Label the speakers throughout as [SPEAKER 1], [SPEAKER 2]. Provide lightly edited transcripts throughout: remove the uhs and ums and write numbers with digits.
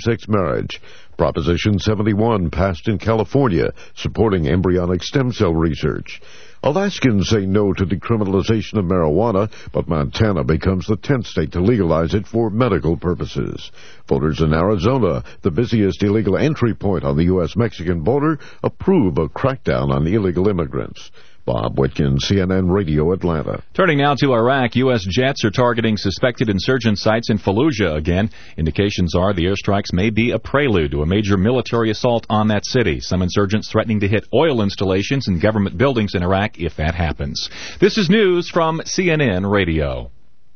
[SPEAKER 1] same-sex marriage. Proposition 71 passed in California, supporting embryonic stem cell research. Alaskans say no to decriminalization of marijuana, but Montana becomes the 10th state to legalize it for medical purposes. Voters in Arizona, the busiest illegal entry point on the U.S.-Mexican border, approve a crackdown on illegal immigrants. Bob Whitkin, CNN Radio, Atlanta.
[SPEAKER 2] Turning now to Iraq, U.S. jets are targeting suspected insurgent sites in Fallujah again. Indications are the airstrikes may be a prelude to a major military assault on that city. Some insurgents threatening to hit oil installations and government buildings in Iraq if that happens. This is news from CNN Radio.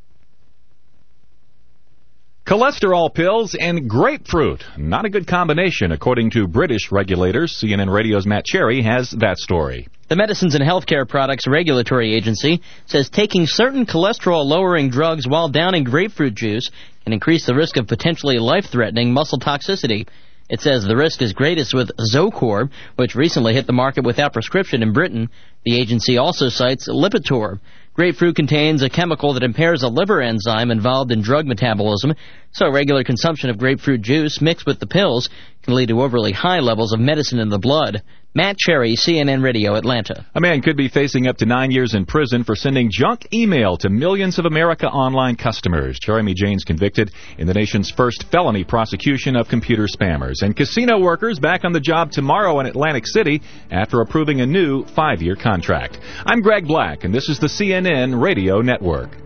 [SPEAKER 2] Cholesterol pills and grapefruit. Not a good combination, according to British regulators. CNN Radio's Matt Cherry has that story.
[SPEAKER 3] The Medicines and Healthcare Products Regulatory Agency says taking certain cholesterol-lowering drugs while downing grapefruit juice can increase the risk of potentially life-threatening muscle toxicity. It says the risk is greatest with Zocor, which recently hit the market without prescription in Britain. The agency also cites Lipitor. Grapefruit contains a chemical that impairs a liver enzyme involved in drug metabolism, so regular consumption of grapefruit juice mixed with the pills can lead to overly high levels of medicine in the blood. Matt Cherry, CNN Radio, Atlanta.
[SPEAKER 2] A man could be facing up to 9 years in prison for sending junk email to millions of America Online customers. Jeremy Janes convicted in the nation's first felony prosecution of computer spammers. And casino workers back on the job tomorrow in Atlantic City after approving a new 5-year contract. I'm Greg Black, and this is the CNN Radio Network.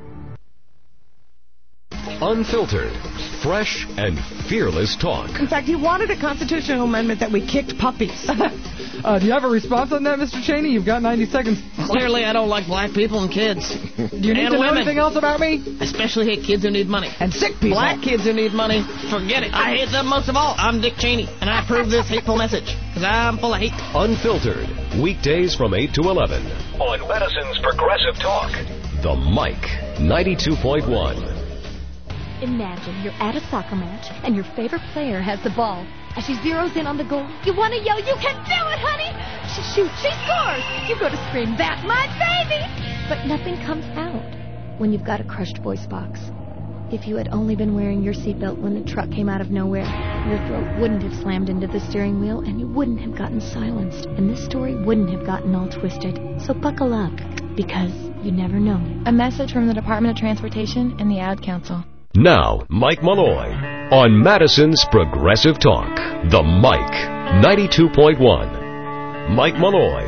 [SPEAKER 4] Unfiltered, fresh, and fearless talk.
[SPEAKER 5] In fact, he wanted a constitutional amendment that we kicked puppies.
[SPEAKER 6] Do you have a response on that, Mr. Cheney? You've got 90 seconds.
[SPEAKER 7] Clearly, I don't like black people and kids.
[SPEAKER 6] Do you need to know anything else about me?
[SPEAKER 7] I especially hate kids who need money.
[SPEAKER 5] And sick people.
[SPEAKER 7] Black kids who need money, forget it. I hate them most of all. I'm Dick Cheney, and I approve this hateful message, because I'm full of hate.
[SPEAKER 4] Unfiltered, weekdays from 8 to 11. On Medicine's Progressive Talk. The Mic, 92.1.
[SPEAKER 8] Imagine you're at a soccer match and your favorite player has the ball. As she zeroes in on the goal, you want to yell, "You can do it, honey!" She shoots, she scores. You go to scream, "That's my baby!" But nothing comes out when you've got a crushed voice box. If you had only been wearing your seatbelt when the truck came out of nowhere, your throat wouldn't have slammed into the steering wheel and you wouldn't have gotten silenced. And this story wouldn't have gotten all twisted. So buckle up, because you never know.
[SPEAKER 9] A message from the Department of Transportation and the Ad Council.
[SPEAKER 4] Now, Mike Malloy on Madison's Progressive Talk. The Mic, 92.1. Mike Malloy.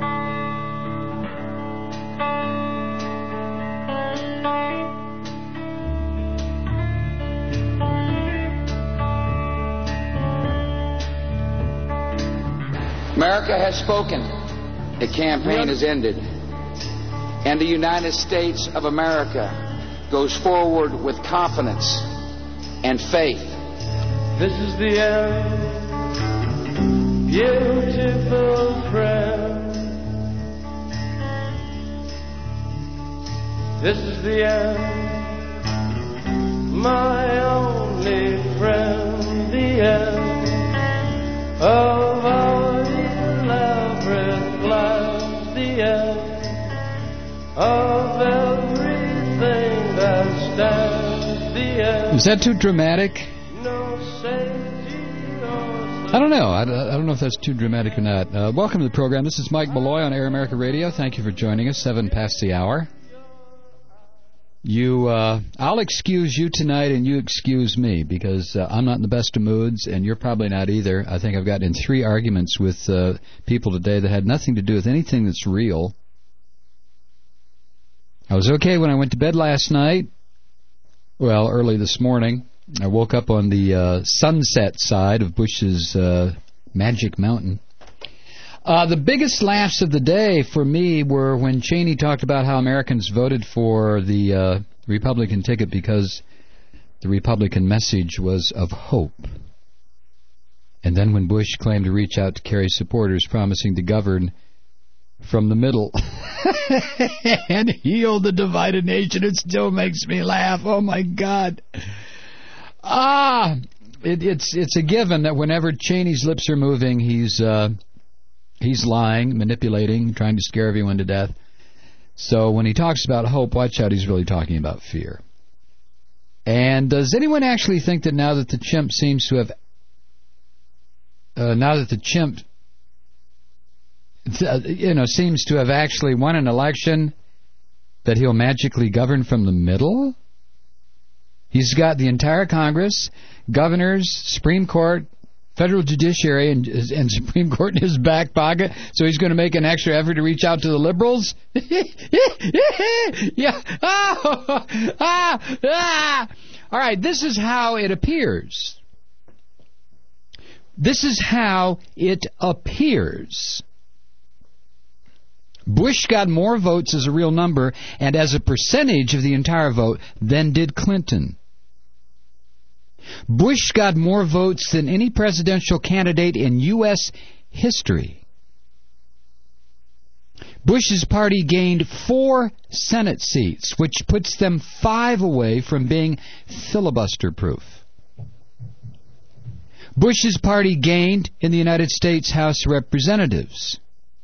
[SPEAKER 10] America has spoken. The campaign has ended. And the United States of America goes forward with confidence and faith.
[SPEAKER 11] This is the end, beautiful friend. This is the end, my only friend. The end of our elaborate plans. The end of everything.
[SPEAKER 12] Is that too dramatic? I don't know. I don't know if that's too dramatic or not. Welcome to the program. This is Mike Malloy on Air America Radio. Thank you for joining us. 7 past the hour. I'll excuse you tonight, and you excuse me, because I'm not in the best of moods, and you're probably not either. I think I've gotten in 3 arguments with people today that had nothing to do with anything that's real. I was okay when I went to bed last night. Well, early this morning. I woke up on the sunset side of Bush's Magic Mountain. The biggest laughs of the day for me were when Cheney talked about how Americans voted for the Republican ticket because the Republican message was of hope. And then when Bush claimed to reach out to Kerry's supporters, promising to govern from the middle and heal the divided nation, it still makes me laugh. Oh, my God. It's a given that whenever Cheney's lips are moving, he's lying, manipulating, trying to scare everyone to death. So when he talks about hope, watch out, he's really talking about fear. And does anyone actually think that now that the chimp seems to have... seems to have actually won an election, that he'll magically govern from the middle? He's got the entire Congress, governors, Supreme Court, federal judiciary, and Supreme Court in his back pocket, so he's going to make an extra effort to reach out to the liberals? Yeah. All right, this is how it appears. This is how it appears. Bush got more votes as a real number and as a percentage of the entire vote than did Clinton. Bush got more votes than any presidential candidate in U.S. history. Bush's party gained 4 Senate seats, which puts them 5 away from being filibuster-proof. Bush's party gained in the United States House of Representatives.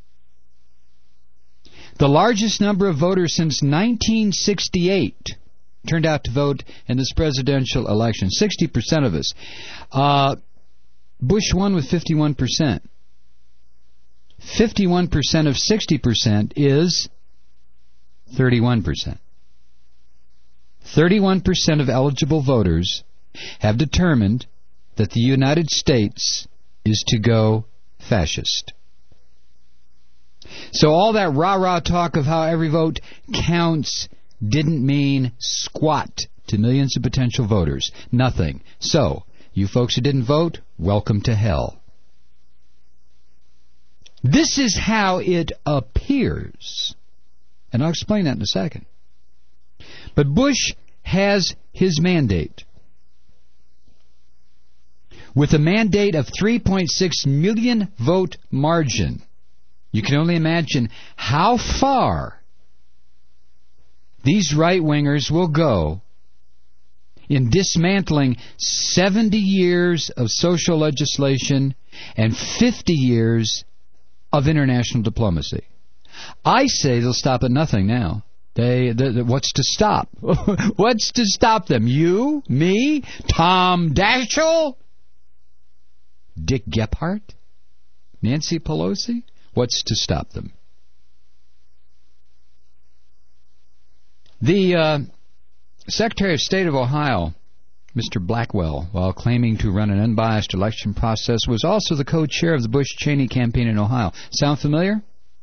[SPEAKER 12] The largest number of voters since 1968 turned out to vote in this presidential election. 60% of us. Bush won with 51%. 51% of 60% is 31%. 31% of eligible voters have determined that the United States is to go fascist. So all that rah-rah talk of how every vote counts didn't mean squat to millions of potential voters. Nothing. So, you folks who didn't vote, welcome to hell. This is how it appears. And I'll explain that in a second. But Bush has his mandate. With a mandate of 3.6 million vote margin, you can only imagine how far these right-wingers will go in dismantling 70 years of social legislation and 50 years of international diplomacy. I say they'll stop at nothing now. What's to stop? What's to stop them? You? Me? Tom Daschle? Dick Gephardt? Nancy Pelosi? What's to stop them? The Secretary of State of Ohio, Mr. Blackwell, while claiming to run an unbiased election process, was also the co-chair of the Bush-Cheney campaign in Ohio. Sound familiar?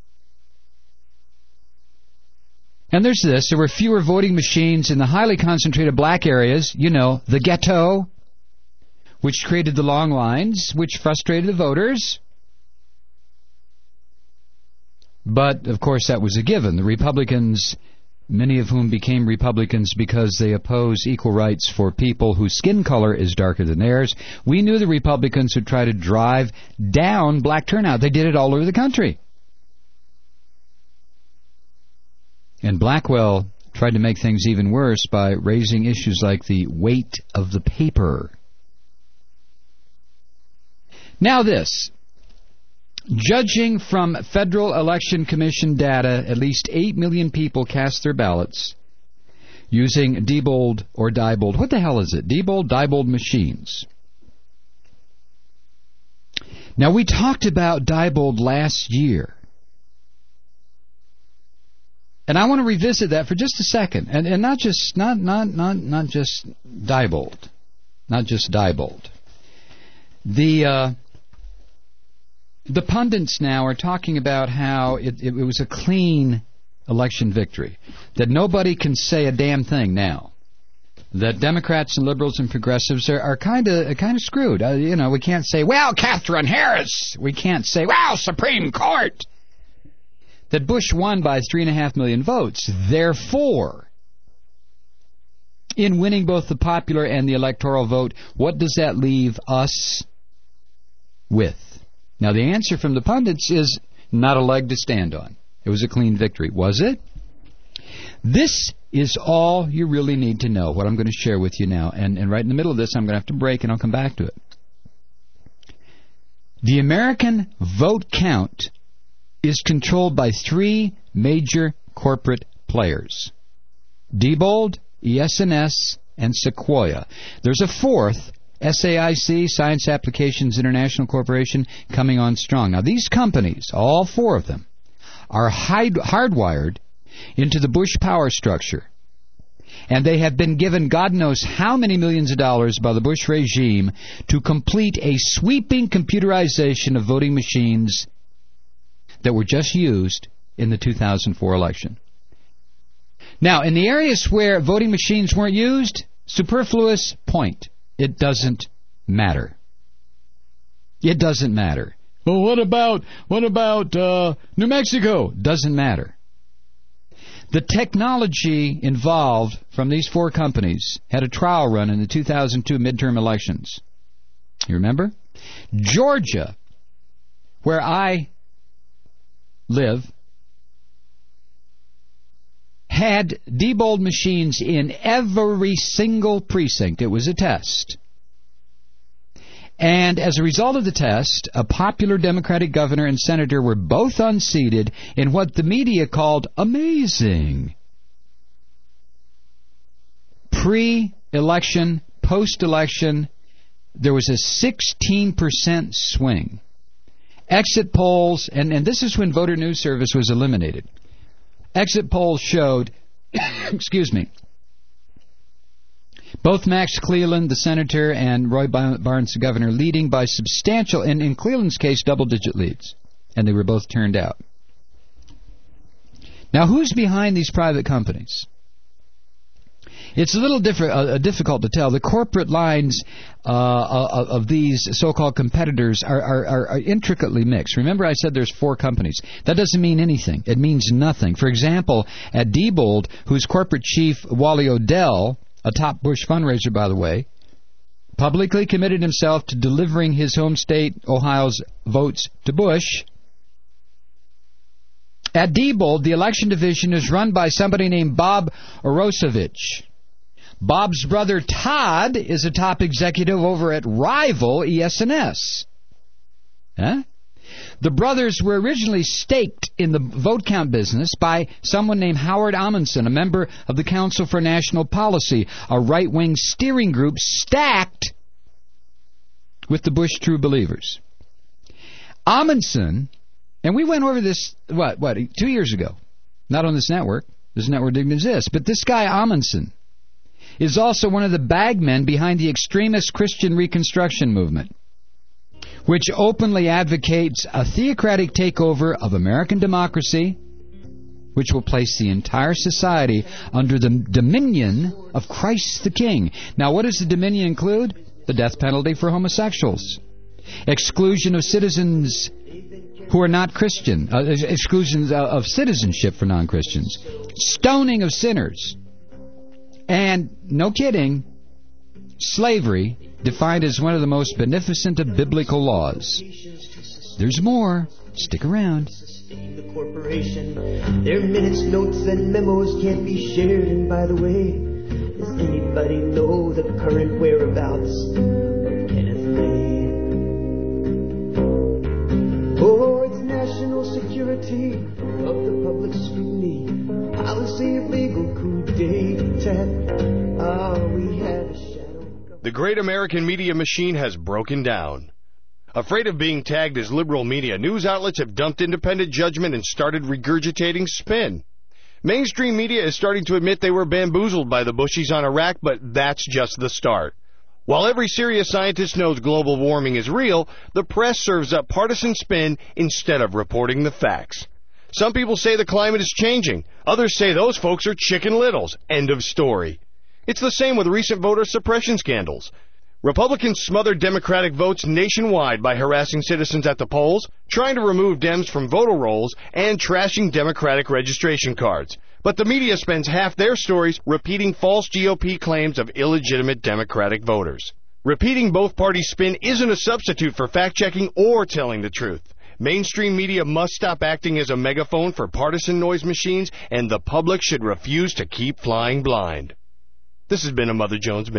[SPEAKER 12] And there's this. There were fewer voting machines in the highly concentrated black areas, you know, the ghetto, which created the long lines, which frustrated the voters. But, of course, that was a given. The Republicans, many of whom became Republicans because they oppose equal rights for people whose skin color is darker than theirs. We knew the Republicans would try to drive down black turnout. They did it all over the country. And Blackwell tried to make things even worse by raising issues like the weight of the paper. Now this. Judging from Federal Election Commission data, at least 8 million people cast their ballots using Diebold or Diebold. What the hell is it? Diebold, Diebold machines. Now, we talked about Diebold last year. And I want to revisit that for just a second. And not just Diebold. Not just Diebold. The pundits now are talking about how it was a clean election victory. That nobody can say a damn thing now. That Democrats and liberals and progressives are kind of screwed. We can't say, well, Catherine Harris. We can't say, well, Supreme Court. That Bush won by 3.5 million votes. Therefore, in winning both the popular and the electoral vote, what does that leave us with? Now, the answer from the pundits is not a leg to stand on. It was a clean victory. Was it? This is all you really need to know, what I'm going to share with you now. And right in the middle of this, I'm going to have to break, and I'll come back to it. The American vote count is controlled by 3 major corporate players: Diebold, ES&S, and Sequoia. There's a fourth, SAIC, Science Applications International Corporation, coming on strong. Now, these companies, all four of them, are hardwired into the Bush power structure. And they have been given God knows how many millions of dollars by the Bush regime to complete a sweeping computerization of voting machines that were just used in the 2004 election. Now, in the areas where voting machines weren't used, superfluous point. It doesn't matter. It doesn't matter. Well, what about New Mexico? Doesn't matter. The technology involved from these four companies had a trial run in the 2002 midterm elections. You remember? Georgia, where I live, had Diebold machines in every single precinct. It was a test. And as a result of the test, a popular Democratic governor and senator were both unseated in what the media called amazing. Pre-election, post-election, there was a 16% swing. Exit polls, and this is when Voter News Service was eliminated. Exit polls showed, excuse me, both Max Cleland, the senator, and Roy Barnes, the governor, leading by substantial, and in Cleland's case, double-digit leads. And they were both turned out. Now, who's behind these private companies? It's a little difficult to tell. The corporate lines of these so-called competitors are intricately mixed. Remember I said there's four companies. That doesn't mean anything. It means nothing. For example, at Diebold, whose corporate chief, Wally Odell, a top Bush fundraiser, by the way, publicly committed himself to delivering his home state, Ohio's votes to Bush. At Diebold, the election division is run by somebody named Bob Orosevich. Bob's brother Todd is a top executive over at rival ES&S. Huh? The brothers were originally staked in the vote count business by someone named Howard Amundsen, a member of the Council for National Policy, a right-wing steering group stacked with the Bush True Believers. Amundsen, and we went over this, 2 years ago. Not on this network. This network didn't exist. But this guy, Amundsen, is also one of the bagmen behind the extremist Christian Reconstruction movement, which openly advocates a theocratic takeover of American democracy, which will place the entire society under the dominion of Christ the King. Now, what does the dominion include? The death penalty for homosexuals, exclusion of citizens who are not Christian, exclusion of citizenship for non-Christians, stoning of sinners, and, no kidding, slavery, defined as one of the most beneficent of biblical laws. There's more. Stick around.
[SPEAKER 13] The corporation, their minutes, notes, and memos can't be shared. And by the way, does anybody know the current whereabouts of Kenneth Lee? Oh, it's national security of the public scrutiny, policy of legal coup d'etat. We had a shadow.
[SPEAKER 14] The great American media machine has broken down. Afraid of being tagged as liberal media, news outlets have dumped independent judgment and started regurgitating spin. Mainstream media is starting to admit they were bamboozled by the Bushies on Iraq, but that's just the start. While every serious scientist knows global warming is real, the press serves up partisan spin instead of reporting the facts. Some people say the climate is changing. Others say those folks are chicken littles. End of story. It's the same with recent voter suppression scandals. Republicans smothered Democratic votes nationwide by harassing citizens at the polls, trying to remove Dems from voter rolls, and trashing Democratic registration cards. But the media spends half their stories repeating false GOP claims of illegitimate Democratic voters. Repeating both parties' spin isn't a substitute for fact-checking or telling the truth. Mainstream media must stop acting as a megaphone for partisan noise machines, and the public should refuse to keep flying blind. This has been a Mother Jones Minute.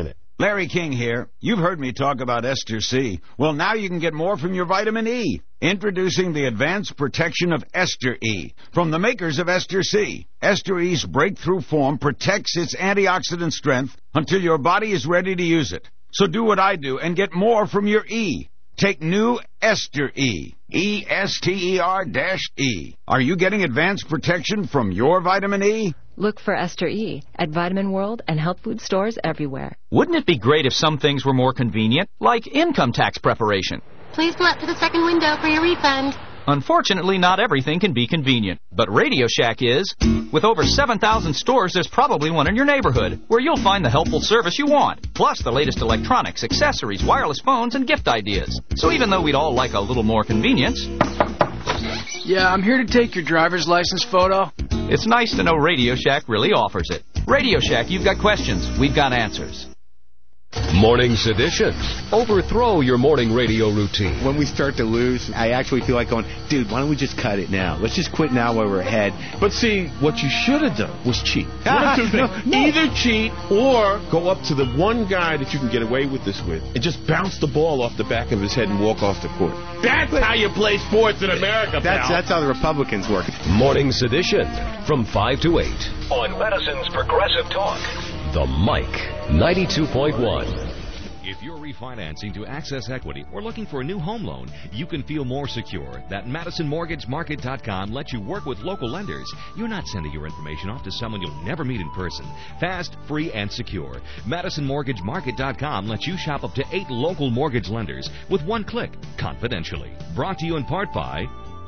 [SPEAKER 15] Larry King here. You've heard me talk about Ester C. Well, now you can get more from your vitamin E. Introducing the advanced protection of Ester E from the makers of Ester C. Ester E's breakthrough form protects its antioxidant strength until your body is ready to use it. So do what I do and get more from your E. Take new Ester E. E-S-T-E-R-E. Are you getting advanced protection from your vitamin E?
[SPEAKER 16] Look for Ester E at Vitamin World and health food stores everywhere.
[SPEAKER 2] Wouldn't it be great if some things were more convenient, like income tax preparation?
[SPEAKER 17] Please pull up to the second window for your refund.
[SPEAKER 2] Unfortunately, not everything can be convenient, but Radio Shack is. With over 7,000 stores, there's probably one in your neighborhood where you'll find the helpful service you want, plus the latest electronics, accessories, wireless phones, and gift ideas. So even though we'd all like a little more convenience...
[SPEAKER 18] Yeah, I'm here to take your driver's license photo.
[SPEAKER 2] It's nice to know Radio Shack really offers it. Radio Shack, you've got questions, we've got answers.
[SPEAKER 4] Morning Sedition. Overthrow your morning radio routine.
[SPEAKER 19] When we start to lose, I actually feel like going, dude, why don't we just cut it now? Let's just quit now while we're ahead.
[SPEAKER 20] But see, what you should have done was cheat. One of two things. No. Either cheat or go up to the one guy that you can get away with this with and just bounce the ball off the back of his head and walk off the court. That's how you play sports in America, pal.
[SPEAKER 19] That's how the Republicans work.
[SPEAKER 4] Morning Sedition from 5 to 8 on Madison's Progressive Talk. The Mike 92.1.
[SPEAKER 21] If you're refinancing to access equity or looking for a new home loan, you can feel more secure that MadisonMortgageMarket.com lets you work with local lenders. You're not sending your information off to someone you'll never meet in person. Fast, free, and secure. MadisonMortgageMarket.com lets you shop up to 8 local mortgage lenders with one click, confidentially. Brought to you in part by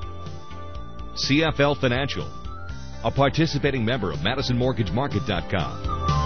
[SPEAKER 21] CFL Financial, a participating member of MadisonMortgageMarket.com.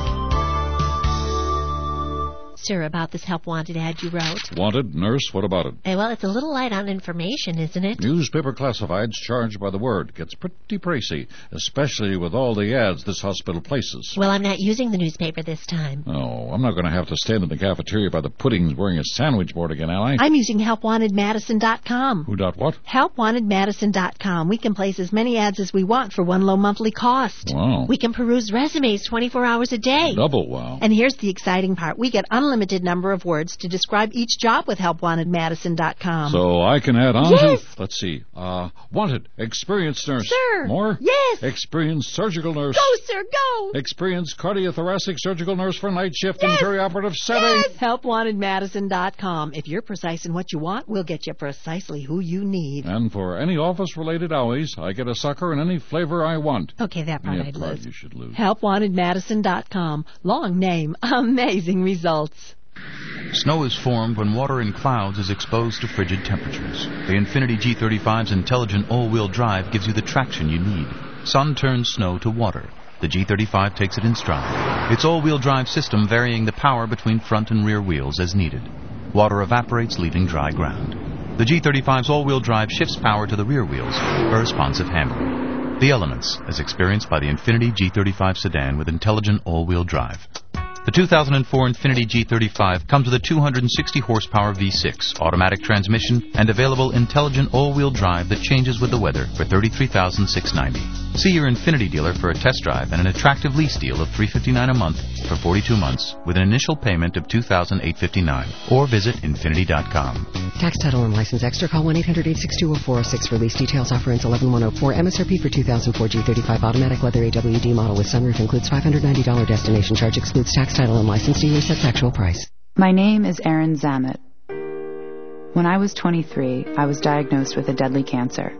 [SPEAKER 22] Sir, about this help wanted ad you wrote.
[SPEAKER 23] Wanted? Nurse, what about it?
[SPEAKER 22] Well, it's a little light on information, isn't it?
[SPEAKER 23] Newspaper classifieds charged by the word. Gets pretty pricey, especially with all the ads this hospital places.
[SPEAKER 22] Well, I'm not using the newspaper this time.
[SPEAKER 23] Oh, I'm not going to have to stand in the cafeteria by the puddings wearing a sandwich board again, am I?
[SPEAKER 22] I'm using HelpWantedMadison.com.
[SPEAKER 23] Who dot what?
[SPEAKER 22] HelpWantedMadison.com. We can place as many ads as we want for one low monthly cost.
[SPEAKER 23] Wow.
[SPEAKER 22] We can peruse resumes 24 hours a day.
[SPEAKER 23] Double wow.
[SPEAKER 22] And here's the exciting part. We get unlimited number of words to describe each job with HelpWantedMadison.com.
[SPEAKER 23] So I can add on
[SPEAKER 22] yes.
[SPEAKER 23] to, let's see, wanted, experienced nurse.
[SPEAKER 22] Sir.
[SPEAKER 23] More?
[SPEAKER 22] Yes.
[SPEAKER 23] Experienced surgical nurse.
[SPEAKER 22] Go, sir, go.
[SPEAKER 23] Experienced cardiothoracic surgical nurse for night shift
[SPEAKER 22] yes.
[SPEAKER 23] and perioperative setting.
[SPEAKER 22] Yes. HelpWantedMadison.com. If you're precise in what you want, we'll get you precisely who you need.
[SPEAKER 23] And for any office-related owies, I get a sucker in any flavor I want.
[SPEAKER 22] Okay, that part I'd lose.
[SPEAKER 23] You should lose.
[SPEAKER 22] HelpWantedMadison.com. Long name, amazing results.
[SPEAKER 24] Snow is formed when water in clouds is exposed to frigid temperatures. The Infiniti G35's intelligent all-wheel drive gives you the traction you need. Sun turns snow to water. The G35 takes it in stride. Its all-wheel drive system varying the power between front and rear wheels as needed. Water evaporates, leaving dry ground. The G35's all-wheel drive shifts power to the rear wheels for responsive handling. The elements, as experienced by the Infiniti G35 sedan with intelligent all-wheel drive. The 2004 Infiniti G35 comes with a 260 horsepower V6, automatic transmission, and available intelligent all-wheel drive that changes with the weather for $33,690. See your Infiniti dealer for a test drive and an attractive lease deal of $359 a month for 42 months with an initial payment of $2,859. Or visit Infiniti.com.
[SPEAKER 25] Tax, title, and license extra. Call 1-800-862-0406 for lease details. Offer ends 11/104. MSRP for 2004 G35 automatic leather AWD model with sunroof includes $590 destination charge. Excludes tax, title, and license. Dealer sets actual price.
[SPEAKER 9] My name is Erin Zamet. When I was 23, I was diagnosed with a deadly cancer.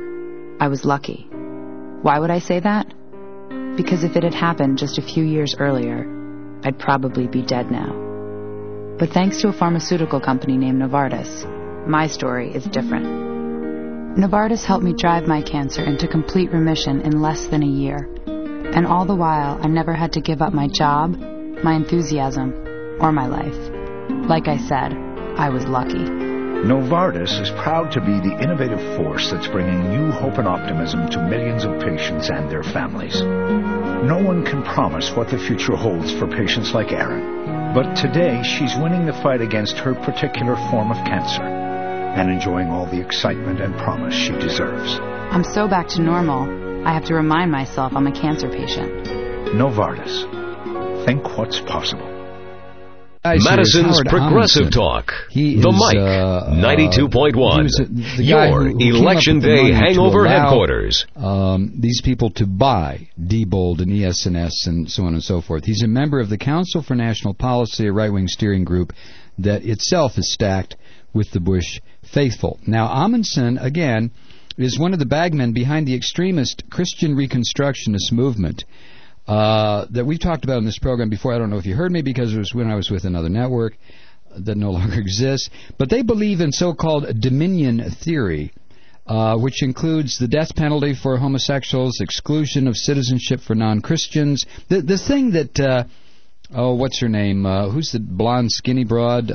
[SPEAKER 9] I was lucky. Why would I say that? Because if it had happened just a few years earlier, I'd probably be dead now. But thanks to a pharmaceutical company named Novartis, my story is different. Novartis helped me drive my cancer into complete remission in less than a year. And all the while, I never had to give up my job, my enthusiasm, or my life. Like I said, I was lucky.
[SPEAKER 26] Novartis is proud to be the innovative force that's bringing new hope and optimism to millions of patients and their families. No one can promise what the future holds for patients like Erin, but today she's winning the fight against her particular form of cancer and enjoying all the excitement and promise she deserves.
[SPEAKER 9] I'm so back to normal, I have to remind myself I'm a cancer patient.
[SPEAKER 26] Novartis. Think what's possible.
[SPEAKER 4] Madison's
[SPEAKER 12] Howard
[SPEAKER 4] Progressive
[SPEAKER 12] Amundsen.
[SPEAKER 4] Talk.
[SPEAKER 12] He
[SPEAKER 4] The
[SPEAKER 12] is,
[SPEAKER 4] Mike,
[SPEAKER 12] he
[SPEAKER 4] 92.1.
[SPEAKER 12] was the guy
[SPEAKER 4] Your
[SPEAKER 12] who came
[SPEAKER 4] Election
[SPEAKER 12] up with the
[SPEAKER 4] Day
[SPEAKER 12] money to
[SPEAKER 4] hangover
[SPEAKER 12] allow,
[SPEAKER 4] headquarters.
[SPEAKER 12] These people to buy Diebold and ES&S and so on and so forth. He's a member of the Council for National Policy, a right-wing steering group that itself is stacked with the Bush faithful. Now, Amundsen, again, is one of the bagmen behind the extremist Christian Reconstructionist movement that we've talked about in this program before. I don't know if you heard me because it was when I was with another network that no longer exists. But they believe in so-called dominion theory, which includes the death penalty for homosexuals, exclusion of citizenship for non-Christians. The thing that, what's her name? Who's the blonde, skinny broad?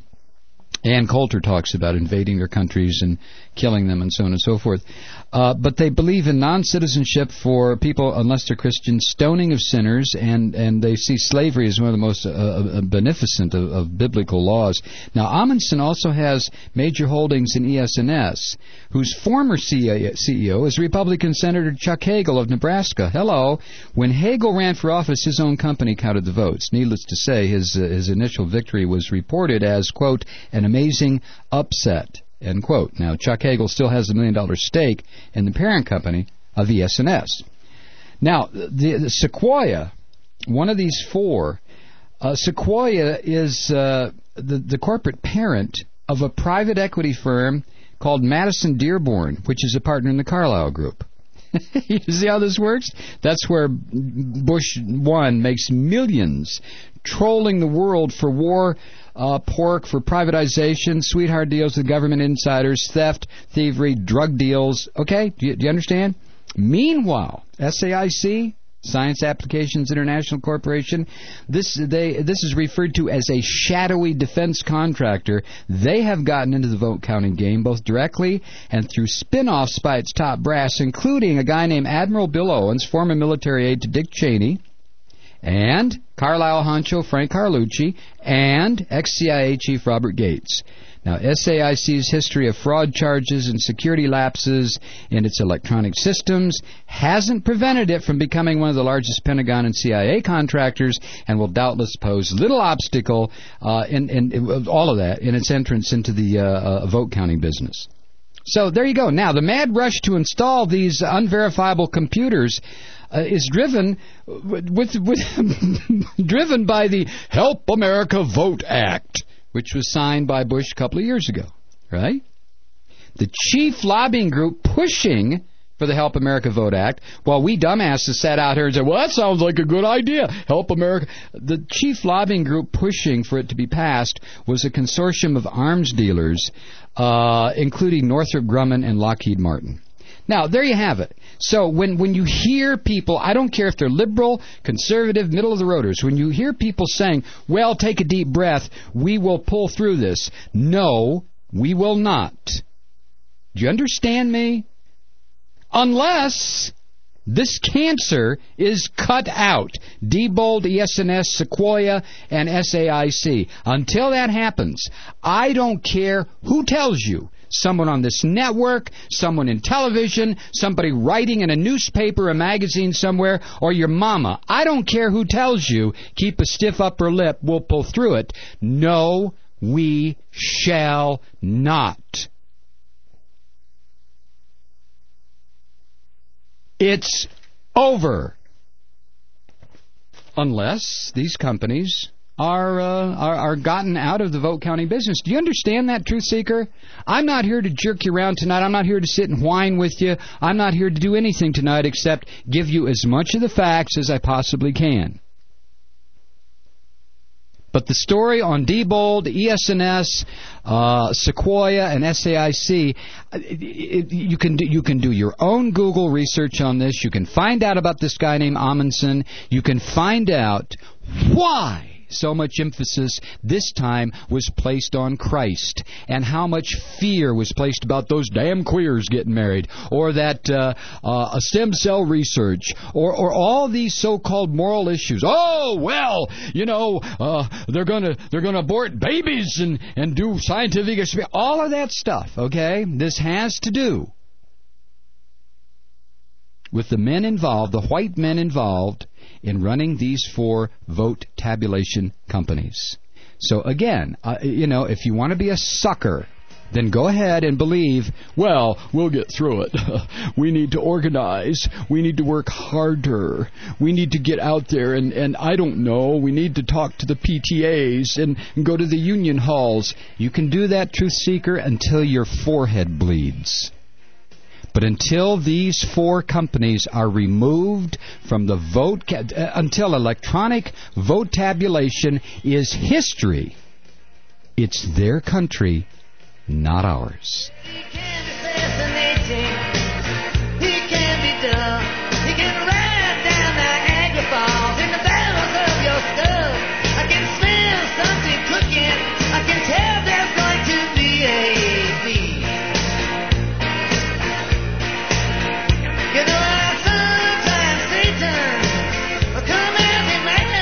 [SPEAKER 12] Ann Coulter talks about invading their countries and killing them and so on and so forth. But they believe in non-citizenship for people unless they're Christian, stoning of sinners, and they see slavery as one of the most beneficent of biblical laws. Now, Amundsen also has major holdings in ES&S, whose former CEO is Republican Senator Chuck Hagel of Nebraska. Hello. When Hagel ran for office, his own company counted the votes. Needless to say, his initial victory was reported as, quote, an amazing upset, end quote. Now, Chuck Hagel still has a $1 million stake in the parent company of ES&S. Now, the Sequoia, one of these four, Sequoia is the corporate parent of a private equity firm called Madison Dearborn, which is a partner in the Carlyle Group. You see how this works? That's where Bush 1 makes millions trolling the world for war, pork, for privatization, sweetheart deals with government insiders, theft, thievery, drug deals. Okay? Do you understand? Meanwhile, SAIC, Science Applications International Corporation, this is referred to as a shadowy defense contractor. They have gotten into the vote counting game both directly and through spin-offs by its top brass, including a guy named Admiral Bill Owens, former military aide to Dick Cheney, and Carlyle honcho Frank Carlucci, and ex-CIA chief Robert Gates. Now, SAIC's history of fraud charges and security lapses in its electronic systems hasn't prevented it from becoming one of the largest Pentagon and CIA contractors, and will doubtless pose little obstacle in all of that in its entrance into the vote counting business. So there you go. Now, the mad rush to install these unverifiable computers is driven driven by the Help America Vote Act, which was signed by Bush a couple of years ago, right? The chief lobbying group pushing for the Help America Vote Act, while we dumbasses sat out here and said, well, that sounds like a good idea, Help America. The chief lobbying group pushing for it to be passed was a consortium of arms dealers, including Northrop Grumman and Lockheed Martin. Now, there you have it. So when you hear people, I don't care if they're liberal, conservative, middle of the roaders, when you hear people saying, well, take a deep breath, we will pull through this. No, we will not. Do you understand me? Unless this cancer is cut out. Diebold, ES&S, Sequoia, and SAIC. Until that happens, I don't care who tells you. Someone on this network, someone in television, somebody writing in a newspaper, a magazine somewhere, or your mama. I don't care who tells you, keep a stiff upper lip, we'll pull through it. No, we shall not. It's over. Unless these companies are gotten out of the vote counting business. Do you understand that, Truth Seeker? I'm not here to jerk you around tonight. I'm not here to sit and whine with you. I'm not here to do anything tonight except give you as much of the facts as I possibly can. But the story on Diebold, ES&S, Sequoia, and SAIC, you can do your own Google research on this. You can find out about this guy named Amundsen. You can find out why so much emphasis this time was placed on Christ, and how much fear was placed about those damn queers getting married, or that stem cell research, or all these so-called moral issues. Oh, well, you know, they're gonna abort babies and do scientific experiments. All of that stuff, okay? This has to do with the men involved, the white men involved, in running these four vote tabulation companies. So again, if you want to be a sucker, then go ahead and believe, well, we'll get through it. We need to organize. We need to work harder. We need to get out there and I don't know, we need to talk to the PTAs and go to the union halls. You can do that, truth seeker, until your forehead bleeds. But until these 4 companies are removed from the vote, until electronic vote tabulation is history, it's their country, not ours.
[SPEAKER 11] He can be fascinating. He can be dumb. He can ride down Niagara Falls in the barrels of your skull. I can smell something cooking. I can tell there's going to be a feast. You know, sometimes Satan will come as a man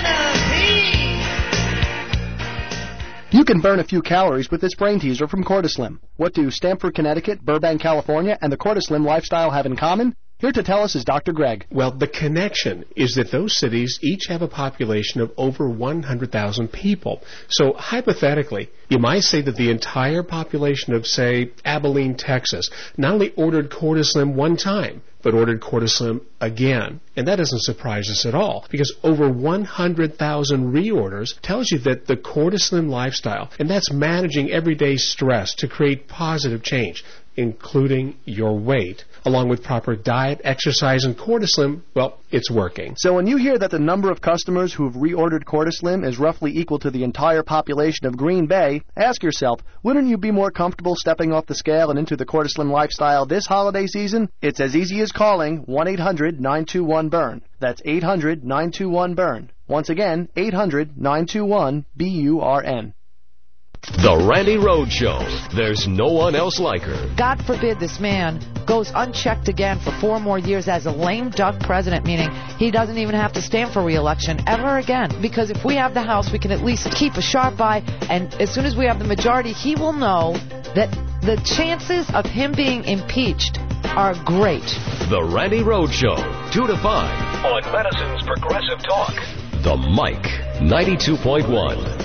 [SPEAKER 11] of peace.
[SPEAKER 1] You can burn a few calories with this brain teaser from Cortislim. What do Stamford, Connecticut, Burbank, California, and the Cortislim lifestyle have in common? Here to tell us is Dr. Greg.
[SPEAKER 20] Well, the connection is that those cities each have a population of over 100,000 people. So, hypothetically, you might say that the entire population of, say, Abilene, Texas, not only ordered Cortislim one time, but ordered Cortislim again. And that doesn't surprise us at all, because over 100,000 reorders tells you that the Cortislim lifestyle, and that's managing everyday stress to create positive change, including your weight, along with proper diet, exercise, and Cortislim, well, it's working.
[SPEAKER 1] So when you hear that the number of customers who've reordered Cortislim is roughly equal to the entire population of Green Bay, ask yourself, wouldn't you be more comfortable stepping off the scale and into the Cortislim lifestyle this holiday season? It's as easy as calling 1-800-921-BURN. That's 800-921-BURN. Once again, 800-921-BURN.
[SPEAKER 4] The Randy Rhoads Show. There's no one else like her.
[SPEAKER 3] God forbid this man goes unchecked again for 4 more years as a lame duck president, meaning he doesn't even have to stand for re-election ever again. Because if we have the House, we can at least keep a sharp eye, and as soon as we have the majority, he will know that the chances of him being impeached are great.
[SPEAKER 4] The Randy Rhoads Show, 2 to 5 on Madison's Progressive Talk. The Mike, 92.1.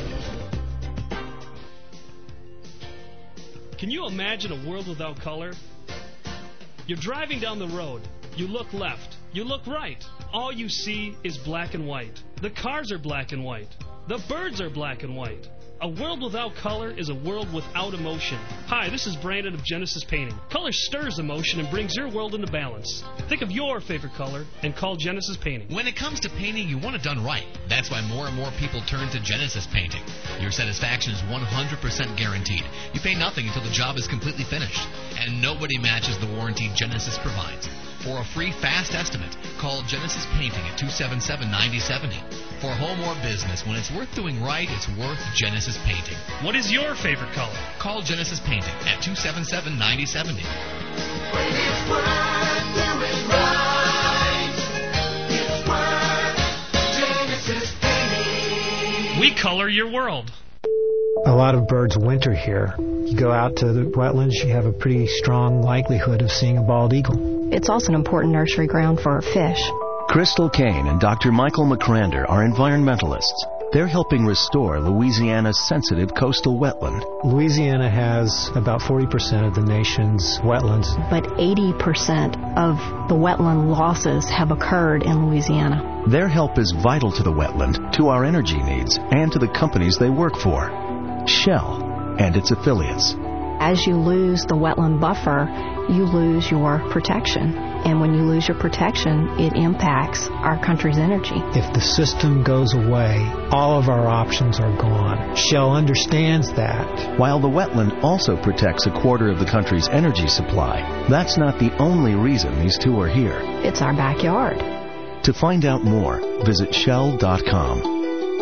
[SPEAKER 5] Can you imagine a world without color? You're driving down the road. You look left. You look right. All you see is black and white. The cars are black and white. The birds are black and white. A world without color is a world without emotion. Hi, this is Brandon of Genesis Painting. Color stirs emotion and brings your world into balance. Think of your favorite color and call Genesis Painting.
[SPEAKER 6] When it comes to painting, you want it done right. That's why more and more people turn to Genesis Painting. Your satisfaction is 100% guaranteed. You pay nothing until the job is completely finished. And nobody matches the warranty Genesis provides. For a free, fast estimate, call Genesis Painting at 277-9070. For home or business, when it's worth doing right, it's worth Genesis Painting.
[SPEAKER 5] What is your favorite color?
[SPEAKER 6] Call Genesis Painting at 277-9070.
[SPEAKER 11] When it's worth doing right, it's worth Genesis Painting.
[SPEAKER 5] We color your world.
[SPEAKER 7] A lot of birds winter here. You go out to the wetlands, you have a pretty strong likelihood of seeing a bald eagle.
[SPEAKER 8] It's also an important nursery ground for fish.
[SPEAKER 27] Crystal Kane and Dr. Michael McCrander are environmentalists. They're helping restore Louisiana's sensitive coastal wetland.
[SPEAKER 7] Louisiana has about 40% of the nation's wetlands.
[SPEAKER 8] But 80% of the wetland losses have occurred in Louisiana.
[SPEAKER 27] Their help is vital to the wetland, to our energy needs, and to the companies they work for. Shell and its affiliates.
[SPEAKER 8] As you lose the wetland buffer, you lose your protection. And when you lose your protection, it impacts our country's energy.
[SPEAKER 7] If the system goes away, all of our options are gone. Shell understands that.
[SPEAKER 27] While the wetland also protects a quarter of the country's energy supply, that's not the only reason these two are here.
[SPEAKER 8] It's our backyard.
[SPEAKER 27] To find out more, visit Shell.com.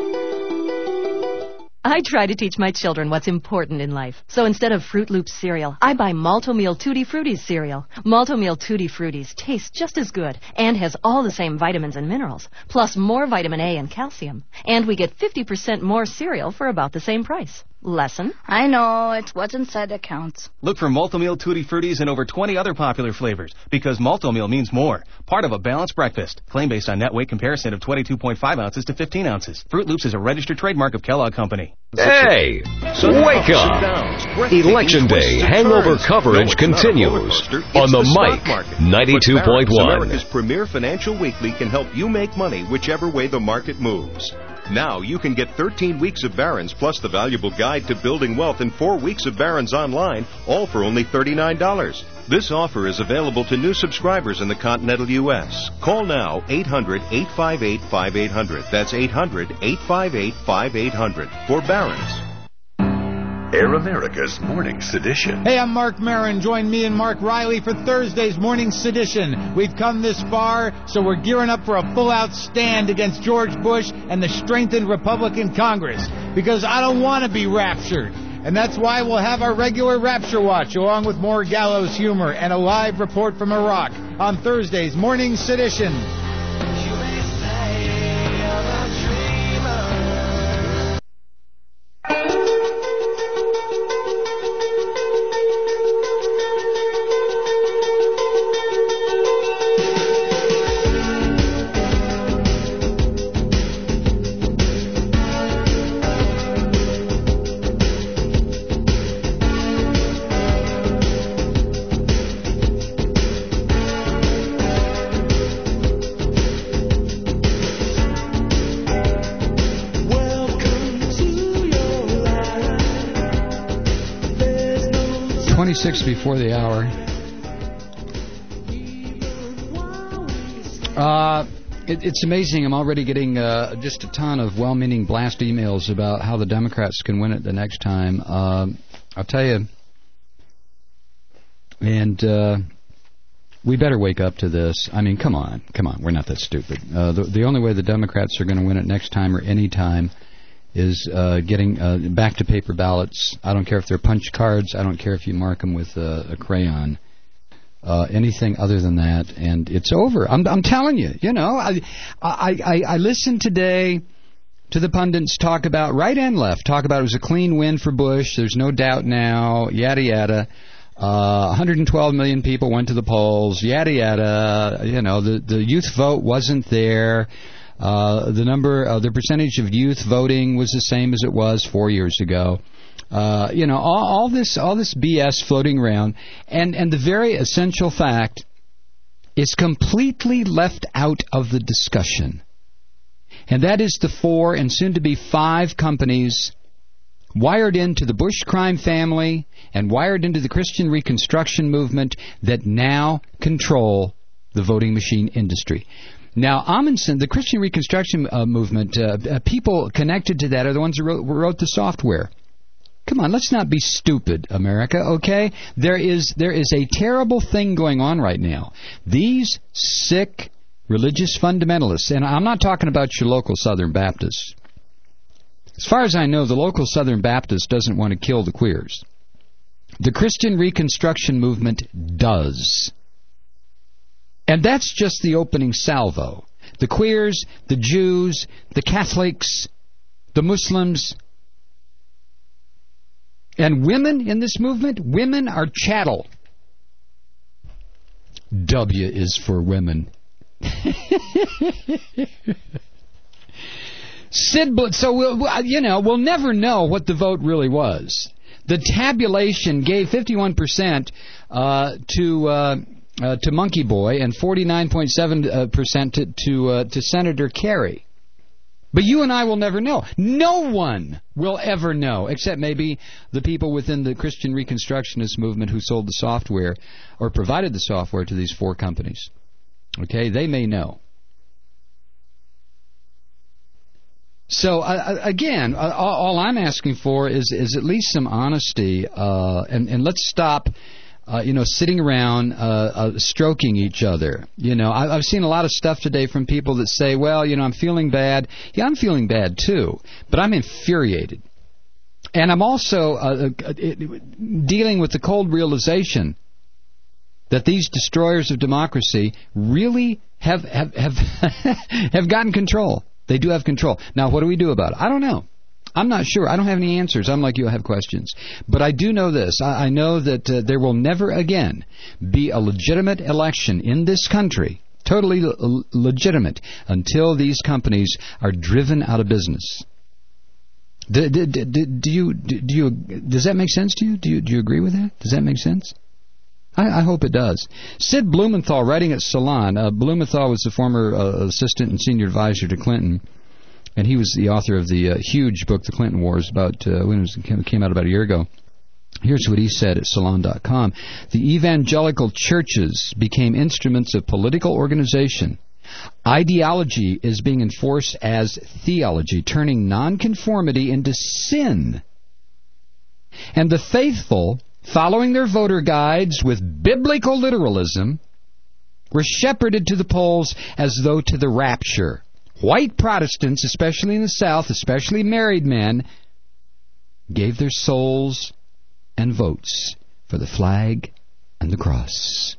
[SPEAKER 16] I try to teach my children what's important in life. So instead of Fruit Loops cereal, I buy Malto-Meal Tutti Fruities cereal. Malto-Meal Tutti Fruities tastes just as good and has all the same vitamins and minerals, plus more vitamin A and calcium. And we get 50% more cereal for about the same price. Lesson?
[SPEAKER 2] I know, it's what's inside that counts.
[SPEAKER 10] Look for Multi-Meal Tutti Fruttis and over 20 other popular flavors, because Multi-Meal means more. Part of a balanced breakfast. Claim based on net weight comparison of 22.5 ounces to 15 ounces. Fruit Loops is a registered trademark of Kellogg Company.
[SPEAKER 4] Hey! Wake up! Election Day hangover coverage continues on the Mike 92.1.
[SPEAKER 13] America's premier financial weekly can help you make money whichever way the market moves. Now you can get 13 weeks of Barron's plus the valuable guide to building wealth and 4 weeks of Barron's online, all for only $39. This offer is available to new subscribers in the continental U.S. Call now 800-858-5800. That's 800-858-5800 for Barron's.
[SPEAKER 14] Air America's Morning Sedition.
[SPEAKER 15] Hey, I'm Mark Maron. Join me and Mark Riley for Thursday's Morning Sedition. We've come this far, so we're gearing up for a full-out stand against George Bush and the strengthened Republican Congress, because I don't want to be raptured. And that's why we'll have our regular Rapture Watch, along with more gallows humor and a live report from Iraq on Thursday's Morning Sedition.
[SPEAKER 12] 26 before the hour. It's amazing. I'm already getting just a ton of well-meaning blast emails about how the Democrats can win it the next time. I'll tell you, and we better wake up to this. I mean, come on. We're not that stupid. The only way the Democrats are going to win it next time or any time is getting back to paper ballots. I don't care if they're punch cards. I don't care if you mark them with a crayon. Anything other than that, and it's over. I'm telling you. You know, I listened today to the pundits talk about, right and left, talk about it was a clean win for Bush. There's no doubt now. Yada yada. 112 million people went to the polls. Yada yada. You know, the youth vote wasn't there. The percentage of youth voting was the same as it was 4 years ago. You know, all this BS floating around, and the very essential fact is completely left out of the discussion. And that is the 4 and soon to be 5 companies wired into the Bush crime family and wired into the Christian Reconstruction movement that now control the voting machine industry. Now, Amundsen, the Christian Reconstruction movement, people connected to that are the ones who wrote the software. Come on, let's not be stupid, America, okay? There is a terrible thing going on right now. These sick religious fundamentalists, and I'm not talking about your local Southern Baptists. As far as I know, the local Southern Baptist doesn't want to kill the queers. The Christian Reconstruction movement does. And that's just the opening salvo. The queers, the Jews, the Catholics, the Muslims, and women in this movement, women are chattel. W is for women. So we'll never know what the vote really was. The tabulation gave 51% to Monkey Boy and 49.7% to Senator Kerry. But you and I will never know. No one will ever know, except maybe the people within the Christian Reconstructionist movement who sold the software or provided the software to these 4 companies. Okay, they may know. So, again, all I'm asking for is at least some honesty, and let's stop sitting around stroking each other. You know, I've seen a lot of stuff today from people that say, well, I'm feeling bad. Yeah, I'm feeling bad too, but I'm infuriated. And I'm also dealing with the cold realization that these destroyers of democracy really have have gotten control. They do have control. Now, what do we do about it? I don't know. I'm not sure. I don't have any answers. I'm like you, I have questions. But I do know this. I know that there will never again be a legitimate election in this country, totally legitimate, until these companies are driven out of business. Does that make sense to you? Do you agree with that? Does that make sense? I hope it does. Sid Blumenthal, writing at Salon. Blumenthal was the former assistant and senior advisor to Clinton, and he was the author of the huge book, The Clinton Wars, about when it came out about a year ago. Here's what he said at Salon.com. The evangelical churches became instruments of political organization. Ideology is being enforced as theology, turning nonconformity into sin. And the faithful, following their voter guides with biblical literalism, were shepherded to the polls as though to the rapture. White Protestants, especially in the South, especially married men, gave their souls and votes for the flag and the cross.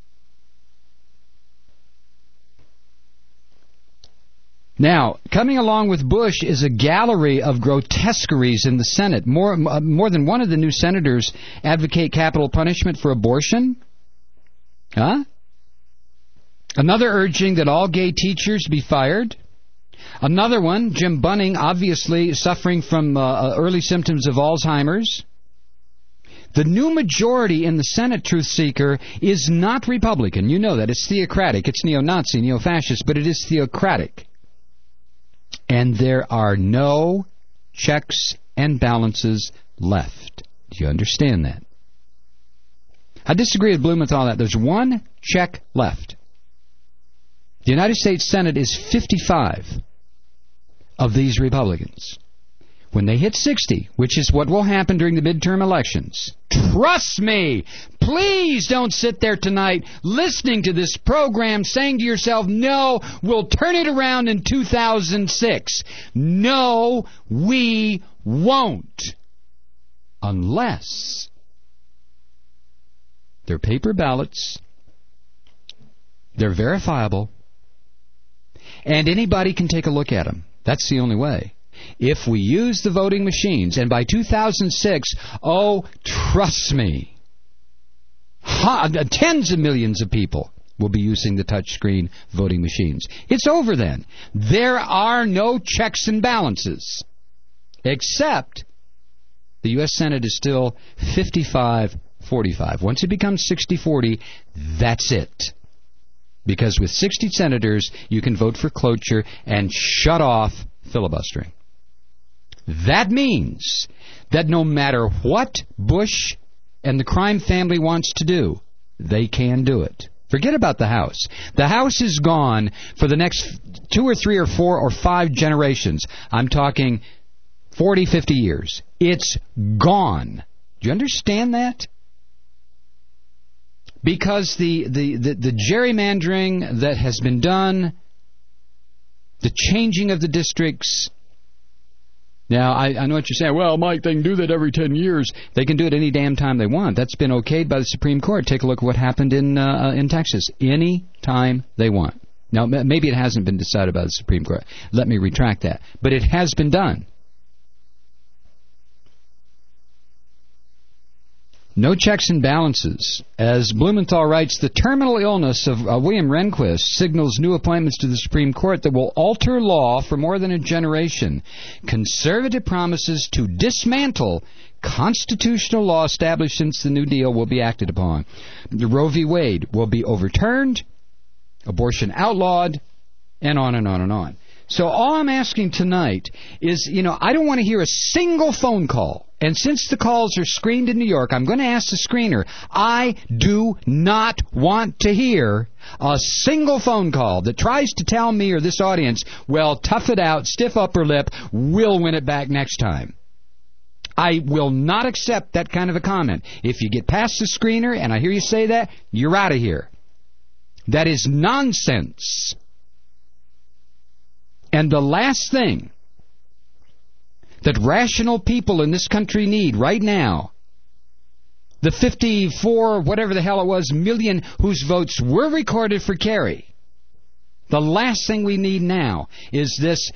[SPEAKER 12] Now, coming along with Bush is a gallery of grotesqueries in the Senate. More than one of the new senators advocate capital punishment for abortion. Huh? Another urging that all gay teachers be fired. Another one, Jim Bunning, obviously suffering from early symptoms of Alzheimer's. The new majority in the Senate, Truth Seeker, is not Republican. You know that. It's theocratic. It's neo-Nazi, neo-fascist, but it is theocratic. And there are no checks and balances left. Do you understand that? I disagree with Blumenthal that there's one check left. The United States Senate is 55 of these Republicans. When they hit 60, which is what will happen during the midterm elections, trust me, please don't sit there tonight listening to this program saying to yourself, no, we'll turn it around in 2006. No, we won't. Unless they're paper ballots, they're verifiable, and anybody can take a look at them. That's the only way. If we use the voting machines, and by 2006, oh, trust me, tens of millions of people will be using the touchscreen voting machines. It's over then. There are no checks and balances, except the U.S. Senate is still 55-45. Once it becomes 60-40, that's it. Because with 60 senators, you can vote for cloture and shut off filibustering. That means that no matter what Bush and the crime family wants to do, they can do it. Forget about the House. The House is gone for the next 2 or 3 or 4 or 5 generations. I'm talking 40, 50 years. It's gone. Do you understand that? Because the gerrymandering that has been done, the changing of the districts. Now, I know what you're saying. Well, Mike, they can do that every 10 years. They can do it any damn time they want. That's been okayed by the Supreme Court. Take a look at what happened in Texas. Any time they want. Now, maybe it hasn't been decided by the Supreme Court. Let me retract that. But it has been done. No checks and balances. As Blumenthal writes, the terminal illness of William Rehnquist signals new appointments to the Supreme Court that will alter law for more than a generation. Conservative promises to dismantle constitutional law established since the New Deal will be acted upon. The Roe v. Wade will be overturned, abortion outlawed, and on and on and on. So all I'm asking tonight is, I don't want to hear a single phone call. And since the calls are screened in New York, I'm going to ask the screener, I do not want to hear a single phone call that tries to tell me or this audience, well, tough it out, stiff upper lip, we'll win it back next time. I will not accept that kind of a comment. If you get past the screener and I hear you say that, you're out of here. That is nonsense. And the last thing that rational people in this country need right now, the 54, whatever the hell it was, million whose votes were recorded for Kerry, The last thing we need now is this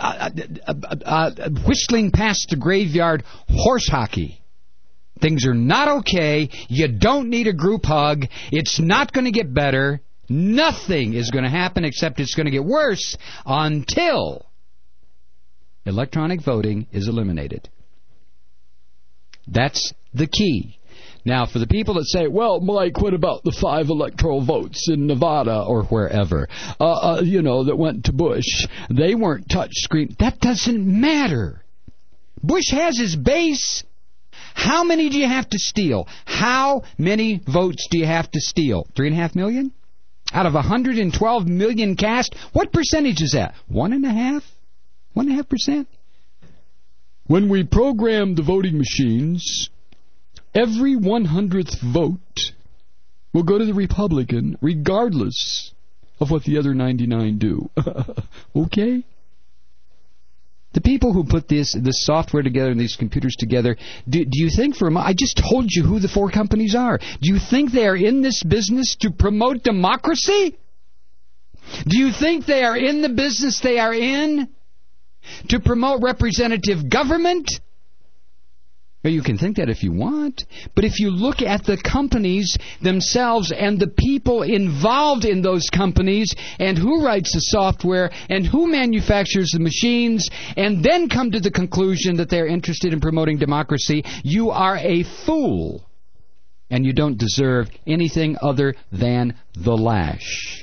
[SPEAKER 12] whistling past the graveyard horse hockey. Things are not okay. You don't need a group hug. It's not going to get better. Nothing is going to happen except it's going to get worse until electronic voting is eliminated. That's the key. Now, for the people that say, well, Mike, what about the 5 electoral votes in Nevada or wherever, that went to Bush? They weren't touch screen. That doesn't matter. Bush has his base. How many do you have to steal? How many votes do you have to steal? 3.5 million? Out of 112 million cast? What percentage is that? 1.5%? 1.5%? When we programmed the voting machines, every 100th vote will go to the Republican, regardless of what the other 99 do. Okay? The people who put this software together and these computers together, do you think for a moment, I just told you who the 4 companies are. Do you think they are in this business to promote democracy? Do you think they are in the business they are in to promote representative government? Well, you can think that if you want, but if you look at the companies themselves and the people involved in those companies and who writes the software and who manufactures the machines and then come to the conclusion that they're interested in promoting democracy, you are a fool and you don't deserve anything other than the lash.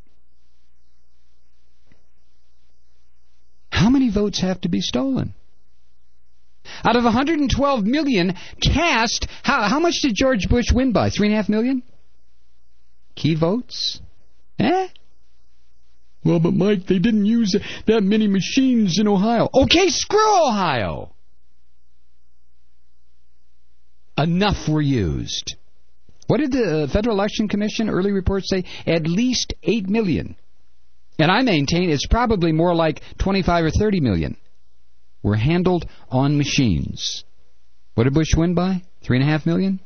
[SPEAKER 12] How many votes have to be stolen? Out of 112 million cast, how much did George Bush win by? 3.5 million? Key votes? Well, but Mike, they didn't use that many machines in Ohio. Okay, screw Ohio. Enough were used. What did the Federal Election Commission early reports say? At least 8 million. And I maintain it's probably more like 25 or 30 million. Were handled on machines. What did Bush win by? 3.5 million?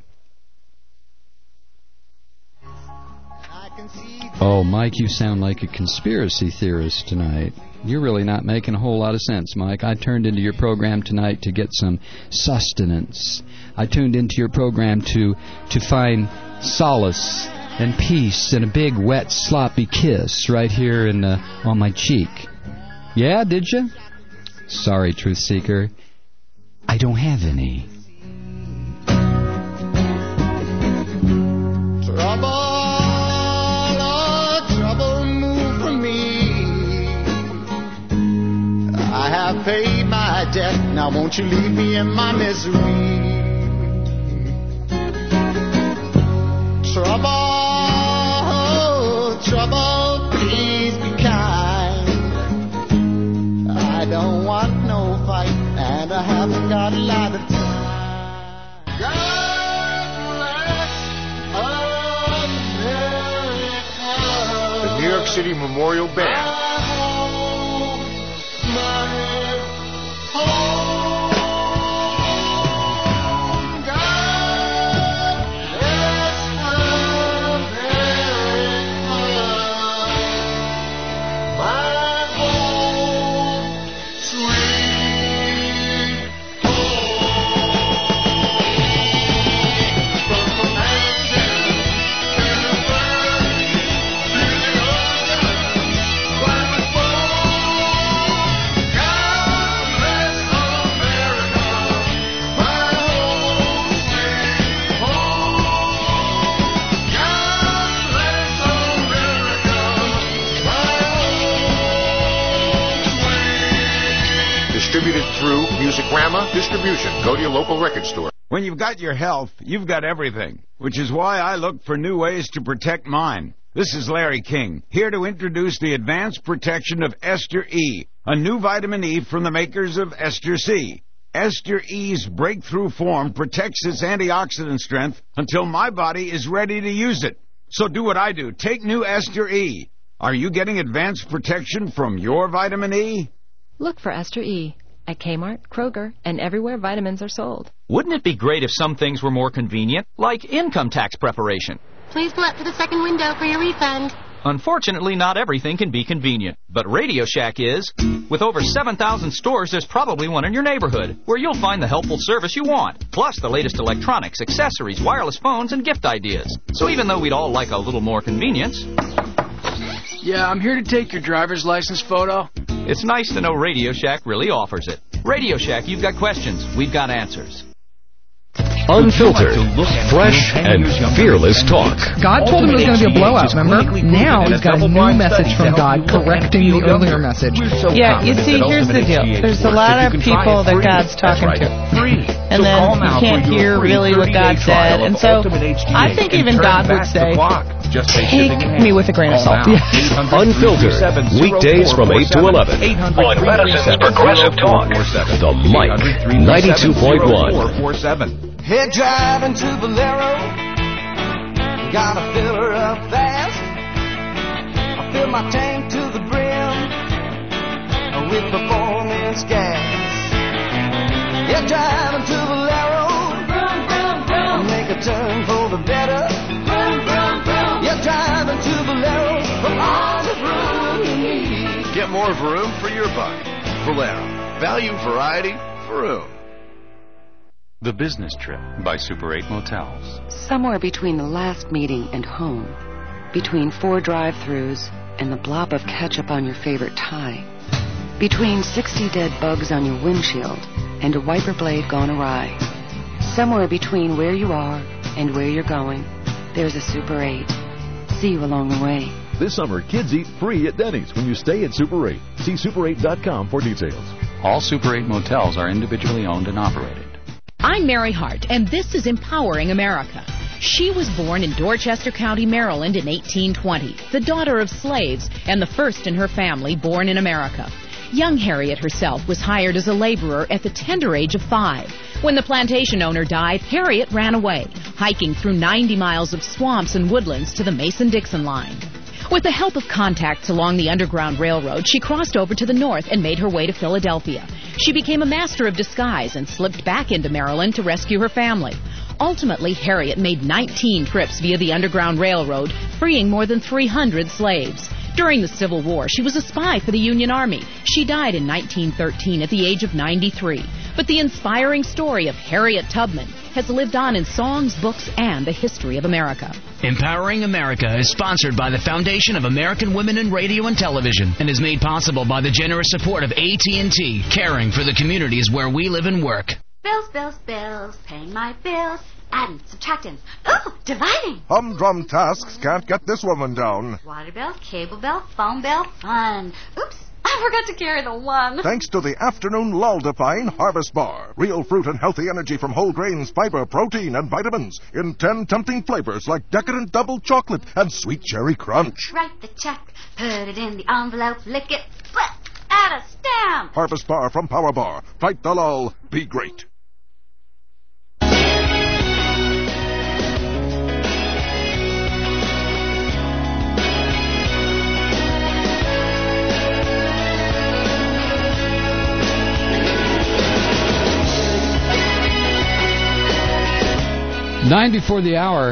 [SPEAKER 12] Oh, Mike, you sound like a conspiracy theorist tonight. You're really not making a whole lot of sense, Mike. I turned into your program tonight to get some sustenance. I tuned into your program to find solace and peace and a big, wet, sloppy kiss right here on my cheek. Yeah, did you? Sorry, Truth Seeker. I don't have any.
[SPEAKER 11] Trouble, move from me. I have paid my debt. Now won't you leave me in my misery? Trouble, please be kind. I don't want no fight, and I haven't got a lot of time.
[SPEAKER 17] The New York City Memorial Band. Distributed through Musicrama Distribution. Go to your local record store.
[SPEAKER 18] When you've got your health, you've got everything, which is why I look for new ways to protect mine. This is Larry King, here to introduce the advanced protection of Ester E, a new vitamin E from the makers of Ester C. Ester E's breakthrough form protects its antioxidant strength until my body is ready to use it. So do what I do. Take new Ester E. Are you getting advanced protection from your vitamin E?
[SPEAKER 19] Look for Ester E at Kmart, Kroger, and everywhere vitamins are sold.
[SPEAKER 21] Wouldn't it be great if some things were more convenient, like income tax preparation?
[SPEAKER 22] Please go up to the second window for your refund.
[SPEAKER 21] Unfortunately, not everything can be convenient, but Radio Shack is. With over 7,000 stores, there's probably one in your neighborhood where you'll find the helpful service you want, plus the latest electronics, accessories, wireless phones, and gift ideas. So even though we'd all like a little more convenience...
[SPEAKER 9] Yeah, I'm here to take your driver's license photo.
[SPEAKER 21] It's nice to know Radio Shack really offers it. Radio Shack, you've got questions, we've got answers.
[SPEAKER 4] Unfiltered, fresh, and fearless talk.
[SPEAKER 20] God told him it was going to be a blowout, remember? Now he's got a new message from God correcting the earlier message.
[SPEAKER 22] Yeah, you see, here's the deal. There's a lot of people that God's talking to. And then you can't hear really what God said. And so I think even God would say, take me with a grain of salt.
[SPEAKER 4] Unfiltered, weekdays from 8 to 11 on Madison's Progressive Talk. The Mike 92.1.
[SPEAKER 11] Hey, driving to Valero, gotta fill her up fast. I fill my tank to the brim with performance gas. Yeah, driving to Valero, make a turn for the better. Yeah, driving to Valero, for all the room you need.
[SPEAKER 14] Get more vroom for your buck. Valero. Value, variety, vroom.
[SPEAKER 23] The Business Trip by Super 8 Motels.
[SPEAKER 24] Somewhere between the last meeting and home, between 4 drive-thrus and the blob of ketchup on your favorite tie, between 60 dead bugs on your windshield and a wiper blade gone awry, somewhere between where you are and where you're going, there's a Super 8. See you along the way.
[SPEAKER 25] This summer, kids eat free at Denny's when you stay at Super 8. See super8.com for details.
[SPEAKER 23] All Super 8 motels are individually owned and operated.
[SPEAKER 26] I'm Mary Hart, and this is Empowering America. She was born in Dorchester County, Maryland in 1820, the daughter of slaves and the first in her family born in America. Young Harriet herself was hired as a laborer at the tender age of 5. When the plantation owner died, Harriet ran away, hiking through 90 miles of swamps and woodlands to the Mason-Dixon line. With the help of contacts along the Underground Railroad, she crossed over to the north and made her way to Philadelphia. She became a master of disguise and slipped back into Maryland to rescue her family. Ultimately, Harriet made 19 trips via the Underground Railroad, freeing more than 300 slaves. During the Civil War, she was a spy for the Union Army. She died in 1913 at the age of 93. But the inspiring story of Harriet Tubman has lived on in songs, books, and the history of America.
[SPEAKER 28] Empowering America is sponsored by the Foundation of American Women in Radio and Television and is made possible by the generous support of AT&T, caring for the communities where we live and work.
[SPEAKER 29] Bills, paying my bills, adding, subtracting, ooh, dividing.
[SPEAKER 30] Humdrum tasks can't get this woman down.
[SPEAKER 29] Water bill, cable bill, phone bill, fun. Oops, I forgot to carry the 1.
[SPEAKER 30] Thanks to the afternoon lull-defying Harvest Bar. Real fruit and healthy energy from whole grains, fiber, protein, and vitamins. In 10 tempting flavors like decadent double chocolate and sweet cherry crunch.
[SPEAKER 29] Write the check, put it in the envelope, lick it, add a stamp.
[SPEAKER 30] Harvest Bar from Power Bar. Fight the lull. Be great.
[SPEAKER 12] Nine before the hour.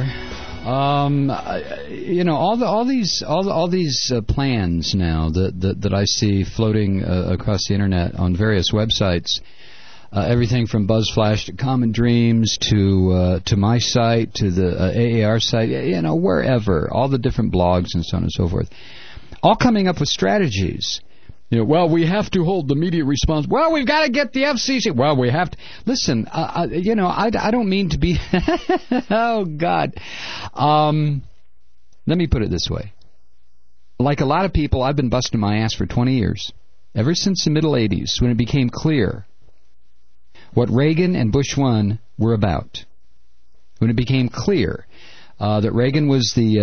[SPEAKER 12] You know, all these plans now that I see floating across the internet on various websites, everything from BuzzFlash to Common Dreams to my site to the AAR site, you know, wherever, all the different blogs and so on and so forth, all coming up with strategies. You know, well, we have to hold the media responsible. Well, we've got to get the FCC. Well, we have to. Listen, you know, I don't mean to be... oh, God. Let me put it this way. Like a lot of people, I've been busting my ass for 20 years. Ever since the middle 80s, when it became clear what Reagan and Bush 1 were about. When it became clear that Reagan was the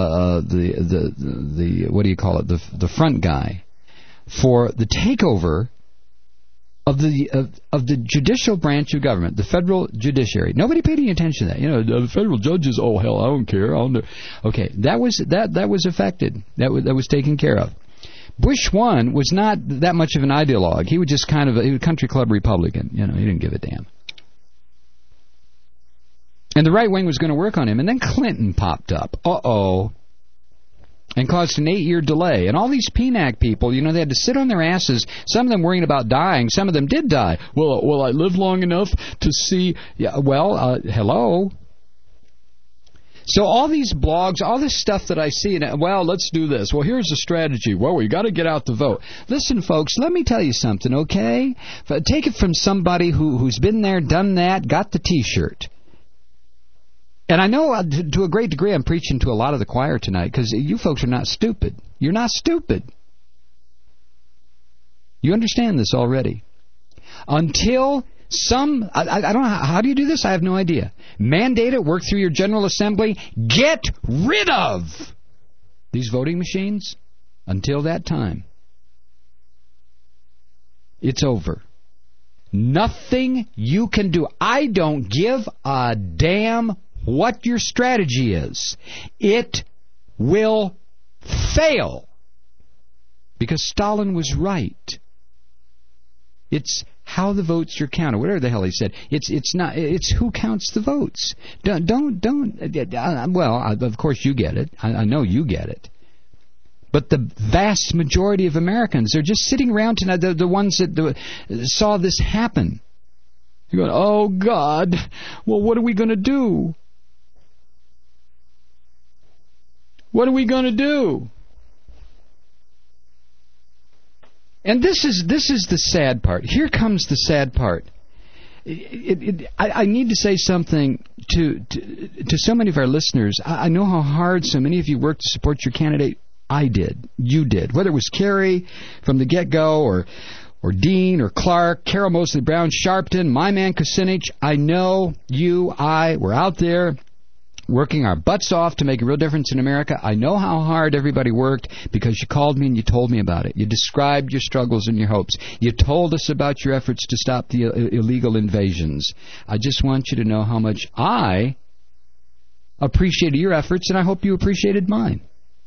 [SPEAKER 12] what do you call it, the front guy for the takeover of the judicial branch of government, the federal judiciary. Nobody paid any attention to that. You know, the federal judges. Oh hell, I don't care. Okay, that was affected. That was taken care of. Bush 1 was not that much of an ideologue. He was just kind of a country club Republican. You know, he didn't give a damn. And the right wing was going to work on him. And then Clinton popped up. Uh-oh. and caused an 8-year delay. And all these PNAC people, you know, they had to sit on their asses, some of them worrying about dying, some of them did die. Well, I lived long enough to see... Yeah, well, hello? So all these blogs, all this stuff that I see, and well, let's do this. Well, here's the strategy. Well, we got to get out the vote. Listen, folks, let me tell you something, okay? Take it from somebody who's been there, done that, got the T-shirt. And I know to a great degree I'm preaching to a lot of the choir tonight because you folks are not stupid. You're not stupid. You understand this already. Until I don't know, how do you do this? I have no idea. Mandate it, work through your General Assembly, get rid of these voting machines. Until that time, it's over. Nothing you can do. I don't give a damn what your strategy is. It will fail. Because Stalin was right. It's how the votes are counted. Whatever the hell he said. It's who counts the votes. Well, of course you get it. I know you get it. But the vast majority of Americans are just sitting around tonight, the ones that saw this happen. You're going, oh, God, well, what are we going to do? What are we going to do? And this is the sad part. Here comes the sad part. I need to say something to so many of our listeners. I know how hard so many of you worked to support your candidate. I did. You did. Whether it was Kerry from the get-go or Dean or Clark, Carol Mosley Brown, Sharpton, my man Kucinich, I know you, we're out there working our butts off to make a real difference in America. I know how hard everybody worked because you called me and you told me about it. You described your struggles and your hopes. You told us about your efforts to stop the illegal invasions. I just want you to know how much I appreciated your efforts, and I hope you appreciated mine.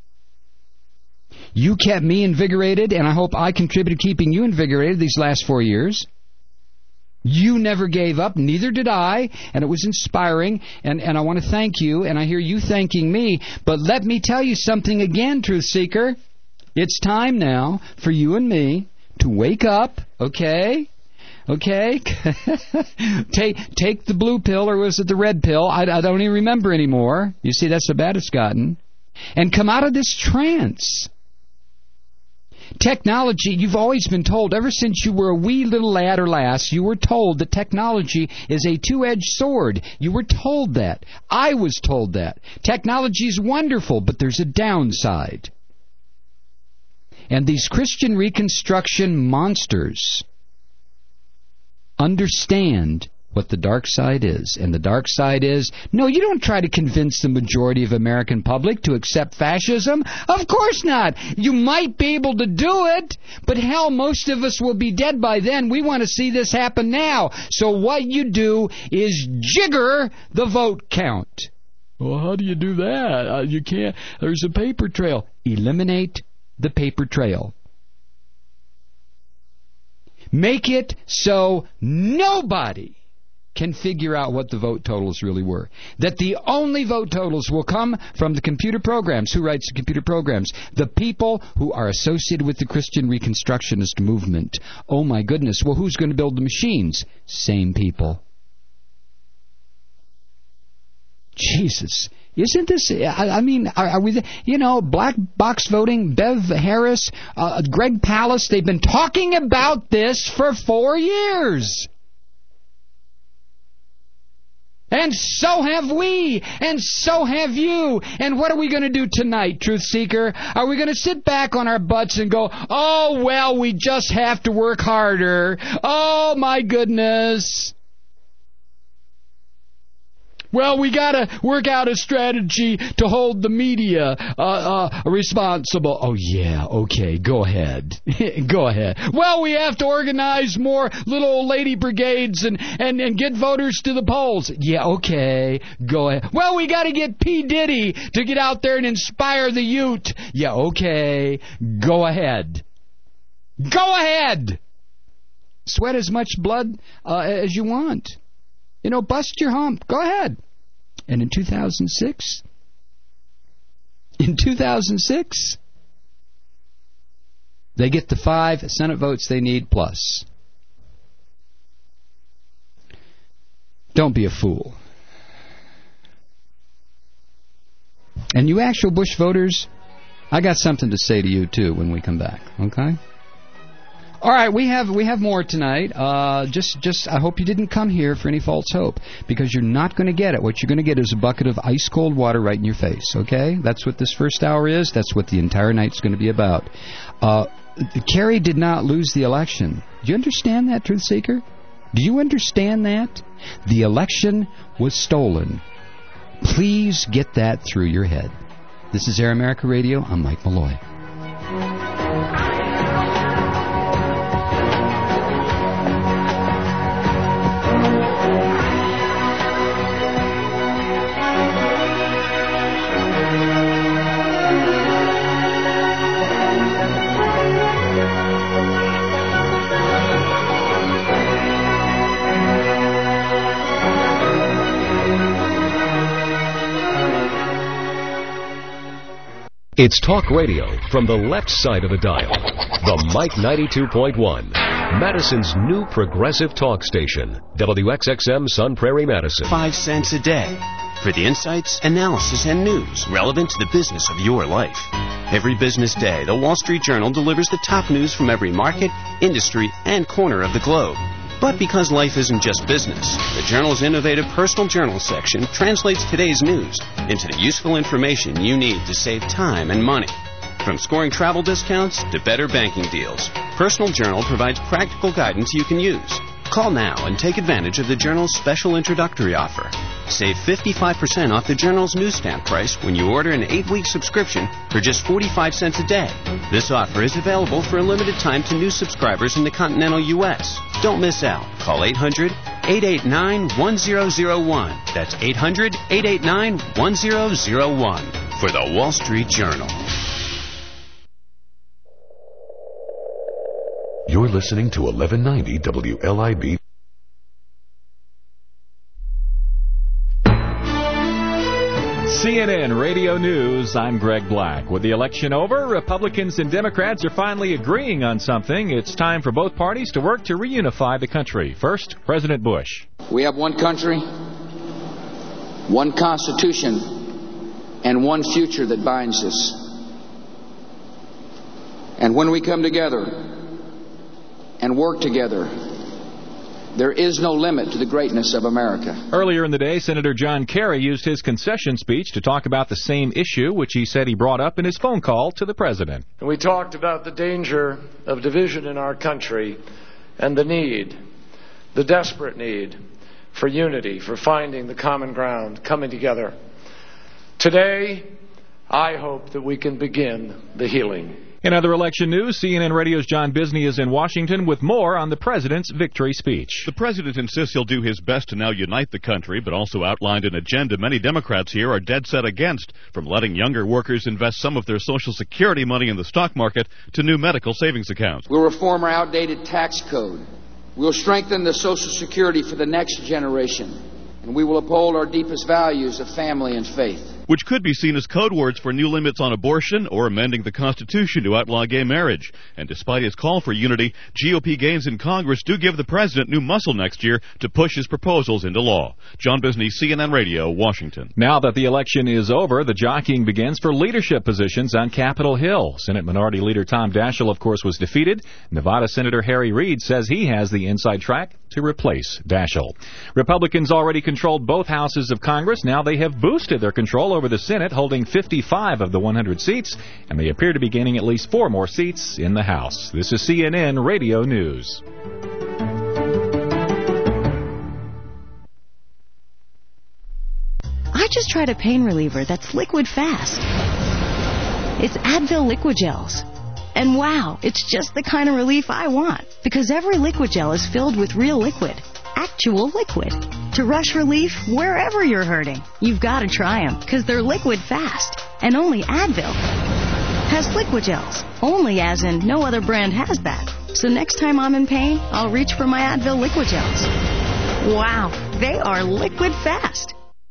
[SPEAKER 12] You kept me invigorated, and I hope I contributed to keeping you invigorated these last 4 years. You never gave up, neither did I, and it was inspiring, and I want to thank you, and I hear you thanking me. But let me tell you something again, Truth Seeker. It's time now for you and me to wake up, okay? Okay? Take the blue pill, or was it the red pill? I don't even remember anymore. You see, that's how bad it's gotten. And come out of this trance. Technology, you've always been told, ever since you were a wee little lad or lass, you were told that technology is a two-edged sword. You were told that. I was told that. Technology is wonderful, but there's a downside. And these Christian Reconstruction monsters understand what the dark side is. And the dark side is, no, you don't try to convince the majority of American public to accept fascism. Of course not. You might be able to do it, but hell, most of us will be dead by then. We want to see this happen now. So what you do is jigger the vote count. Well, how do you do that? You can't. There's a paper trail. Eliminate the paper trail. Make it so nobody can figure out what the vote totals really were. That the only vote totals will come from the computer programs. Who writes the computer programs? The people who are associated with the Christian Reconstructionist movement. Oh my goodness. Well, who's going to build the machines? Same people. Jesus. Isn't this, I mean, are we, black box voting, Bev Harris, Greg Palast, they've been talking about this for 4 years. And so have we, and so have you. And what are we going to do tonight, Truth Seeker? Are we going to sit back on our butts and go, oh, well, we just have to work harder. Oh, my goodness. Well, we got to work out a strategy to hold the media responsible. Oh, yeah, okay, go ahead. Go ahead. Well, we have to organize more little old lady brigades and get voters to the polls. Yeah, okay, go ahead. Well, we got to get P. Diddy to get out there and inspire the youth. Yeah, okay, go ahead. Go ahead. Sweat as much blood as you want. Bust your hump. Go ahead. And in 2006, in 2006. They get the 5 Senate votes they need plus. Don't be a fool. And you actual Bush voters, I got something to say to you, too, when we come back, okay? All right, we have more tonight. Just I hope you didn't come here for any false hope, because you're not going to get it. What you're going to get is a bucket of ice-cold water right in your face, okay? That's what this first hour is. That's what the entire night's going to be about. Kerry did not lose the election. Do you understand that, Truth Seeker? Do you understand that? The election was stolen. Please get that through your head. This is Air America Radio. I'm Mike Malloy.
[SPEAKER 4] It's talk radio from the left side of the dial. The Mike 92.1, Madison's new progressive talk station. WXXM Sun Prairie, Madison.
[SPEAKER 1] 5 cents a day for the insights, analysis, and news relevant to the business of your life. Every business day, the Wall Street Journal delivers the top news from every market, industry, and corner of the globe. But because life isn't just business, the Journal's innovative personal journal section translates today's news into the useful information you need to save time and money. From scoring travel discounts to better banking deals, Personal Journal provides practical guidance you can use. Call now and take advantage of the Journal's special introductory offer. Save 55% off the Journal's newsstand price when you order an 8-week subscription for just 45 cents a day. This offer is available for a limited time to new subscribers in the continental U.S. Don't miss out. Call 800-889-1001. That's 800-889-1001 for the Wall Street Journal.
[SPEAKER 25] You're listening to 1190 WLIB.
[SPEAKER 2] CNN Radio News, I'm Greg Black. With the election over, Republicans and Democrats are finally agreeing on something. It's time for both parties to work to reunify the country. First, President Bush.
[SPEAKER 3] We have one country, one Constitution, and one future that binds us. And when we come together and work together, there is no limit to the greatness of America.
[SPEAKER 2] Earlier in the day, Senator John Kerry used his concession speech to talk about the same issue, which he said he brought up in his phone call to the president.
[SPEAKER 5] And we talked about the danger of division in our country and the need, the desperate need for unity, for finding the common ground, coming together. Today, I hope that we can begin the healing.
[SPEAKER 2] In other election news, CNN Radio's John Bisney is in Washington with more on the president's victory speech.
[SPEAKER 6] The president insists he'll do his best to now unite the country, but also outlined an agenda many Democrats here are dead set against, from letting younger workers invest some of their Social Security money in the stock market to new medical savings accounts.
[SPEAKER 3] We'll reform our outdated tax code. We'll strengthen the Social Security for the next generation. And we will uphold our deepest values of family and faith.
[SPEAKER 6] Which could be seen as code words for new limits on abortion or amending the Constitution to outlaw gay marriage. And despite his call for unity, GOP gains in Congress do give the president new muscle next year to push his proposals into law. John Bisney, CNN Radio, Washington.
[SPEAKER 2] Now that the election is over, the jockeying begins for leadership positions on Capitol Hill. Senate Minority Leader Tom Daschle, of course, was defeated. Nevada Senator Harry Reid says he has the inside track to replace Daschle. Republicans already controlled both houses of Congress. Now they have boosted their control over the Senate, holding 55 of the 100 seats, and they appear to be gaining at least 4 more seats in the House. This is CNN Radio News.
[SPEAKER 7] I just tried a pain reliever that's liquid fast. It's Advil Liquid Gels. And wow, it's just the kind of relief I want, because every liquid gel is filled with real liquid. Actual liquid. To rush relief wherever you're hurting. You've got to try them, because they're liquid fast. And only Advil has liquid gels. Only as in no other brand has that. So next time I'm in pain, I'll reach for my Advil liquid gels. Wow, they are liquid fast.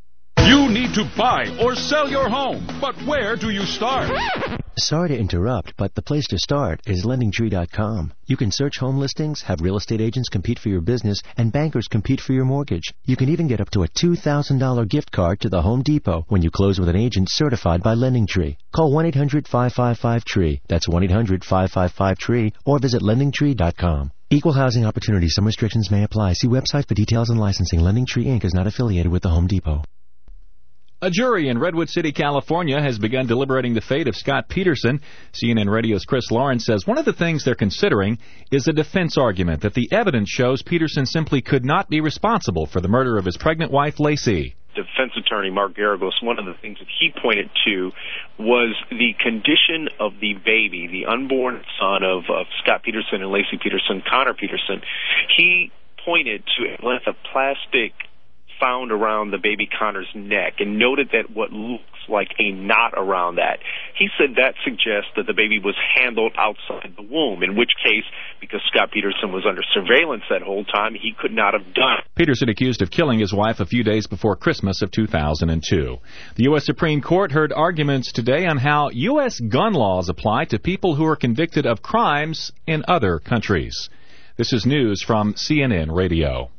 [SPEAKER 8] You need to buy or sell your home, but where do you start?
[SPEAKER 9] Sorry to interrupt, but the place to start is LendingTree.com. You can search home listings, have real estate agents compete for your business, and bankers compete for your mortgage. You can even get up to a $2,000 gift card to the Home Depot when you close with an agent certified by LendingTree. Call 1-800-555-TREE. That's 1-800-555-TREE, or visit LendingTree.com. Equal housing opportunity. Some restrictions may apply. See website for details and licensing. LendingTree Inc. is not affiliated with the Home Depot.
[SPEAKER 2] A jury in Redwood City, California, has begun deliberating the fate of Scott Peterson. CNN Radio's Chris Lawrence says one of the things they're considering is a defense argument that the evidence shows Peterson simply could not be responsible for the murder of his pregnant wife, Lacey.
[SPEAKER 10] Defense attorney Mark Garagos, one of the things that he pointed to was the condition of the baby, the unborn son of Scott Peterson and Lacey Peterson, Connor Peterson. He pointed to a length of plastic found around the baby Connor's neck and noted that what looks like a knot around that. He said that suggests that the baby was handled outside the womb, in which case, because Scott Peterson was under surveillance that whole time, he could not have done it.
[SPEAKER 2] Peterson accused of killing his wife a few days before Christmas of 2002. The U.S. Supreme Court heard arguments today on how U.S. gun laws apply to people who are convicted of crimes in other countries. This is news from CNN Radio.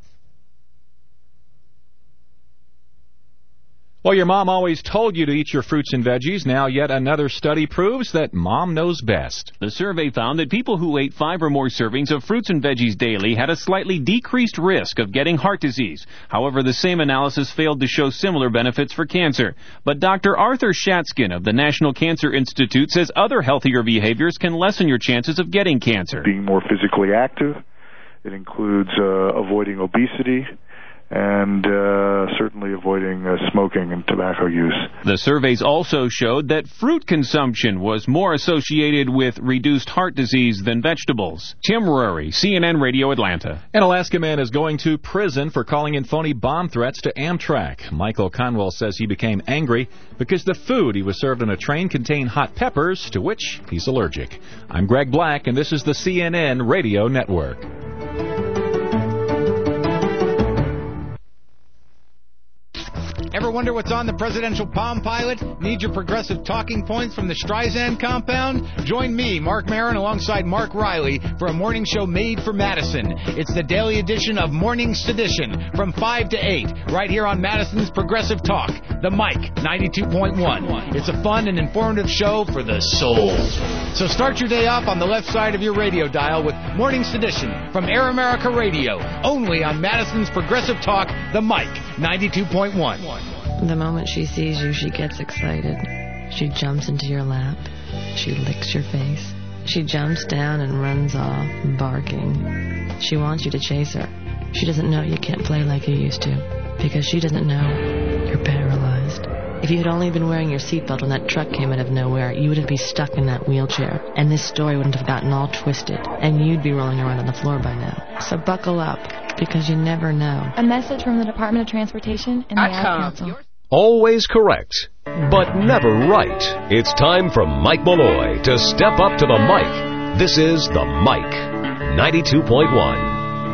[SPEAKER 2] Well, your mom always told you to eat your fruits and veggies. Now yet another study proves that mom knows best.
[SPEAKER 13] The survey found that people who ate 5 or more servings of fruits and veggies daily had a slightly decreased risk of getting heart disease. However, the same analysis failed to show similar benefits for cancer. But Dr. Arthur Shatskin of the National Cancer Institute says other healthier behaviors can lessen your chances of getting cancer.
[SPEAKER 15] Being more physically active. It includes avoiding obesity, and certainly avoiding smoking and tobacco use.
[SPEAKER 13] The surveys also showed that fruit consumption was more associated with reduced heart disease than vegetables. Tim Rory, CNN Radio Atlanta.
[SPEAKER 2] An Alaska man is going to prison for calling in phony bomb threats to Amtrak. Michael Conwell says he became angry because the food he was served on a train contained hot peppers, to which he's allergic. I'm Greg Black, and this is the CNN Radio Network.
[SPEAKER 16] Ever wonder what's on the presidential Palm Pilot? Need your progressive talking points from the Streisand compound? Join me, Mark Maron, alongside Mark Riley for a morning show made for Madison. It's the daily edition of Morning Sedition from 5 to 8, right here on Madison's Progressive Talk, the Mike 92.1. It's a fun and informative show for the soul. So start your day off on the left side of your radio dial with Morning Sedition from Air America Radio, only on Madison's Progressive Talk, the Mike 92.1.
[SPEAKER 17] The moment she sees you, she gets excited. She jumps into your lap. She licks your face. She jumps down and runs off, barking. She wants you to chase her. She doesn't know you can't play like you used to, because she doesn't know you're paralyzed. If you had only been wearing your seatbelt when that truck came out of nowhere, you would be stuck in that wheelchair, and this story wouldn't have gotten all twisted, and you'd be rolling around on the floor by now. So buckle up, because you never know.
[SPEAKER 18] A message from the Department of Transportation and the Ad Council.
[SPEAKER 4] Always correct, but never right. It's time for Mike Malloy to step up to the mic. This is the Mike 92.1.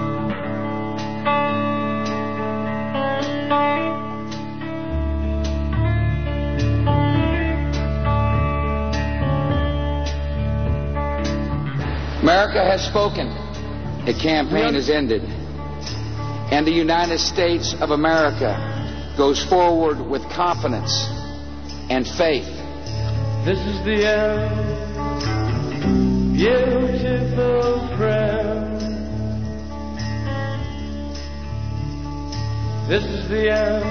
[SPEAKER 3] America has spoken. The campaign has ended. And the United States of America goes forward with confidence and faith.
[SPEAKER 11] This is the end, beautiful friend. This is the end,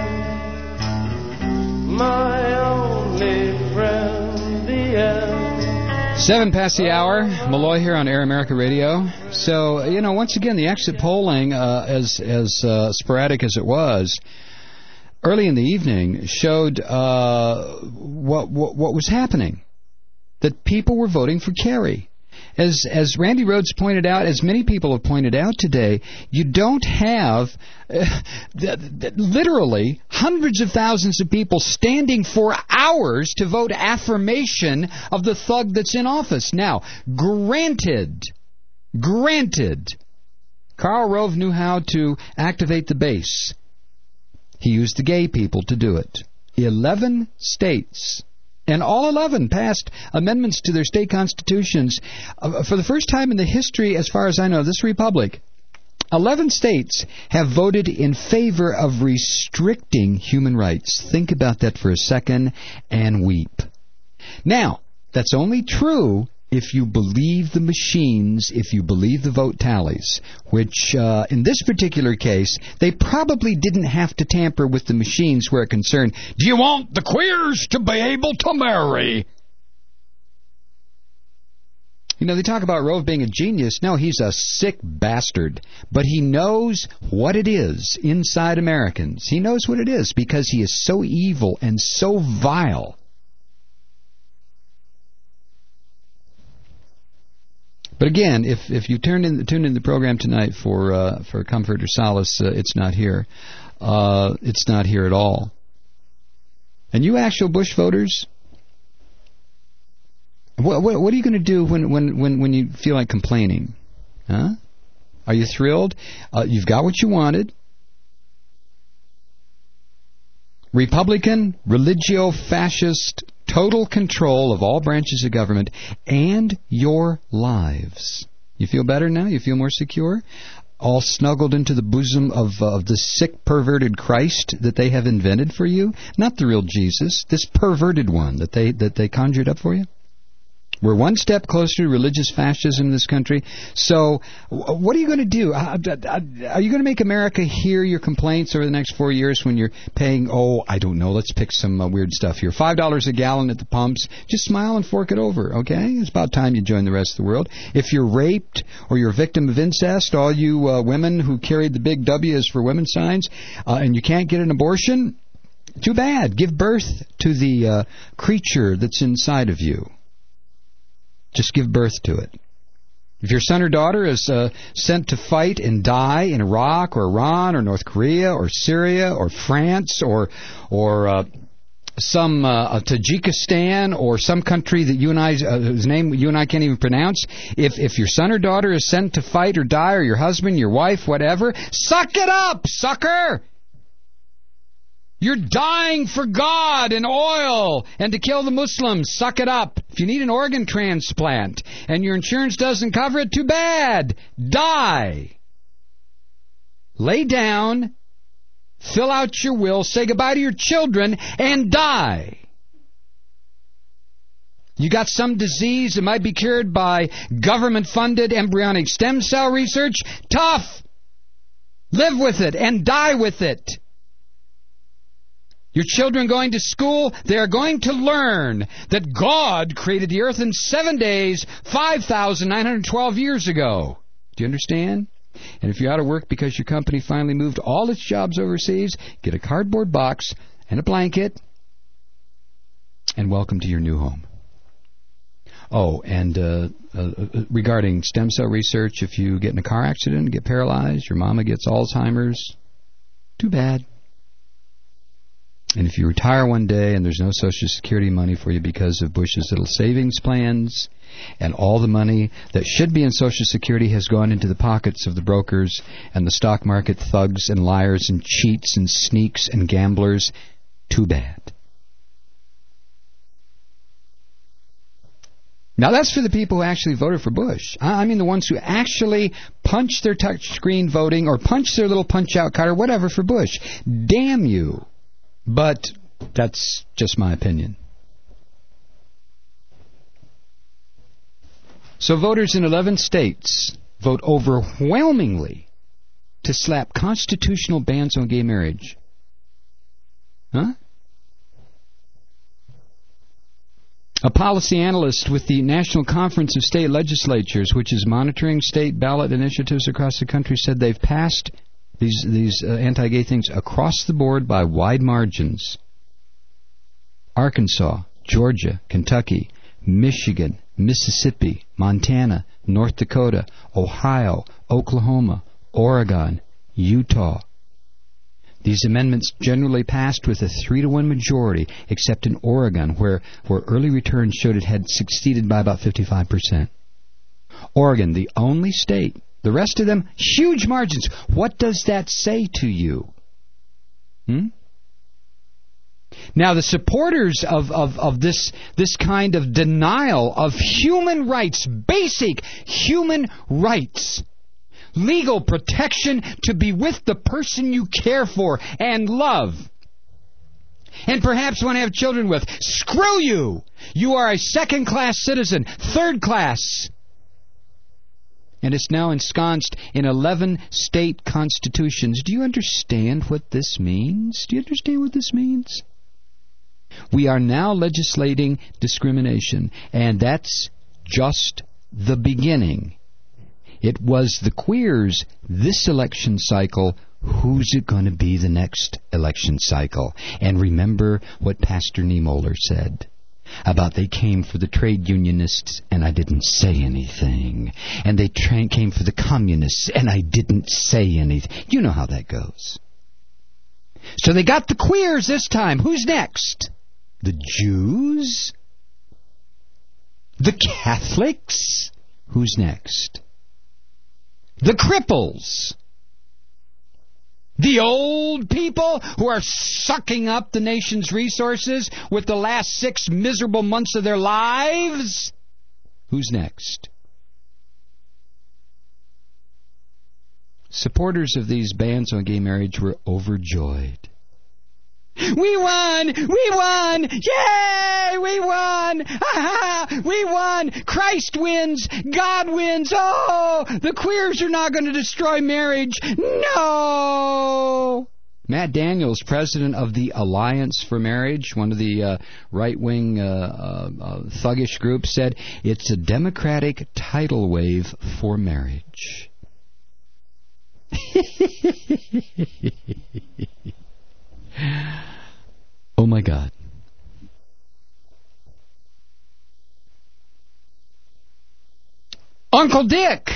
[SPEAKER 11] my only friend, the end.
[SPEAKER 12] 7 past the hour, Malloy here on Air America Radio. So, once again, the exit polling, as sporadic as it was, early in the evening showed what was happening. That people were voting for Kerry. As Randy Rhodes pointed out, as many people have pointed out today, you don't have literally hundreds of thousands of people standing for hours to vote affirmation of the thug that's in office. Now, granted, Karl Rove knew how to activate the base. He used the gay people to do it. 11 states, and all 11 passed amendments to their state constitutions. For the first time in the history, as far as I know, of this republic, 11 states have voted in favor of restricting human rights. Think about that for a second and weep. Now, that's only true if you believe the machines, if you believe the vote tallies, which in this particular case, they probably didn't have to tamper with the machines where it concerned, do you want the queers to be able to marry? You know, they talk about Rove being a genius. No, he's a sick bastard. But he knows what it is inside Americans. He knows what it is because he is so evil and so vile. But again, if you tune in the program tonight for comfort or solace, it's not here. It's not here at all. And you actual Bush voters, what are you going to do when you feel like complaining? Huh? Are you thrilled? You've got what you wanted. Republican, religio-fascist, total control of all branches of government and your lives. You feel better now? You feel more secure? All snuggled into the bosom of the sick, perverted Christ that they have invented for you? Not the real Jesus, this perverted one that they conjured up for you? We're one step closer to religious fascism in this country. So what are you going to do? Are you going to make America hear your complaints over the next 4 years when you're paying, I don't know, let's pick some weird stuff here, $5 a gallon at the pumps? Just smile and fork it over, okay? It's about time you join the rest of the world. If you're raped or you're a victim of incest, all you women who carried the big W's for women signs, and you can't get an abortion, too bad. Give birth to the creature that's inside of you. Just give birth to it. If your son or daughter is sent to fight and die in Iraq or Iran or North Korea or Syria or France or some Tajikistan or some country that you and I whose name you and I can't even pronounce, if your son or daughter is sent to fight or die, or your husband, your wife, whatever, suck it up, sucker! You're dying for God and oil and to kill the Muslims. Suck it up. If you need an organ transplant and your insurance doesn't cover it, too bad. Die. Lay down, fill out your will, say goodbye to your children, and die. You got some disease that might be cured by government-funded embryonic stem cell research? Tough. Live with it and die with it. Your children going to school, they are going to learn that God created the earth in 7 days, 5,912 years ago. Do you understand? And if you're out of work because your company finally moved all its jobs overseas, get a cardboard box and a blanket, and welcome to your new home. Oh, and regarding stem cell research, if you get in a car accident, get paralyzed, your mama gets Alzheimer's, too bad. And if you retire one day and there's no Social Security money for you because of Bush's little savings plans, and all the money that should be in Social Security has gone into the pockets of the brokers and the stock market thugs and liars and cheats and sneaks and gamblers, too bad. Now that's for the people who actually voted for Bush. I mean the ones who actually punched their touchscreen voting or punched their little punch-out card or whatever for Bush. Damn you. But that's just my opinion. So voters in 11 states vote overwhelmingly to slap constitutional bans on gay marriage. Huh? A policy analyst with the National Conference of State Legislatures, which is monitoring state ballot initiatives across the country, said they've passed these anti-gay things across the board by wide margins. Arkansas, Georgia, Kentucky, Michigan, Mississippi, Montana, North Dakota, Ohio, Oklahoma, Oregon, Utah. These amendments generally passed with a 3-to-1 majority, except in Oregon, where early returns showed it had succeeded by about 55%. Oregon, the only state. The rest of them, huge margins. What does that say to you? Now, the supporters of this kind of denial of human rights, basic human rights, legal protection to be with the person you care for and love, and perhaps want to have children with, screw you! You are a second-class citizen, third class. And it's now ensconced in 11 state constitutions. Do you understand what this means? Do you understand what this means? We are now legislating discrimination, and that's just the beginning. It was the queers this election cycle. Who's it going to be the next election cycle? And remember what Pastor Niemöller said about they came for the trade unionists and I didn't say anything. And they came for the communists and I didn't say anything. You know how that goes. So they got the queers this time. Who's next? The Jews? The Catholics? Who's next? The cripples? The old people who are sucking up the nation's resources with the last 6 miserable months of their lives? Who's next? Supporters of these bans on gay marriage were overjoyed. We won! We won! Yay! We won! Ha-ha! We won! Christ wins! God wins! Oh! The queers are not going to destroy marriage! No! Matt Daniels, president of the Alliance for Marriage, one of the right-wing thuggish groups, said it's a democratic tidal wave for marriage. Oh my God. Uncle Dick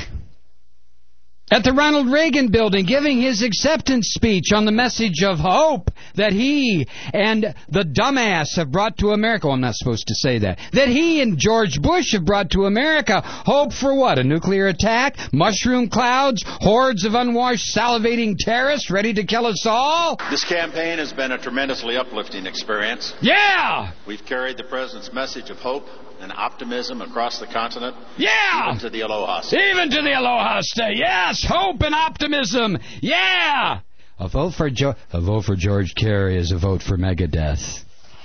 [SPEAKER 12] at the Ronald Reagan building giving his acceptance speech on the message of hope that he and the dumbass have brought to America. Well, I'm not supposed to say that. That he and George Bush have brought to America. Hope for what? A nuclear attack? Mushroom clouds? Hordes of unwashed, salivating terrorists ready to kill us all?
[SPEAKER 14] This campaign has been a tremendously uplifting experience.
[SPEAKER 12] Yeah!
[SPEAKER 14] We've carried the President's message of hope and optimism across the continent.
[SPEAKER 12] Yeah!
[SPEAKER 14] Even to the Aloha State.
[SPEAKER 12] Even to the Aloha State. Yes! Hope and optimism. Yeah! A vote for George Kerry is a vote for Megadeth.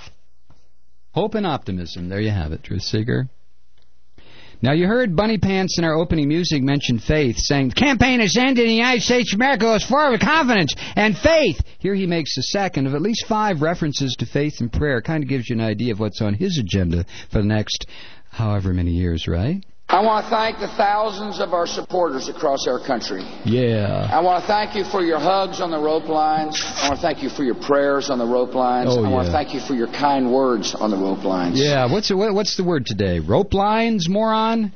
[SPEAKER 12] Hope and optimism. There you have it, Truth Seeker. Now, you heard Bunny Pants in our opening music mention faith, saying, the campaign has ended in the United States of America goes forward with confidence and faith. Here he makes a second of at least 5 references to faith and prayer. Kind of gives you an idea of what's on his agenda for the next however many years, right?
[SPEAKER 3] I want to thank the thousands of our supporters across our country.
[SPEAKER 12] Yeah.
[SPEAKER 3] I want to thank you for your hugs on the rope lines. I want to thank you for your prayers on the rope lines. I want to thank you for your kind words on the rope lines.
[SPEAKER 12] Yeah, what's the word today? Rope lines, moron?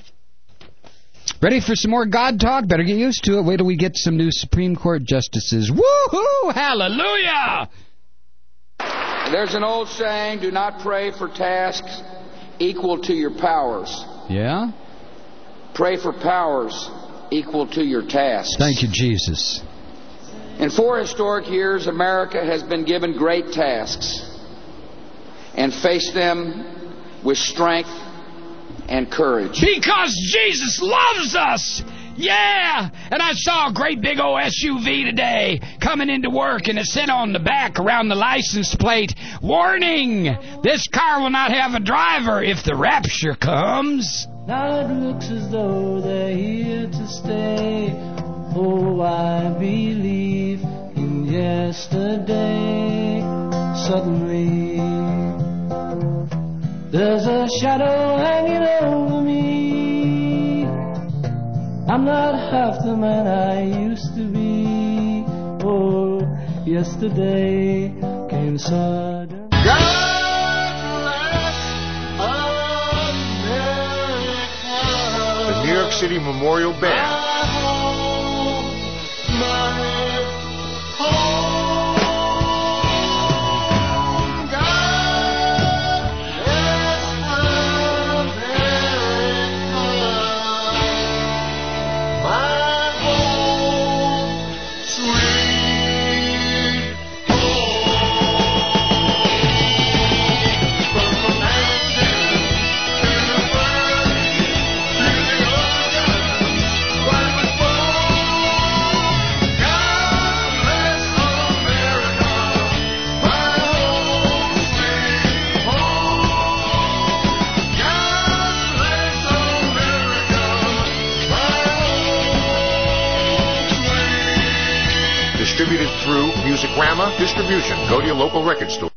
[SPEAKER 12] Ready for some more God talk? Better get used to it. Wait till we get some new Supreme Court justices. Woo-hoo! Hallelujah!
[SPEAKER 3] There's an old saying, do not pray for tasks equal to your powers.
[SPEAKER 12] Yeah?
[SPEAKER 3] Pray for powers equal to your tasks.
[SPEAKER 12] Thank you, Jesus.
[SPEAKER 3] In 4 historic years, America has been given great tasks and faced them with strength and courage.
[SPEAKER 12] Because Jesus loves us! Yeah! And I saw a great big old SUV today coming into work, and it said on the back around the license plate, warning! This car will not have a driver if the rapture comes.
[SPEAKER 11] Now it looks as though they're here to stay. Oh, I believe in yesterday. Suddenly, there's a shadow hanging over me. I'm not half the man I used to be. Oh, yesterday came sudden.
[SPEAKER 19] The New York City Memorial Band. Whamma Distribution. Go to your local record store.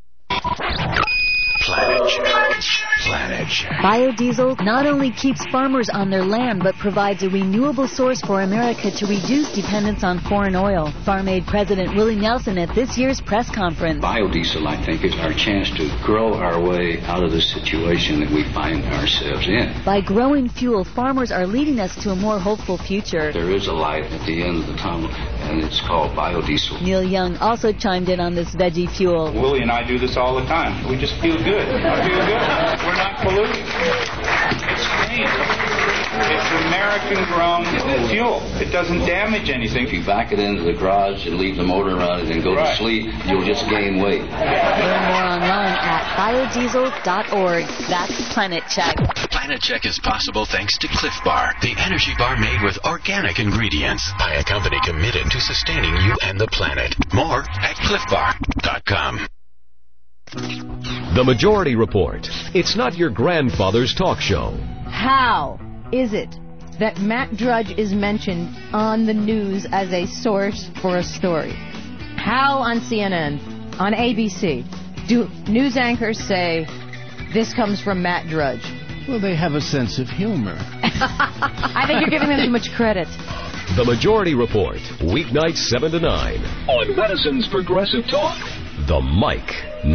[SPEAKER 20] Planet Check.
[SPEAKER 21] Biodiesel not only keeps farmers on their land, but provides a renewable source for America to reduce dependence on foreign oil. Farm Aid President Willie Nelson at this year's press conference.
[SPEAKER 22] Biodiesel, I think, is our chance to grow our way out of the situation that we find ourselves in.
[SPEAKER 21] By growing fuel, farmers are leading us to a more hopeful future.
[SPEAKER 22] There is a light at the end of the tunnel, and it's called biodiesel.
[SPEAKER 21] Neil Young also chimed in on this veggie fuel.
[SPEAKER 23] Willie and I do this all the time. We just feel good. I feel good. We're not polluting. It's clean. It's American-grown fuel. It doesn't damage anything.
[SPEAKER 22] If you back it into the garage and leave the motor running and go to sleep, you'll just gain weight.
[SPEAKER 21] Learn more online at biodiesel.org. That's Planet Check.
[SPEAKER 20] Planet Check is possible thanks to Cliff Bar, the energy bar made with organic ingredients by a company committed to sustaining you and the planet. More at cliffbar.com.
[SPEAKER 4] The Majority Report. It's not your grandfather's talk show.
[SPEAKER 24] How is it that Matt Drudge is mentioned on the news as a source for a story? How on CNN, on ABC, do news anchors say, this comes from Matt Drudge?
[SPEAKER 26] Well, they have a sense of humor.
[SPEAKER 24] I think you're giving them too much credit.
[SPEAKER 4] The Majority Report, weeknights 7 to 9. On Madison's Progressive Talk. The Mike,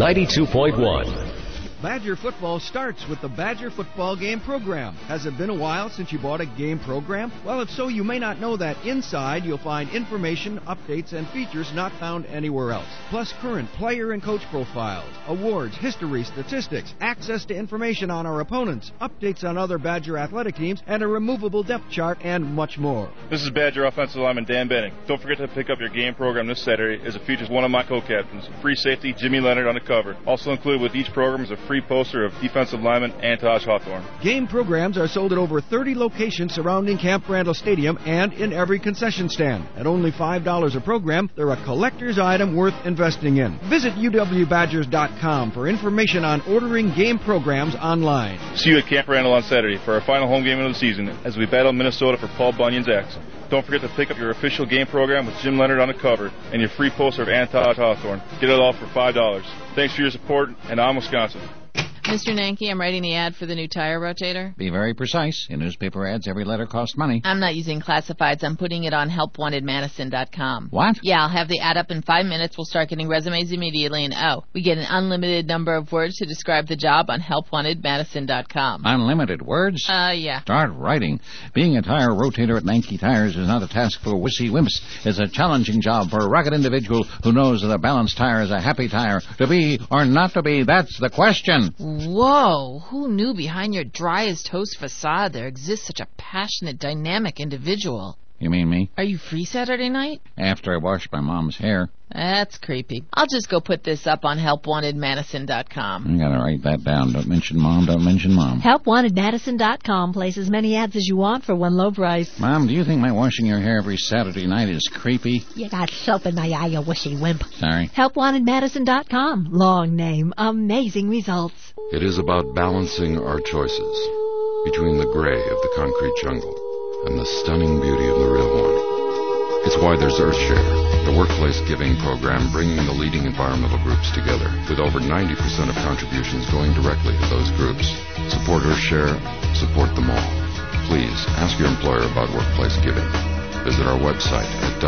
[SPEAKER 4] 92.1.
[SPEAKER 27] Badger football starts with the Badger football game program. Has it been a while since you bought a game program? Well, if so, you may not know that inside you'll find information, updates, and features not found anywhere else. Plus current player and coach profiles, awards, history, statistics, access to information on our opponents, updates on other Badger athletic teams, and a removable depth chart, and much more.
[SPEAKER 28] This is Badger offensive lineman Dan Benning. Don't forget to pick up your game program this Saturday as it features one of my co-captains, free safety Jimmy Leonard, on the cover. Also included with each program is a free poster of defensive lineman Antosh Hawthorne.
[SPEAKER 27] Game programs are sold at over 30 locations surrounding Camp Randall Stadium and in every concession stand. At only $5 a program, they're a collector's item worth investing in. Visit uwbadgers.com for information on ordering game programs online.
[SPEAKER 28] See you at Camp Randall on Saturday for our final home game of the season as we battle Minnesota for Paul Bunyan's axe. Don't forget to pick up your official game program with Jim Leonard on the cover and your free poster of Antosh Hawthorne. Get it all for $5. Thanks for your support, and on Wisconsin.
[SPEAKER 29] Mr. Nanke, I'm writing the ad for the new tire rotator.
[SPEAKER 30] Be very precise. In newspaper ads, every letter costs money.
[SPEAKER 29] I'm not using classifieds. I'm putting it on helpwantedmadison.com.
[SPEAKER 30] What?
[SPEAKER 29] Yeah, I'll have the ad up in 5 minutes. We'll start getting resumes immediately. And, we get an unlimited number of words to describe the job on helpwantedmadison.com.
[SPEAKER 30] Unlimited words?
[SPEAKER 29] Yeah.
[SPEAKER 30] Start writing. Being a tire rotator at Nanke Tires is not a task for wussy wimps. It's a challenging job for a rugged individual who knows that a balanced tire is a happy tire. To be or not to be, that's the question.
[SPEAKER 29] Whoa, who knew behind your dry-as-toast facade there exists such a passionate, dynamic individual?
[SPEAKER 30] You mean me?
[SPEAKER 29] Are you free Saturday night?
[SPEAKER 30] After I wash my mom's hair.
[SPEAKER 29] That's creepy. I'll just go put this up on helpwantedmadison.com.
[SPEAKER 30] You gotta write that down. Don't mention Mom, don't mention Mom.
[SPEAKER 21] Helpwantedmadison.com places many ads as you want for one low price.
[SPEAKER 30] Mom, do you think my washing your hair every Saturday night is creepy?
[SPEAKER 21] You got soap in my eye, you wishy wimp.
[SPEAKER 30] Sorry.
[SPEAKER 21] Helpwantedmadison.com. Long name, amazing results.
[SPEAKER 31] It is about balancing our choices between the gray of the concrete jungle and the stunning beauty of the real one. It's why there's EarthShare, the workplace giving program bringing the leading environmental groups together, with over 90% of contributions going directly to those groups. Support EarthShare, support them all. Please ask your employer about workplace giving. Visit our website at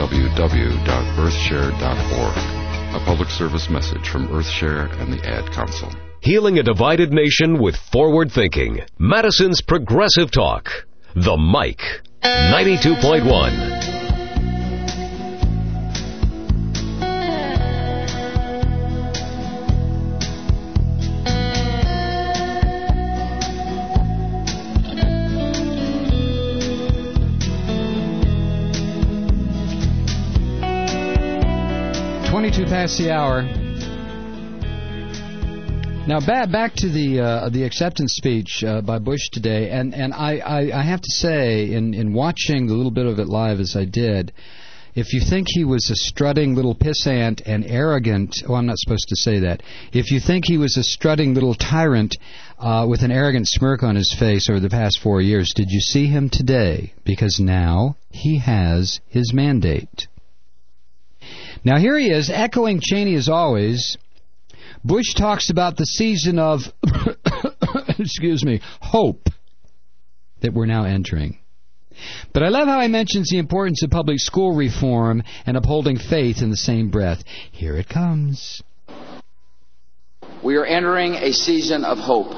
[SPEAKER 31] www.earthshare.org. A public service message from EarthShare and the Ad Council.
[SPEAKER 4] Healing a divided nation with forward thinking. Madison's Progressive Talk. The Mike. 92.1.
[SPEAKER 12] Past the hour. Now back to the acceptance speech by Bush today, and I have to say, in watching the little bit of it live as I did, if you think he was a strutting little pissant and arrogant, I'm not supposed to say that. If you think he was a strutting little tyrant with an arrogant smirk on his face over the past 4 years, did you see him today? Because now he has his mandate. Now here he is, echoing Cheney as always. Bush talks about the season of, excuse me, hope that we're now entering. But I love how he mentions the importance of public school reform and upholding faith in the same breath. Here it comes.
[SPEAKER 3] We are entering a season of hope.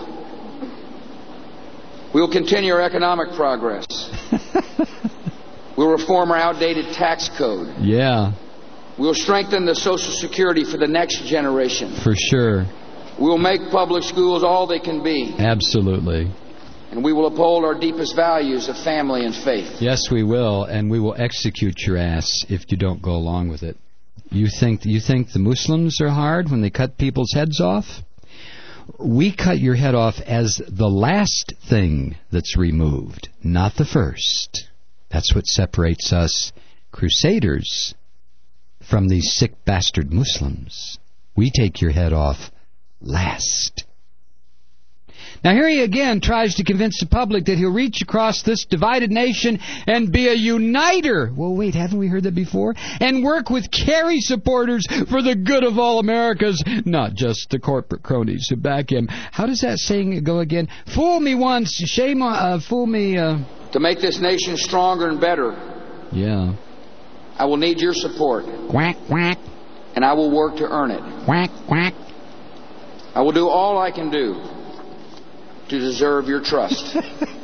[SPEAKER 3] We will continue our economic progress. We'll reform our outdated tax code.
[SPEAKER 12] Yeah.
[SPEAKER 3] We'll strengthen the Social Security for the next generation.
[SPEAKER 12] For sure.
[SPEAKER 3] We'll make public schools all they can be.
[SPEAKER 12] Absolutely.
[SPEAKER 3] And we will uphold our deepest values of family and faith.
[SPEAKER 12] Yes, we will, and we will execute your ass if you don't go along with it. You think the Muslims are hard when they cut people's heads off? We cut your head off as the last thing that's removed, not the first. That's what separates us crusaders from these sick bastard Muslims. We take your head off last. Now here he again tries to convince the public that he'll reach across this divided nation and be a uniter. Well, wait, haven't we heard that before? And work with Kerry supporters for the good of all Americans, not just the corporate cronies who back him. How does that saying go again? Fool me once, shame on, fool me...
[SPEAKER 3] To make this nation stronger and better,
[SPEAKER 12] yeah,
[SPEAKER 3] I will need your support.
[SPEAKER 12] Quack, quack.
[SPEAKER 3] And I will work to earn it.
[SPEAKER 12] Quack, quack.
[SPEAKER 3] I will do all I can do to deserve your trust.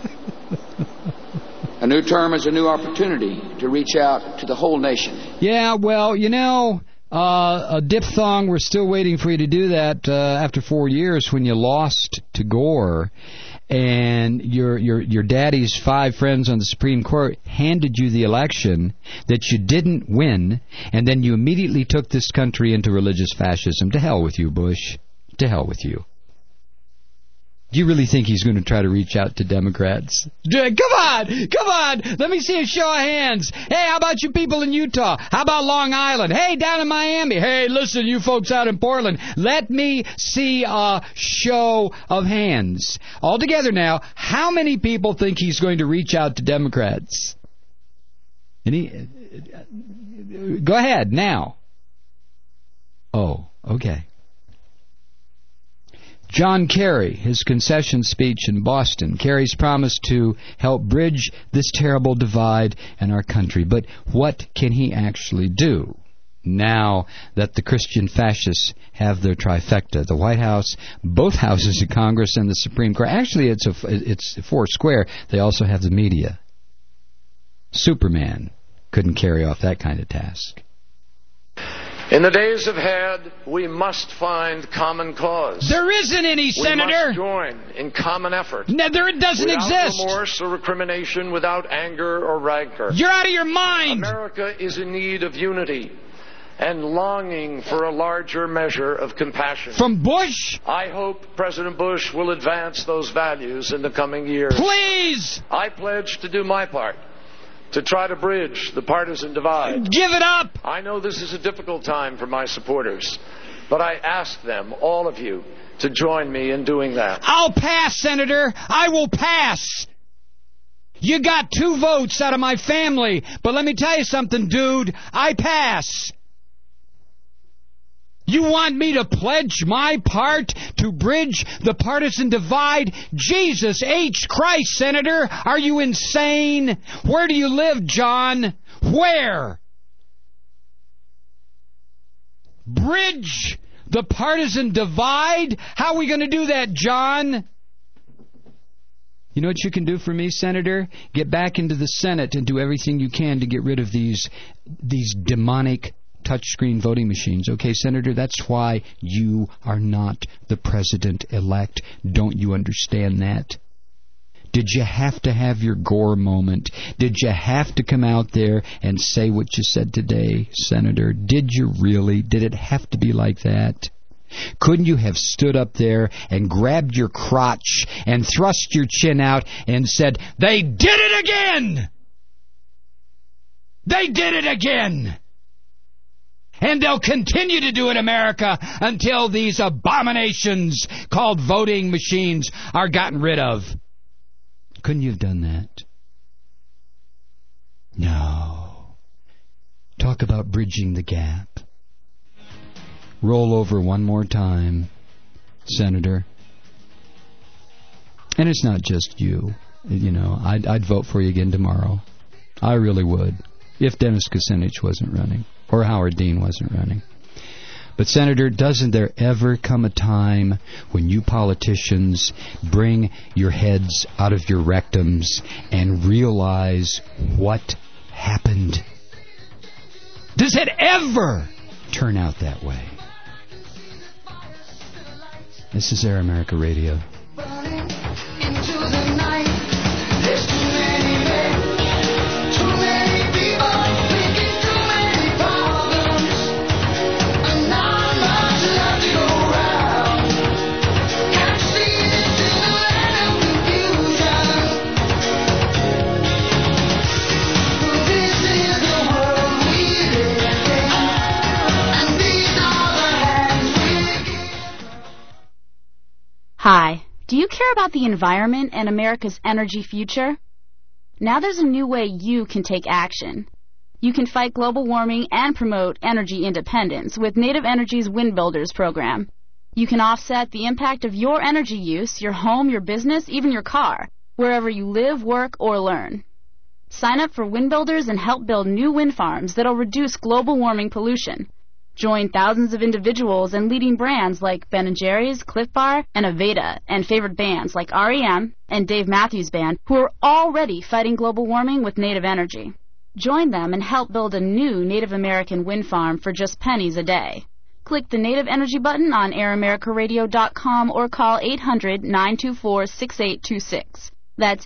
[SPEAKER 3] A new term is a new opportunity to reach out to the whole nation.
[SPEAKER 12] Yeah, well, you know, a diphthong, we're still waiting for you to do that after 4 years when you lost to Gore. And your daddy's 5 friends on the Supreme Court handed you the election that you didn't win, and then you immediately took this country into religious fascism. To hell with you, Bush. To hell with you. Do you really think he's going to try to reach out to Democrats? Come on! Let me see a show of hands. Hey, how about you people in Utah? How about Long Island? Hey, down in Miami. Hey, listen, you folks out in Portland. Let me see a show of hands. All together now, how many people think he's going to reach out to Democrats? Go ahead, now. Oh, okay. John Kerry, his concession speech in Boston. Kerry's promised to help bridge this terrible divide in our country. But what can he actually do now that the Christian fascists have their trifecta? The White House, both houses of Congress, and the Supreme Court. Actually, it's four square. They also have the media. Superman couldn't carry off that kind of task.
[SPEAKER 1] In the days ahead, we must find common cause.
[SPEAKER 12] There isn't any, Senator.
[SPEAKER 1] We must join in common effort.
[SPEAKER 12] No, it doesn't exist.
[SPEAKER 1] Without remorse or recrimination, without anger or rancor.
[SPEAKER 12] You're out of your mind.
[SPEAKER 1] America is in need of unity and longing for a larger measure of compassion.
[SPEAKER 12] From Bush?
[SPEAKER 1] I hope President Bush will advance those values in the coming years.
[SPEAKER 12] Please!
[SPEAKER 1] I pledge to do my part to try to bridge the partisan divide.
[SPEAKER 12] Give it up!
[SPEAKER 1] I know this is a difficult time for my supporters, but I ask them, all of you, to join me in doing that.
[SPEAKER 12] I'll pass, Senator. I will pass. You got 2 votes out of my family, but let me tell you something, dude. I pass. You want me to pledge my part to bridge the partisan divide? Jesus H. Christ, Senator, are you insane? Where do you live, John? Where? Bridge the partisan divide? How are we going to do that, John? You know what you can do for me, Senator? Get back into the Senate and do everything you can to get rid of these demonic touchscreen voting machines. Okay, Senator, that's why you are not the president-elect. Don't you understand that? Did you have to have your Gore moment? Did you have to come out there and say what you said today, Senator? Did you really? Did it have to be like that? Couldn't you have stood up there and grabbed your crotch and thrust your chin out and said, "They did it again! They did it again! And they'll continue to do it, America, until these abominations called voting machines are gotten rid of." Couldn't you have done that? No. Talk about bridging the gap. roll over one more time, Senator. And it's not just you. You know, I'd vote for you again tomorrow. I really would, if Dennis Kucinich wasn't running, or Howard Dean wasn't running. But, Senator, doesn't there ever come a time when you politicians bring your heads out of your rectums and realize what happened? Does it ever turn out that way? This is Air America Radio.
[SPEAKER 11] Into the night, there's too many men, too many people, thinking too many problems, and not much left to go around. Can't you see this is the land of confusion? This is the world we live in, and these are the hands we give.
[SPEAKER 2] Hi. Do you care about the environment and America's energy future? Now there's a new way you can take action. You can fight global warming and promote energy independence with Native Energy's Wind Builders program. You can offset the impact of your energy use, your home, your business, even your car, wherever you live, work, or learn. Sign up for Wind Builders and help build new wind farms that'll reduce global warming pollution. Join thousands of individuals and leading brands like Ben & Jerry's, Cliff Bar, and Aveda, and favorite bands like R.E.M. and Dave Matthews Band, who are already fighting global warming with Native Energy. Join them and help build a new Native American wind farm for just pennies a day. Click the Native Energy button on AirAmericaRadio.com or call 800-924-6826. That's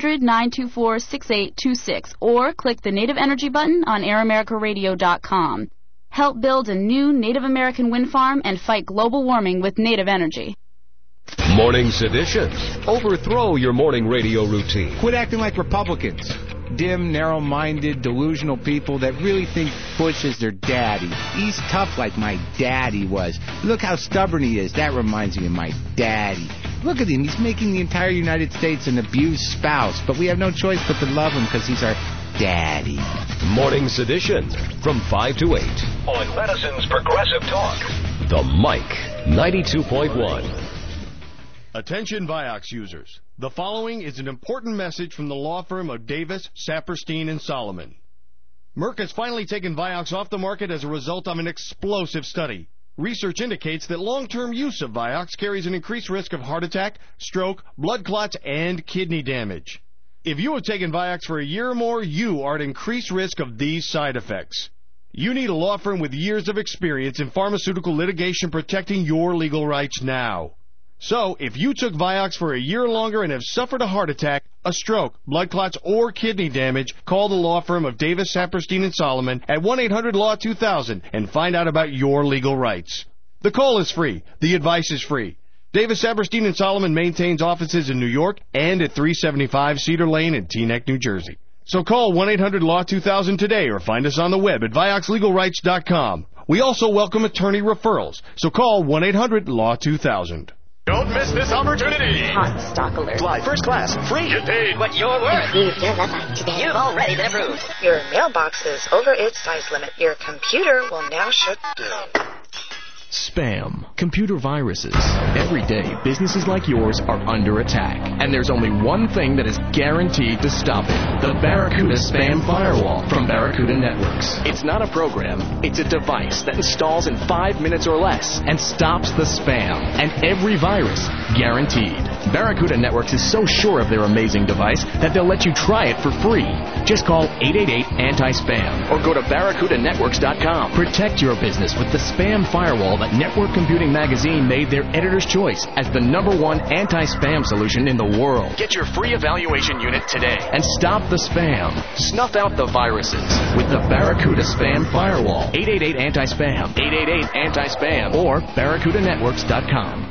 [SPEAKER 2] 800-924-6826, or click the Native Energy button on AirAmericaRadio.com. Help build a new Native American wind farm and fight global warming with Native Energy.
[SPEAKER 4] Morning seditions. Overthrow your morning radio routine.
[SPEAKER 5] Quit acting like Republicans. Dim, narrow-minded, delusional people that really think Bush is their daddy. He's tough like my daddy was. Look how stubborn he is. That reminds me of my daddy. Look at him. He's making the entire United States an abused spouse, but we have no choice but to love him because he's our daddy.
[SPEAKER 4] Morning sedition from 5 to 8
[SPEAKER 20] on Madison's Progressive Talk.
[SPEAKER 4] The Mike 92.1.
[SPEAKER 6] Attention Vioxx users. The following is an important message from the law firm of Davis, Saperstein & Solomon. Merck has finally taken Vioxx off the market as a result of an explosive study. Research indicates that long-term use of Vioxx carries an increased risk of heart attack, stroke, blood clots, and kidney damage. If you have taken Vioxx for a year or more, you are at increased risk of these side effects. You need a law firm with years of experience in pharmaceutical litigation protecting your legal rights now. So, if you took Vioxx for a year or longer and have suffered a heart attack, a stroke, blood clots, or kidney damage, call the law firm of Davis, Saperstein & Solomon at 1-800-LAW-2000 and find out about your legal rights. The call is free. The advice is free. Davis, Saperstein & Solomon maintains offices in New York and at 375 Cedar Lane in Teaneck, New Jersey. So call 1-800-LAW-2000 today or find us on the web at VioxxLegalRights.com. We also welcome attorney referrals. So call 1-800-LAW-2000.
[SPEAKER 20] Don't miss this opportunity.
[SPEAKER 7] Hot stock alert.
[SPEAKER 20] Fly first class, free. Get paid what you're worth.
[SPEAKER 7] Improve your love life today. You've already been approved.
[SPEAKER 8] Your mailbox is over its size limit. Your computer will now shut down.
[SPEAKER 9] Spam. Computer viruses. Every day, businesses like yours are under attack. And there's only one thing that is guaranteed to stop it. The Barracuda Spam Firewall from Barracuda Networks. It's not a program. It's a device that installs in 5 minutes or less and stops the spam. And every virus, guaranteed. Barracuda Networks is so sure of their amazing device that they'll let you try it for free. Just call 888-ANTI-SPAM or go to barracudanetworks.com. Protect your business with the Spam Firewall that Network Computing Magazine made their editor's choice as the #1 anti-spam solution in the world. Get your free evaluation unit today and stop the spam. Snuff out the viruses with the Barracuda Spam Firewall. 888-ANTI-SPAM, 888-ANTI-SPAM, or barracudanetworks.com.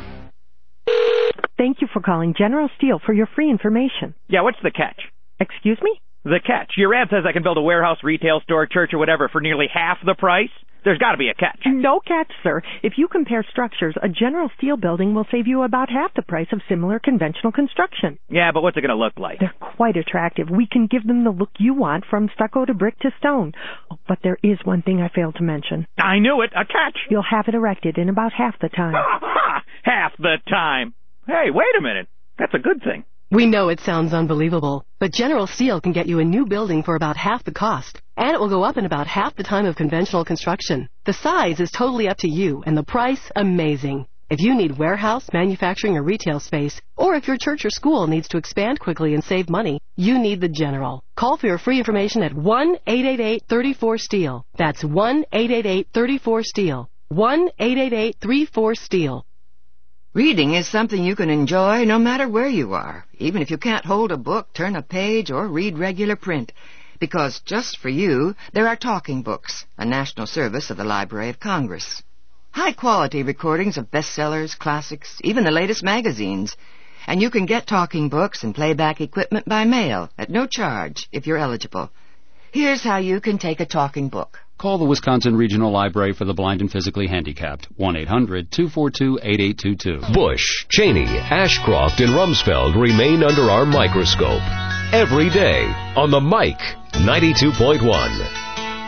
[SPEAKER 10] Thank you for calling General Steel for your free information.
[SPEAKER 13] Yeah, what's the catch?
[SPEAKER 10] Excuse me?
[SPEAKER 13] The catch. Your ad says I can build a warehouse, retail store, church, or whatever for nearly half the price. There's got to be a catch.
[SPEAKER 10] No catch, sir. If you compare structures, a General Steel building will save you about half the price of similar conventional construction.
[SPEAKER 13] Yeah, but what's it going to look like?
[SPEAKER 10] They're quite attractive. We can give them the look you want, from stucco to brick to stone. Oh, but there is one thing I failed to mention.
[SPEAKER 13] I knew it. A catch.
[SPEAKER 10] You'll have it erected in about half the time.
[SPEAKER 13] Half the time. Hey, wait a minute. That's a good thing.
[SPEAKER 14] We know it sounds unbelievable, but General Steel can get you a new building for about half the cost, and it will go up in about half the time of conventional construction. The size is totally up to you, and the price, amazing. If you need warehouse, manufacturing, or retail space, or if your church or school needs to expand quickly and save money, you need the General. Call for your free information at 1-888-34-STEEL. That's 1-888-34-STEEL. 1-888-34-STEEL.
[SPEAKER 15] Reading is something you can enjoy no matter where you are, even if you can't hold a book, turn a page, or read regular print. Because just for you, there are Talking Books, a national service of the Library of Congress. High-quality recordings of bestsellers, classics, even the latest magazines. And you can get Talking Books and playback equipment by mail at no charge if you're eligible. Here's how you can take a talking book.
[SPEAKER 16] Call the Wisconsin Regional Library for the Blind and Physically Handicapped. 1-800-242-8822.
[SPEAKER 4] Bush, Cheney, Ashcroft, and Rumsfeld remain under our microscope. Every day on the Mike 92.1.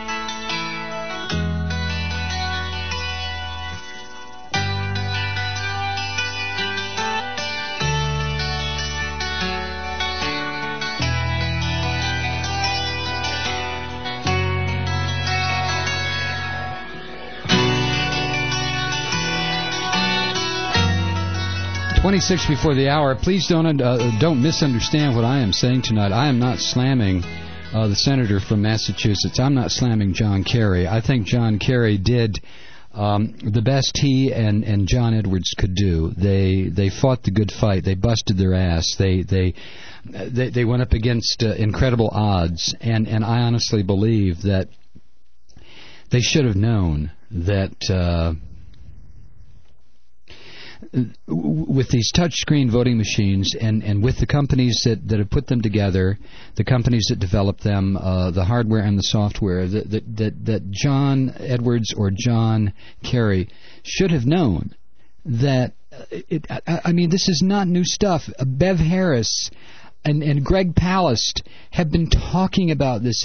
[SPEAKER 12] 26 before the hour. Please don't misunderstand what I am saying tonight. I am not slamming the senator from Massachusetts. I'm not slamming John Kerry. I think John Kerry did the best he and John Edwards could do. They fought the good fight. They busted their ass. They went up against incredible odds, and I honestly believe that they should have known that with these touchscreen voting machines and with the companies that have put them together, the companies that develop them, the hardware and the software, that John Edwards or John Kerry should have known that. I mean, this is not new stuff. Bev Harris and Greg Palast have been talking about this.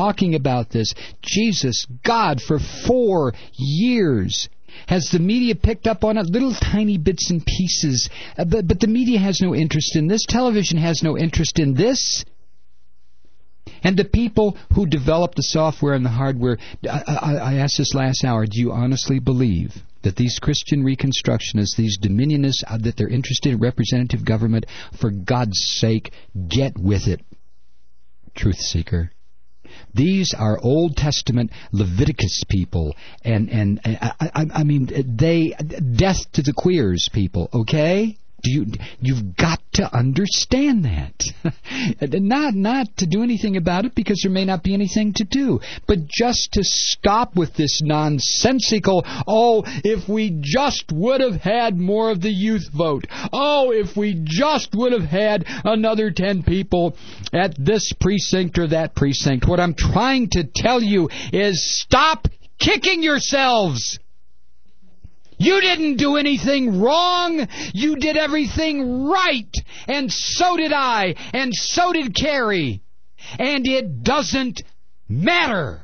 [SPEAKER 12] Jesus, God, for 4 years. Has the media picked up on it? Little tiny bits and pieces. But the media has no interest in this. Television has no interest in this. And the people who develop the software and the hardware, I asked this last hour, do you honestly believe that these Christian Reconstructionists, these Dominionists, that they're interested in representative government? For God's sake, get with it, truth seeker. These are Old Testament Leviticus people, and I mean, death to the queers people, okay? You've got to understand that. Not to do anything about it, because there may not be anything to do, but just to stop with this nonsensical, if we just would have had more of the youth vote. If we just would have had another 10 people at this precinct or that precinct. What I'm trying to tell you is stop kicking yourselves. You didn't do anything wrong. You did everything right. And so did I. And so did Kerry. And it doesn't matter.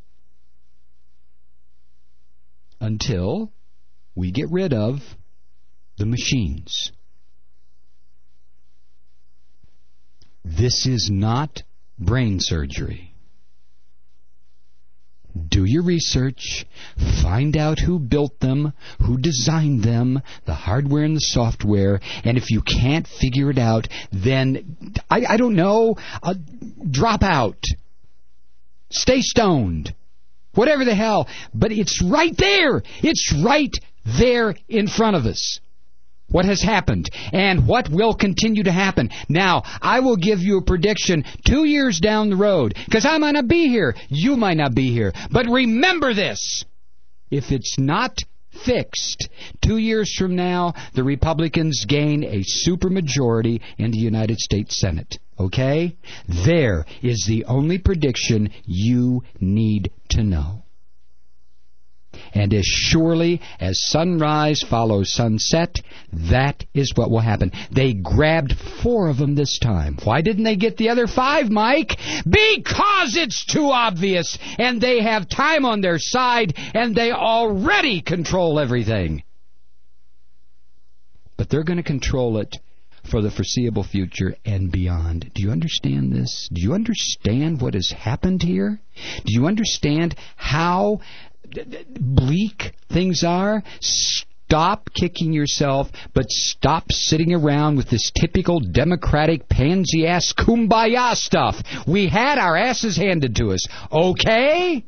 [SPEAKER 12] Until we get rid of the machines. This is not brain surgery. Do your research, find out who built them, who designed them, the hardware and the software, and if you can't figure it out, then, I don't know, drop out. Stay stoned. Whatever the hell. But it's right there. It's right there in front of us. What has happened and what will continue to happen. Now, I will give you a prediction 2 years down the road, because I might not be here. You might not be here. But remember this. If it's not fixed, 2 years from now, the Republicans gain a supermajority in the United States Senate. Okay? There is the only prediction you need to know. And as surely as sunrise follows sunset, that is what will happen. They grabbed 4 of them this time. Why didn't they get the other 5, Mike? Because it's too obvious, and they have time on their side, and they already control everything. But they're going to control it for the foreseeable future and beyond. Do you understand this? Do you understand what has happened here? Do you understand how bleak things are? Stop kicking yourself, but stop sitting around with this typical Democratic pansy-ass kumbaya stuff. We had our asses handed to us, okay?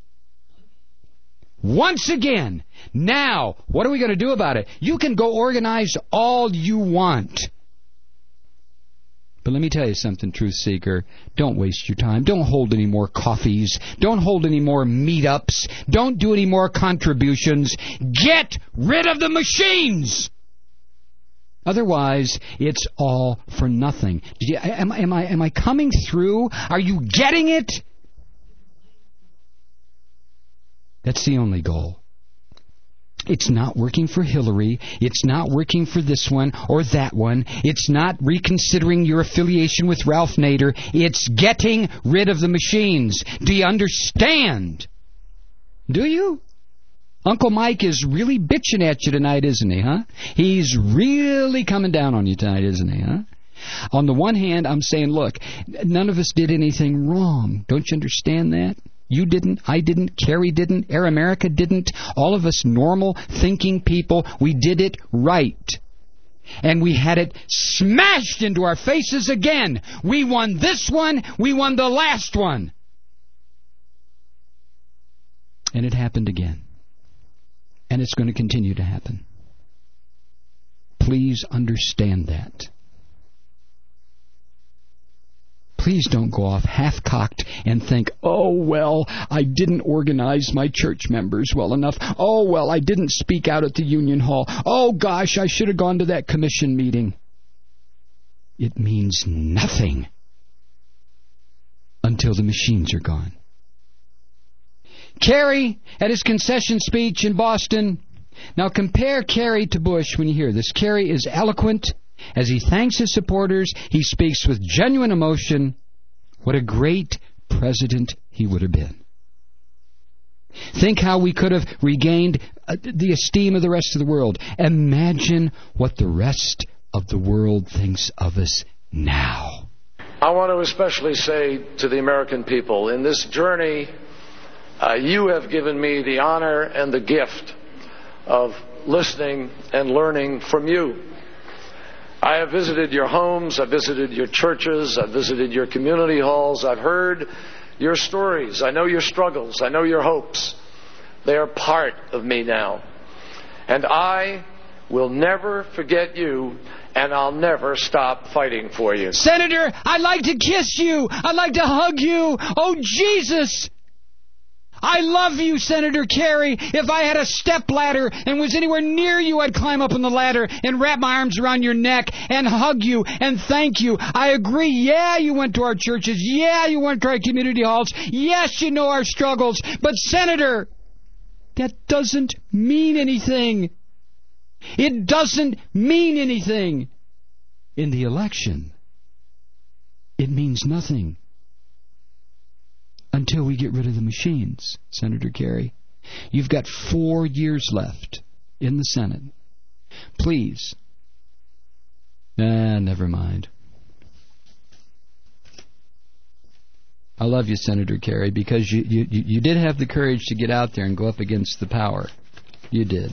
[SPEAKER 12] Once again, now, what are we going to do about it? You can go organize all you want. But let me tell you something, Truth Seeker. Don't waste your time. Don't hold any more coffees. Don't hold any more meetups. Don't do any more contributions. Get rid of the machines! Otherwise, it's all for nothing. Am I coming through? Are you getting it? That's the only goal. It's not working for Hillary. It's not working for this one or that one. It's not reconsidering your affiliation with Ralph Nader. It's getting rid of the machines. Do you understand? Do you? Uncle Mike is really bitching at you tonight, isn't he, huh? He's really coming down on you tonight, isn't he, huh? On the one hand, I'm saying, look, none of us did anything wrong. Don't you understand that? You didn't, I didn't, Kerry didn't, Air America didn't. All of us normal thinking people, we did it right. And we had it smashed into our faces again. We won this one, we won the last one. And it happened again. And it's going to continue to happen. Please understand that. Please don't go off half-cocked and think, oh, well, I didn't organize my church members well enough. Oh, well, I didn't speak out at the Union Hall. Oh, gosh, I should have gone to that commission meeting. It means nothing until the machines are gone. Kerry, at his concession speech in Boston. Now compare Kerry to Bush when you hear this. Kerry is eloquent. As he thanks his supporters, he speaks with genuine emotion. What a great president he would have been. Think how we could have regained the esteem of the rest of the world. Imagine what the rest of the world thinks of us now.
[SPEAKER 1] I want to especially say to the American people, in this journey, you have given me the honor and the gift of listening and learning from you. I have visited your homes, I've visited your churches, I've visited your community halls, I've heard your stories, I know your struggles, I know your hopes. They are part of me now. And I will never forget you, and I'll never stop fighting for you.
[SPEAKER 12] Senator, I'd like to kiss you, I'd like to hug you. Oh, Jesus! I love you, Senator Kerry. If I had a stepladder and was anywhere near you, I'd climb up on the ladder and wrap my arms around your neck and hug you and thank you. I agree. Yeah, you went to our churches. Yeah, you went to our community halls. Yes, you know our struggles. But, Senator, that doesn't mean anything. It doesn't mean anything. In the election, it means nothing. Until we get rid of the machines, Senator Kerry. You've got 4 years left in the Senate. Please. Never mind. I love you, Senator Kerry, because you did have the courage to get out there and go up against the power. You did.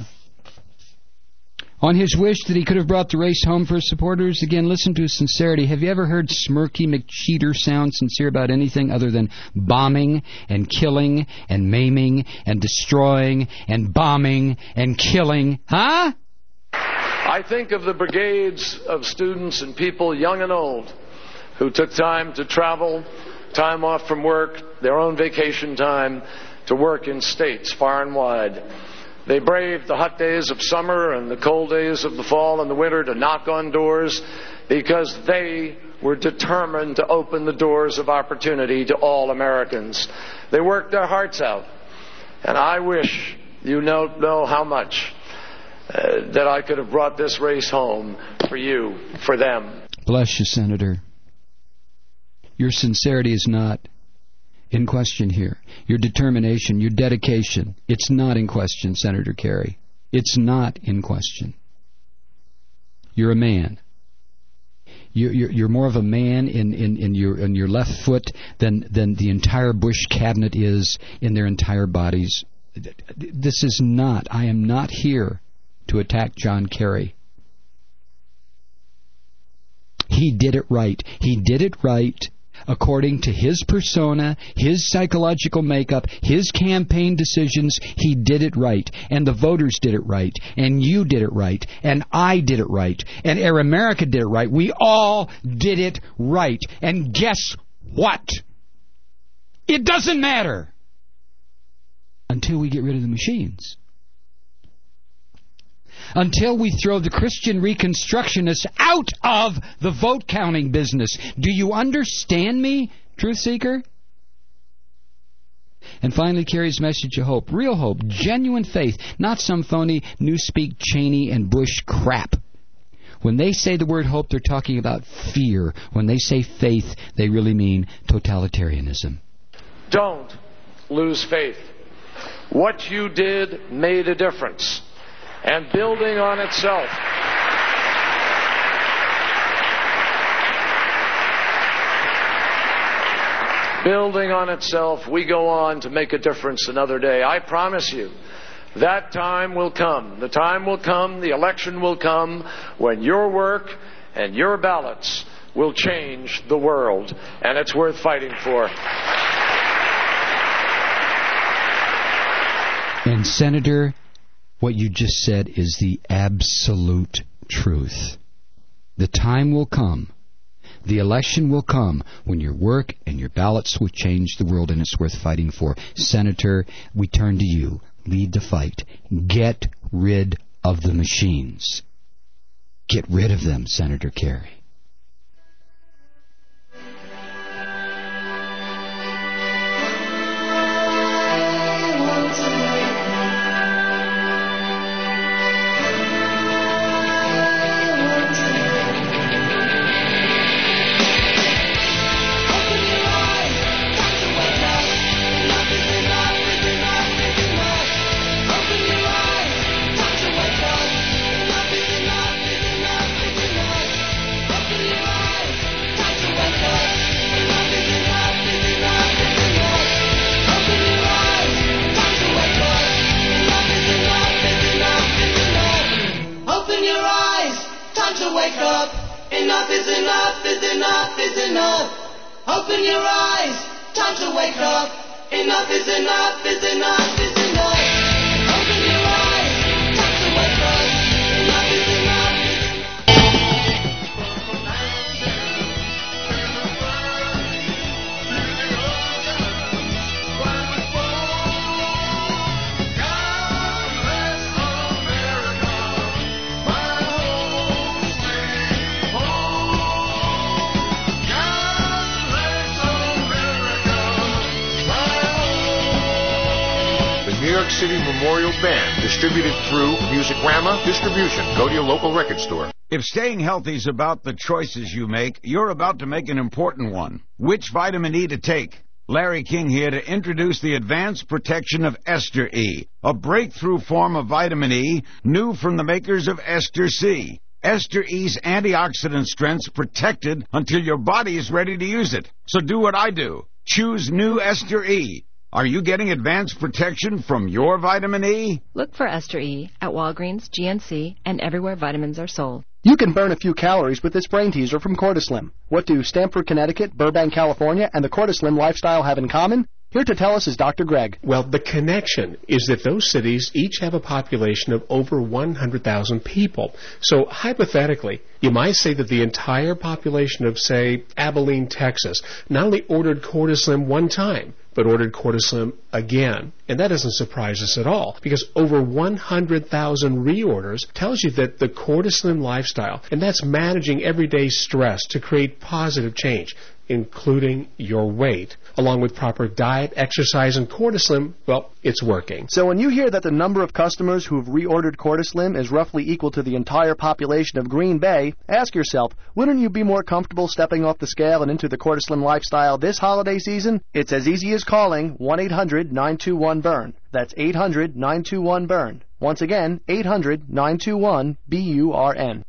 [SPEAKER 12] On his wish that he could have brought the race home for his supporters, again, listen to his sincerity. Have you ever heard Smirky McCheater sound sincere about anything other than bombing and killing and maiming and destroying and bombing and killing? Huh?
[SPEAKER 1] I think of the brigades of students and people, young and old, who took time to travel, time off from work, their own vacation time, to work in states far and wide. They braved the hot days of summer and the cold days of the fall and the winter to knock on doors because they were determined to open the doors of opportunity to all Americans. They worked their hearts out. And I wish You know how much that I could have brought this race home for you, for them.
[SPEAKER 12] Bless you, Senator. Your sincerity is not in question here. Your determination, your dedication, it's not in question, Senator Kerry. It's not in question. You're a man. You're more of a man in your left foot than the entire Bush cabinet is in their entire bodies. This is not. I am not here to attack John Kerry. He did it right. He did it right according to his persona, his psychological makeup, his campaign decisions. He did it right. And the voters did it right. And you did it right. And I did it right. And Air America did it right. We all did it right. And guess what? It doesn't matter until we get rid of the machines. Until we throw the Christian Reconstructionists out of the vote counting business. Do you understand me, Truth Seeker? And finally, Kerry's message of hope. Real hope. Genuine faith. Not some phony Newspeak, Cheney, and Bush crap. When they say the word hope, they're talking about fear. When they say faith, they really mean totalitarianism.
[SPEAKER 1] Don't lose faith. What you did made a difference. And building on itself. Building on itself, we go on to make a difference another day. I promise you, that time will come. The time will come, the election will come, when your work and your ballots will change the world. And it's worth fighting for.
[SPEAKER 12] And Senator, what you just said is the absolute truth. The time will come, the election will come, when your work and your ballots will change the world, and it's worth fighting for. Senator, we turn to you. Lead the fight. Get rid of the machines. Get rid of them, Senator Kerry.
[SPEAKER 11] Open your eyes, time to wake up. Enough is enough, is enough, is enough. Open your eyes, time to wake up. Enough is enough,
[SPEAKER 17] New York City Memorial Band, distributed through Musicrama Distribution. Go to your local record store.
[SPEAKER 18] If staying healthy is about the choices you make, you're about to make an important one. Which vitamin E to take? Larry King here to introduce the advanced protection of Ester E, a breakthrough form of vitamin E, new from the makers of Ester C. Ester E's antioxidant strength's protected until your body is ready to use it. So do what I do. Choose new Ester E. Are you getting advanced protection from your vitamin E?
[SPEAKER 19] Look for Ester E at Walgreens, GNC, and everywhere vitamins are sold.
[SPEAKER 22] You can burn a few calories with this brain teaser from Cortislim. What do Stamford, Connecticut, Burbank, California, and the Cortislim lifestyle have in common? Here to tell us is Dr. Greg.
[SPEAKER 23] Well, the connection is that those cities each have a population of over 100,000 people. So hypothetically, you might say that the entire population of, say, Abilene, Texas, not only ordered Cortislim one time, but ordered Cortislim again. And that doesn't surprise us at all, because over 100,000 reorders tells you that the Cortislim lifestyle, and that's managing everyday stress to create positive change, including your weight. Along with proper diet, exercise, and Cortislim, well, it's working.
[SPEAKER 22] So when you hear that the number of customers who've reordered Cortislim is roughly equal to the entire population of Green Bay, ask yourself, wouldn't you be more comfortable stepping off the scale and into the Cortislim lifestyle this holiday season? It's as easy as calling 1-800-921-BURN. That's 800-921-BURN. Once again, 800-921-BURN.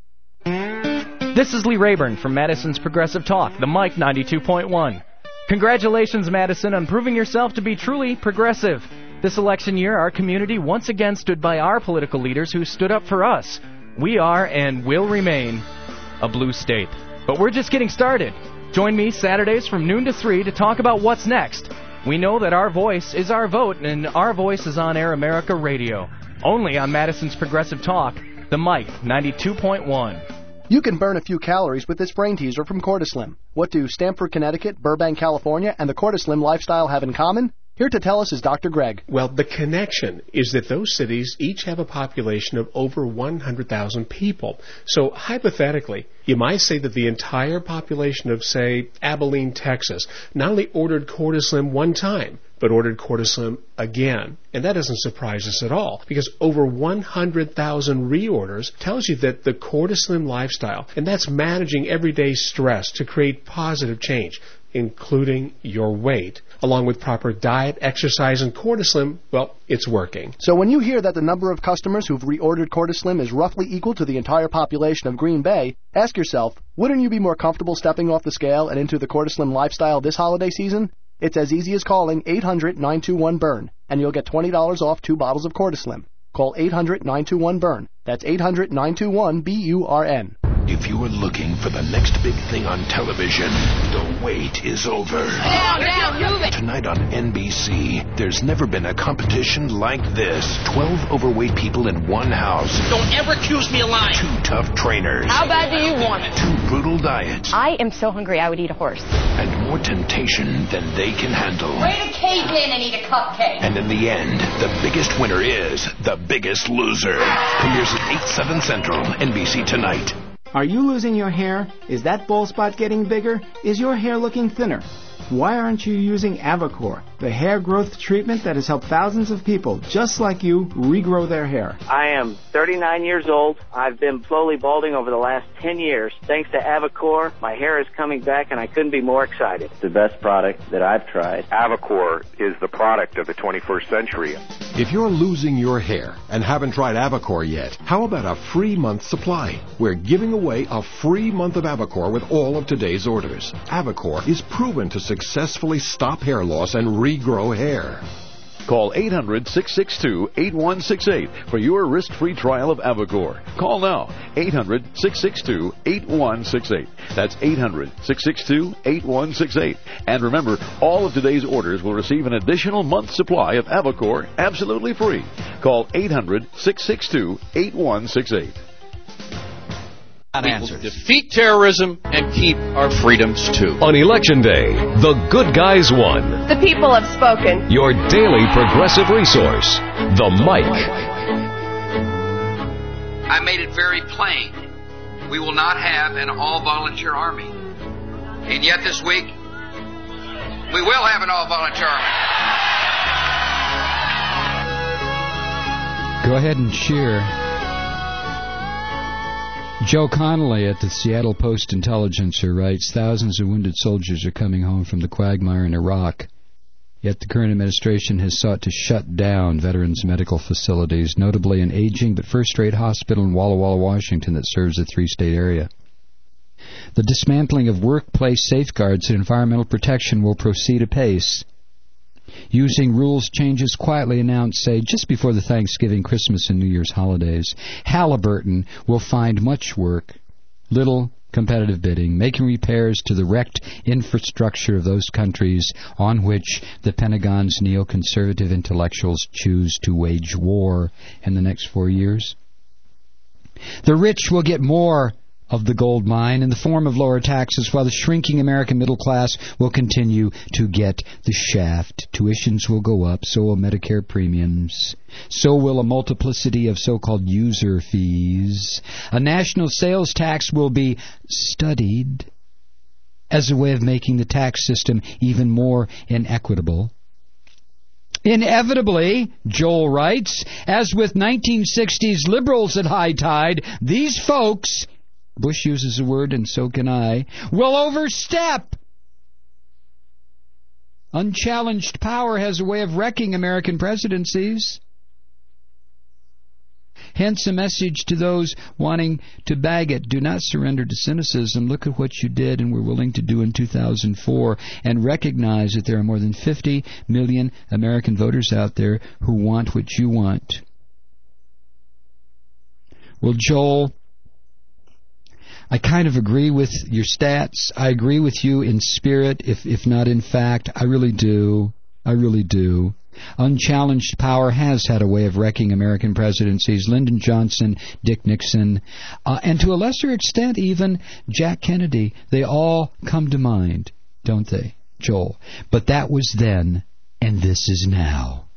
[SPEAKER 2] This is Lee Rayburn from Madison's Progressive Talk, the Mike 92.1. Congratulations, Madison, on proving yourself to be truly progressive. This election year, our community once again stood by our political leaders who stood up for us. We are and will remain a blue state. But we're just getting started. Join me Saturdays from noon to 3 to talk about what's next. We know that our voice is our vote, and our voice is on Air America Radio. Only on Madison's Progressive Talk, the Mike 92.1.
[SPEAKER 22] You can burn a few calories with this brain teaser from Cortislim. What do Stamford, Connecticut, Burbank, California, and the Cortislim lifestyle have in common? Here to tell us is Dr. Greg.
[SPEAKER 23] Well, the connection is that those cities each have a population of over 100,000 people. So, hypothetically, you might say that the entire population of, say, Abilene, Texas, not only ordered Cortislim one time, but ordered Cortislim again. And that doesn't surprise us at all, because over 100,000 reorders tells you that the Cortislim lifestyle, and that's managing everyday stress to create positive change, including your weight, along with proper diet, exercise, and Cortislim, well, it's working.
[SPEAKER 22] So when you hear that the number of customers who've reordered Cortislim is roughly equal to the entire population of Green Bay, ask yourself, wouldn't you be more comfortable stepping off the scale and into the Cortislim lifestyle this holiday season? It's as easy as calling 800-921-BURN, and you'll get $20 off 2 bottles of Cortislim. Call 800-921-BURN. That's 800-921-BURN.
[SPEAKER 20] If you are looking for the next big thing on television, the wait is over.
[SPEAKER 11] Down, move it.
[SPEAKER 20] Tonight on NBC, there's never been a competition like this. 12 overweight people in one house.
[SPEAKER 11] Don't ever accuse me of lying.
[SPEAKER 20] 2 tough trainers.
[SPEAKER 11] How bad do you want it?
[SPEAKER 20] 2 brutal diets.
[SPEAKER 19] I am so hungry I would eat a horse.
[SPEAKER 20] And more temptation than they can handle.
[SPEAKER 11] Way to cave in and eat a cupcake.
[SPEAKER 20] And in the end, the biggest winner is the biggest loser. Premieres at 8/7 Central, NBC tonight.
[SPEAKER 3] Are you losing your hair? Is that bald spot getting bigger? Is your hair looking thinner? Why aren't you using Avacor, the hair growth treatment that has helped thousands of people just like you regrow their hair?
[SPEAKER 21] I am 39 years old. I've been slowly balding over the last 10 years. Thanks to Avacor, my hair is coming back and I couldn't be more excited.
[SPEAKER 24] It's the best product that I've tried.
[SPEAKER 17] Avacor is the product of the 21st century.
[SPEAKER 25] If you're losing your hair and haven't tried Avacor yet, how about a free month supply? We're giving away a free month of Avacor with all of today's orders. Avacor is proven to successfully stop hair loss and regrow hair.
[SPEAKER 26] Call 800-662-8168 for your risk-free trial of Avacor. Call now, 800-662-8168. That's 800-662-8168. And remember, all of today's orders will receive an additional month's supply of Avacor absolutely free. Call 800-662-8168.
[SPEAKER 27] We will defeat terrorism and keep our freedoms, too.
[SPEAKER 4] On Election Day, the good guys won.
[SPEAKER 28] The people have spoken.
[SPEAKER 4] Your daily progressive resource, The Mike.
[SPEAKER 29] I made it very plain. We will not have an all-volunteer army. And yet this week, we will have an all-volunteer army.
[SPEAKER 12] Go ahead and cheer. Joe Connolly at the Seattle Post-Intelligencer writes, thousands of wounded soldiers are coming home from the quagmire in Iraq. Yet the current administration has sought to shut down veterans' medical facilities, notably an aging but first-rate hospital in Walla Walla, Washington that serves a 3-state area. The dismantling of workplace safeguards and environmental protection will proceed apace. Using rules changes quietly announced, say, just before the Thanksgiving, Christmas, and New Year's holidays. Halliburton will find much work, little competitive bidding, making repairs to the wrecked infrastructure of those countries on which the Pentagon's neoconservative intellectuals choose to wage war in the next 4 years. The rich will get more of the gold mine in the form of lower taxes, while the shrinking American middle class will continue to get the shaft. Tuitions will go up, so will Medicare premiums. So will a multiplicity of so-called user fees. A national sales tax will be studied. as a way of making the tax system even more inequitable. Inevitably, Joel writes, as with 1960s liberals at high tide, these folks, Bush uses the word and so can I, will overstep. Unchallenged power has a way of wrecking American presidencies. Hence a message to those wanting to bag it. Do not surrender to cynicism. Look at what you did and were willing to do in 2004 and recognize that there are more than 50 million American voters out there who want what you want. Well, Joel, I kind of agree with your stats. I agree with you in spirit, if not in fact. I really do. I really do. Unchallenged power has had a way of wrecking American presidencies. Lyndon Johnson, Dick Nixon, and to a lesser extent even Jack Kennedy. They all come to mind, don't they, Joel? But that was then, and this is now.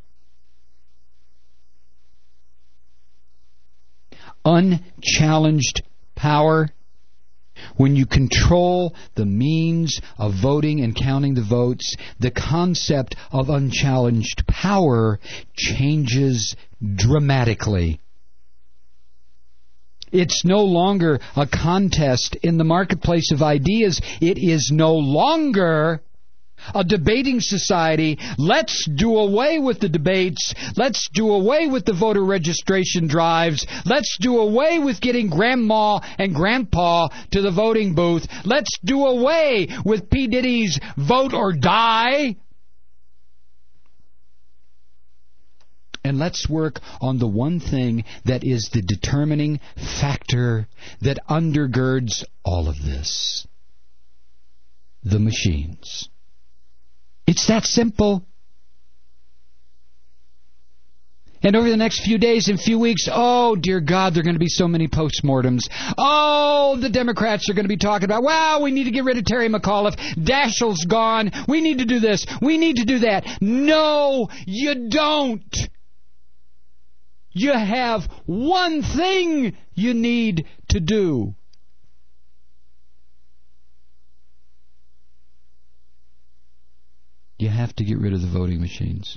[SPEAKER 12] Unchallenged power, when you control the means of voting and counting the votes, the concept of unchallenged power changes dramatically. It's no longer a contest in the marketplace of ideas. It is no longer a debating society. Let's do away with the debates. Let's do away with the voter registration drives. Let's do away with getting grandma and grandpa to the voting booth. Let's do away with P. Diddy's vote or die. And let's work on the one thing that is the determining factor that undergirds all of this: the machines. It's that simple. And over the next few days and few weeks, oh, dear God, there are going to be so many postmortems. Oh, the Democrats are going to be talking about, wow, we need to get rid of Terry McAuliffe. Daschle's gone. We need to do this. We need to do that. No, you don't. You have one thing you need to do. You have to get rid of the voting machines.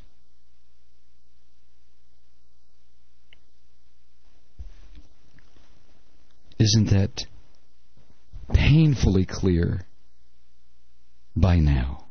[SPEAKER 12] Isn't that painfully clear by now?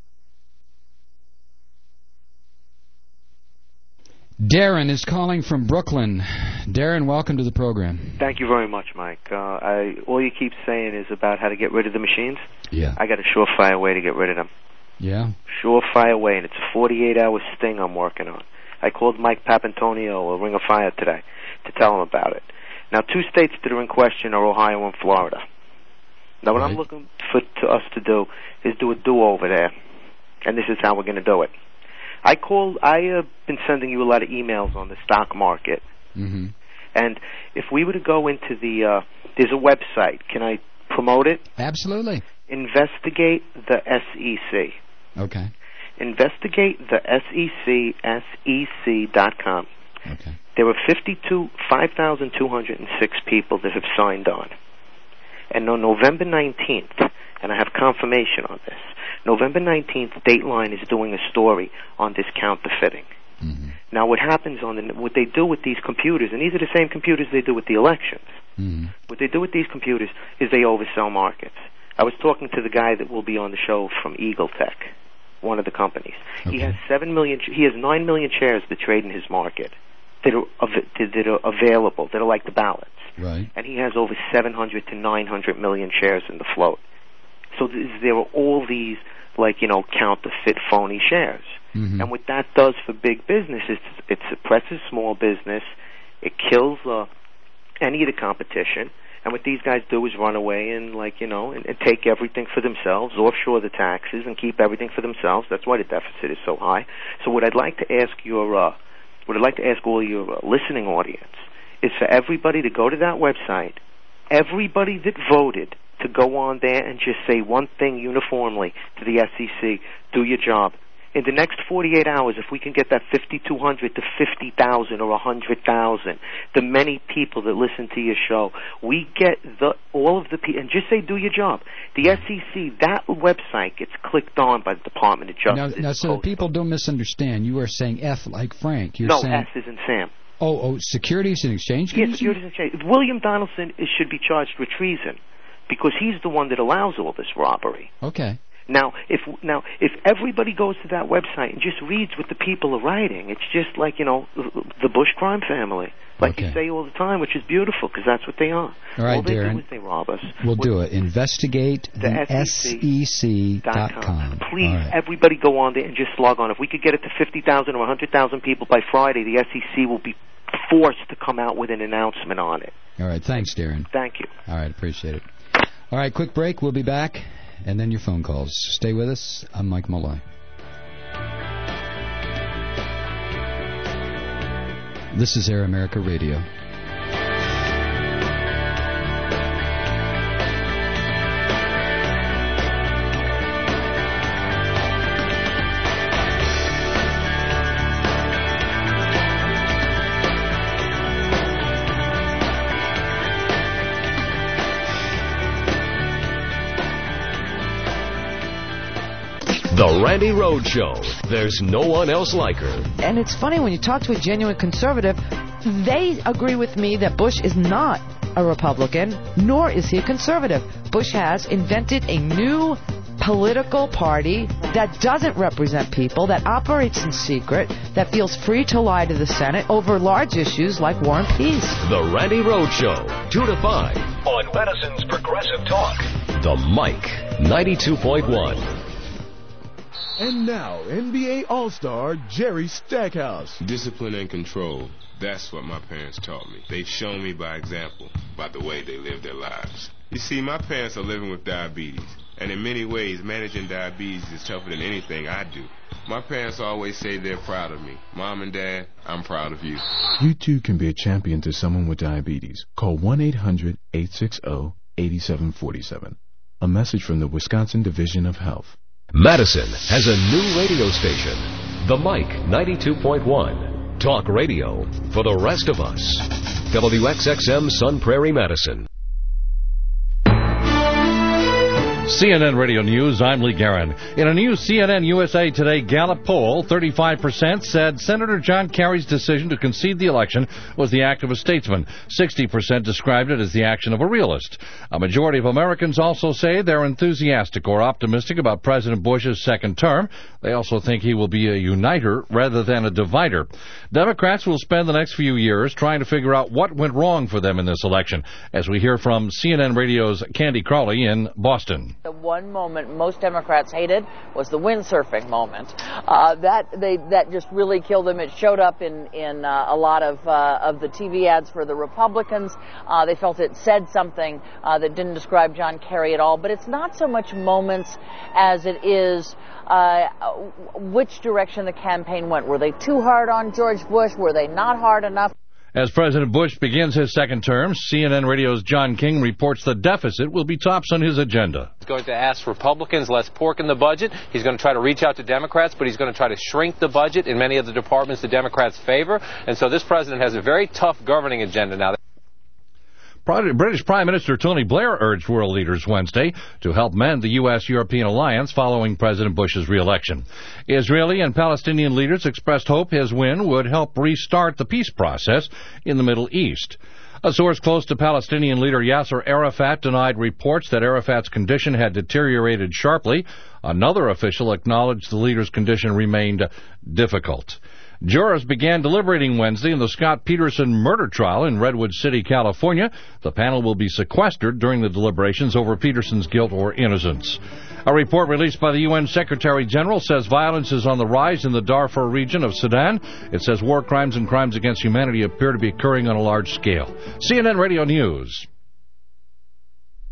[SPEAKER 12] Darren is calling from Brooklyn. Darren, welcome to the program.
[SPEAKER 5] Thank you very much, Mike. All you keep saying is about how to get rid of the machines.
[SPEAKER 12] Yeah.
[SPEAKER 5] I got a surefire way to get rid of them.
[SPEAKER 12] Yeah?
[SPEAKER 5] Surefire way, and it's a 48-hour sting I'm working on. I called Mike Papantonio of Ring of Fire today to tell him about it. Now, 2 states that are in question are Ohio and Florida. Now, what I'm looking for us to do is do a do-over there, and this is how we're going to do it. I have been sending you a lot of emails on the stock market, and if we were to go into there's a website. Can I promote it?
[SPEAKER 12] Absolutely.
[SPEAKER 5] Investigate the SEC.
[SPEAKER 12] Okay.
[SPEAKER 5] Investigate the SEC, SEC.com.
[SPEAKER 12] Okay.
[SPEAKER 5] There were 5,206 people that have signed on. And on November 19th, and I have confirmation on this, November 19th, Dateline is doing a story on this counterfeiting. Now, what happens what they do with these computers, and these are the same computers they do with the elections, what they do with these computers is they oversell markets. I was talking to the guy that will be on the show from Eagle Tech, one of the companies. Okay. He has 9 million shares that trade in his market that are available, that are like the ballots.
[SPEAKER 12] Right.
[SPEAKER 5] And he has over 700 to 900 million shares in the float. So there are all these, counterfeit, phony shares. And what that does for big business is it suppresses small business, it kills any of the competition, and what these guys do is run away and and take everything for themselves, offshore the taxes, and keep everything for themselves. That's why the deficit is so high. So what I'd like to ask all your listening audience is for everybody to go to that website, everybody that voted to go on there and just say one thing uniformly to the SEC: do your job. in the next 48 hours, if we can get that 5,200 to 50,000 or 100,000, the many people that listen to your show, we get all of the people, and just say, do your job. The SEC, that website gets clicked on by the Department of Justice.
[SPEAKER 12] Now so that people don't misunderstand, you are saying F like Frank. You're
[SPEAKER 5] no,
[SPEAKER 12] saying...
[SPEAKER 5] S is in Sam.
[SPEAKER 12] Oh, Securities and Exchange Commission?
[SPEAKER 5] Yes, Securities and Exchange. William Donaldson should be charged with treason because he's the one that allows all this robbery.
[SPEAKER 12] Okay.
[SPEAKER 5] Now, if everybody goes to that website and just reads what the people are writing, it's just like, the Bush crime family, like you say all the time, which is beautiful because that's what they are.
[SPEAKER 12] All right,
[SPEAKER 5] all they
[SPEAKER 12] Darren.
[SPEAKER 5] do is they rob us.
[SPEAKER 12] We'll do it. Investigate the SEC.com.
[SPEAKER 5] Please, everybody go on there and just log on. If we could get it to 50,000 or 100,000 people by Friday, the SEC will be forced to come out with an announcement on it.
[SPEAKER 12] All right, thanks, Darren.
[SPEAKER 5] Thank you.
[SPEAKER 12] All right, appreciate it. All right, quick break. We'll be back. And then your phone calls. Stay with us. I'm Mike Malloy. This is Air America Radio.
[SPEAKER 4] The Randy Rhoads Show. There's no one else like her.
[SPEAKER 6] And it's funny, when you talk to a genuine conservative, they agree with me that Bush is not a Republican, nor is he a conservative. Bush has invented a new political party that doesn't represent people, that operates in secret, that feels free to lie to the Senate over large issues like war and peace.
[SPEAKER 4] The Randy Rhoads Show, 2 to 5 on Madison's Progressive Talk. The Mike 92.1.
[SPEAKER 7] And now, NBA All-Star Jerry Stackhouse.
[SPEAKER 8] Discipline and control. That's what my parents taught me. They've shown me by example, by the way they live their lives. You see, my parents are living with diabetes, and in many ways, managing diabetes is tougher than anything I do. My parents always say they're proud of me. Mom and Dad, I'm proud of you.
[SPEAKER 7] You too can be a champion to someone with diabetes. Call 1-800-860-8747. A message from the Wisconsin Division of Health.
[SPEAKER 4] Madison has a new radio station, The Mike 92.1. Talk radio for the rest of us. WXXM Sun Prairie, Madison.
[SPEAKER 9] CNN Radio News, I'm Lee Guerin. In a new CNN USA Today Gallup poll, 35% said Senator John Kerry's decision to concede the election was the act of a statesman. 60% described it as the action of a realist. A majority of Americans also say they're enthusiastic or optimistic about President Bush's second term. They also think he will be a uniter rather than a divider. Democrats will spend the next few years trying to figure out what went wrong for them in this election, as we hear from CNN Radio's Candy Crawley in Boston.
[SPEAKER 10] The one moment most Democrats hated was the windsurfing moment. That just really killed them. It showed up in a lot of the TV ads for the Republicans. They felt it said something that didn't describe John Kerry at all. But it's not so much moments as it is which direction the campaign went. Were they too hard on George Bush? Were they not hard enough?
[SPEAKER 9] As President Bush begins his second term, CNN Radio's John King reports the deficit will be tops on his agenda.
[SPEAKER 13] He's going to ask Republicans less pork in the budget. He's going to try to reach out to Democrats, but he's going to try to shrink the budget in many of the departments the Democrats favor. And so this president has a very tough governing agenda now.
[SPEAKER 9] British Prime Minister Tony Blair urged world leaders Wednesday to help mend the U.S.-European alliance following President Bush's re-election. Israeli and Palestinian leaders expressed hope his win would help restart the peace process in the Middle East. A source close to Palestinian leader Yasser Arafat denied reports that Arafat's condition had deteriorated sharply. Another official acknowledged the leader's condition remained difficult. Jurors began deliberating Wednesday in the Scott Peterson murder trial in Redwood City, California. The panel will be sequestered during the deliberations over Peterson's guilt or innocence. A report released by the UN Secretary General says violence is on the rise in the Darfur region of Sudan. It says war crimes and crimes against humanity appear to be occurring on a large scale. CNN Radio News.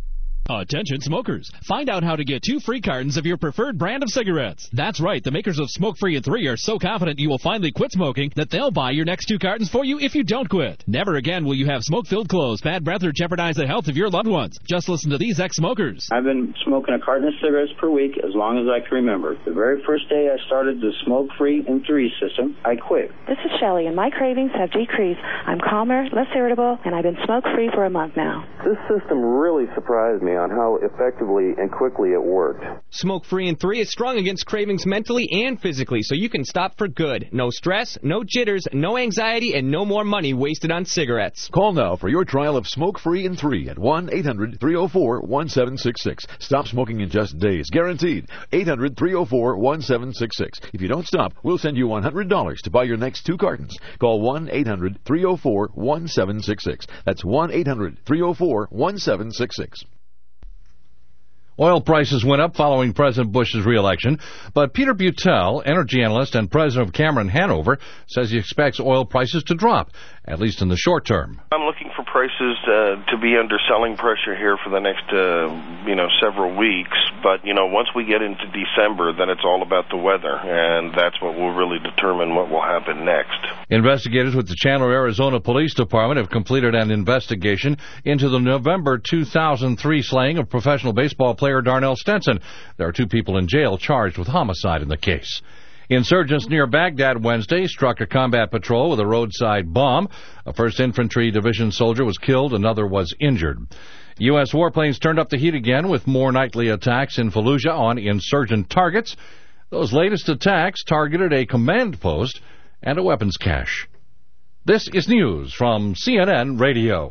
[SPEAKER 1] Attention smokers. Find out how to get 2 free cartons of your preferred brand of cigarettes. That's right, the makers of Smoke Free and 3 are so confident you will finally quit smoking that they'll buy your next 2 cartons for you if you don't quit. Never again will you have smoke-filled clothes, bad breath, or jeopardize the health of your loved ones. Just listen to these ex-smokers.
[SPEAKER 24] I've been smoking a carton of cigarettes per week as long as I can remember. The very first day I started the Smoke Free and 3 system, I quit.
[SPEAKER 2] This is Shelley, and my cravings have decreased. I'm calmer, less irritable, and I've been smoke-free for a month now.
[SPEAKER 14] This system really surprised me on how effectively and quickly it worked.
[SPEAKER 15] Smoke Free and 3 is strong against cravings mentally and physically, so you can stop for good. No stress, no jitters, no anxiety, and no more money wasted on cigarettes.
[SPEAKER 26] Call now for your trial of Smoke Free and 3 at 1-800-304-1766. Stop smoking in just days, guaranteed. 800-304-1766. If you don't stop, we'll send you $100 to buy your next 2 cartons. Call 1-800-304-1766. That's 1-800-304-1766.
[SPEAKER 9] Oil prices went up following President Bush's reelection, but Peter Butel, energy analyst and president of Cameron Hanover, says he expects oil prices to drop, at least in the short term.
[SPEAKER 16] I'm looking for prices to be under selling pressure here for the next, several weeks. But, once we get into December, then it's all about the weather, and that's what will really determine what will happen next.
[SPEAKER 9] Investigators with the Chandler, Arizona Police Department have completed an investigation into the November 2003 slaying of professional baseball player Darnell Stenson. There are 2 people in jail charged with homicide in the case. Insurgents near Baghdad Wednesday struck a combat patrol with a roadside bomb. A 1st Infantry Division soldier was killed, another was injured. U.S. warplanes turned up the heat again with more nightly attacks in Fallujah on insurgent targets. Those latest attacks targeted a command post and a weapons cache. This is news from CNN Radio.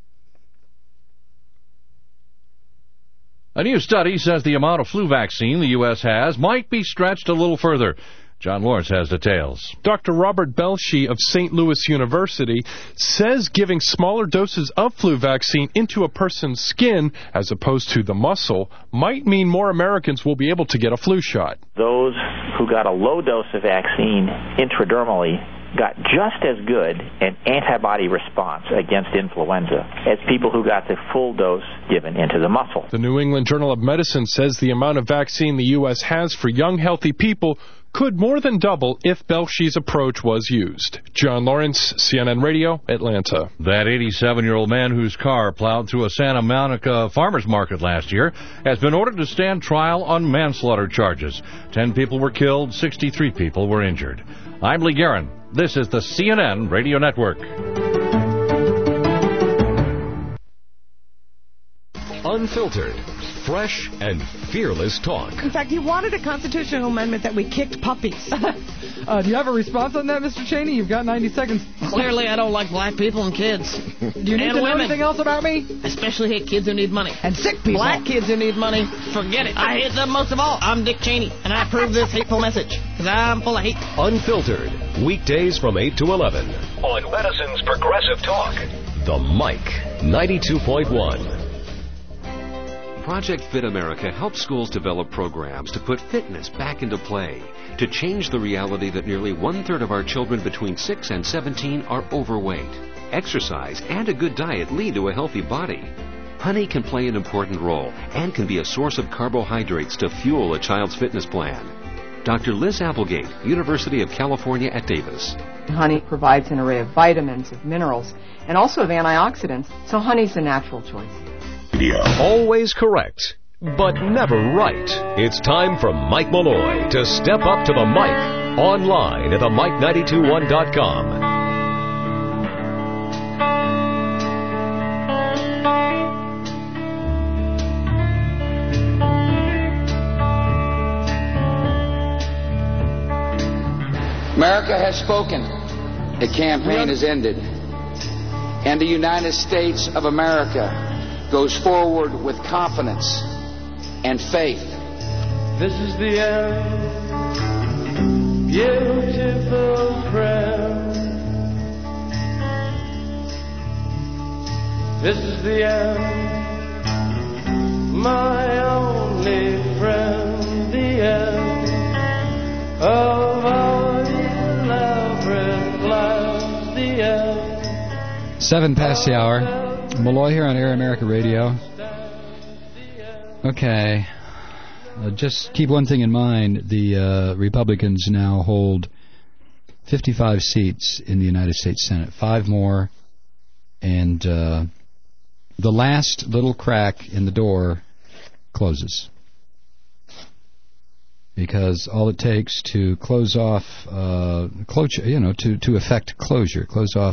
[SPEAKER 9] A new study says the amount of flu vaccine the U.S. has might be stretched a little further. John Lawrence has details.
[SPEAKER 18] Dr. Robert Belshi of St. Louis University says giving smaller doses of flu vaccine into a person's skin as opposed to the muscle might mean more Americans will be able to get a flu shot.
[SPEAKER 22] Those who got a low dose of vaccine intradermally got just as good an antibody response against influenza as people who got the full dose given into the muscle.
[SPEAKER 18] The New England Journal of Medicine says the amount of vaccine the U.S. has for young, healthy people could more than double if Belshi's approach was used. John Lawrence, CNN Radio, Atlanta.
[SPEAKER 9] That 87-year-old man whose car plowed through a Santa Monica farmer's market last year has been ordered to stand trial on manslaughter charges. 10 people were killed, 63 people were injured. I'm Lee Guerin. This is the CNN Radio Network.
[SPEAKER 4] Unfiltered, fresh, and fearless talk.
[SPEAKER 23] In fact, he wanted a constitutional amendment that we kicked puppies.
[SPEAKER 28] Do you have a response on that, Mr. Cheney? You've got 90 seconds.
[SPEAKER 30] Clearly, I don't like black people and kids.
[SPEAKER 28] Do you need to know anything else about me?
[SPEAKER 30] Especially hate kids who need money.
[SPEAKER 23] And sick people.
[SPEAKER 30] Black kids who need money. Forget it. I hate them most of all. I'm Dick Cheney, and I approve this hateful message, because I'm full of hate.
[SPEAKER 4] Unfiltered, weekdays from 8 to 11. On Madison's Progressive Talk. The Mike 92.1.
[SPEAKER 31] Project Fit America helps schools develop programs to put fitness back into play, to change the reality that nearly 1/3 of our children between 6 and 17 are overweight. Exercise and a good diet lead to a healthy body. Honey can play an important role and can be a source of carbohydrates to fuel a child's fitness plan. Dr. Liz Applegate, University of California at Davis.
[SPEAKER 32] Honey provides an array of vitamins, of minerals, and also of antioxidants, so honey's a natural choice.
[SPEAKER 4] Always correct, but never right. It's time for Mike Malloy to step up to the mic. Online at themike921.com.
[SPEAKER 33] America has spoken. The campaign has ended. And the United States of America goes forward with confidence and faith.
[SPEAKER 11] This is the end, beautiful friend. This is the end, my only friend. The end of our elaborate plans. The end.
[SPEAKER 12] 7 past the hour. Malloy here on Air America Radio. Okay. Just keep one thing in mind. The Republicans now hold 55 seats in the United States Senate. 5 more. And the last little crack in the door closes. Because all it takes to close off, to effect closure, close off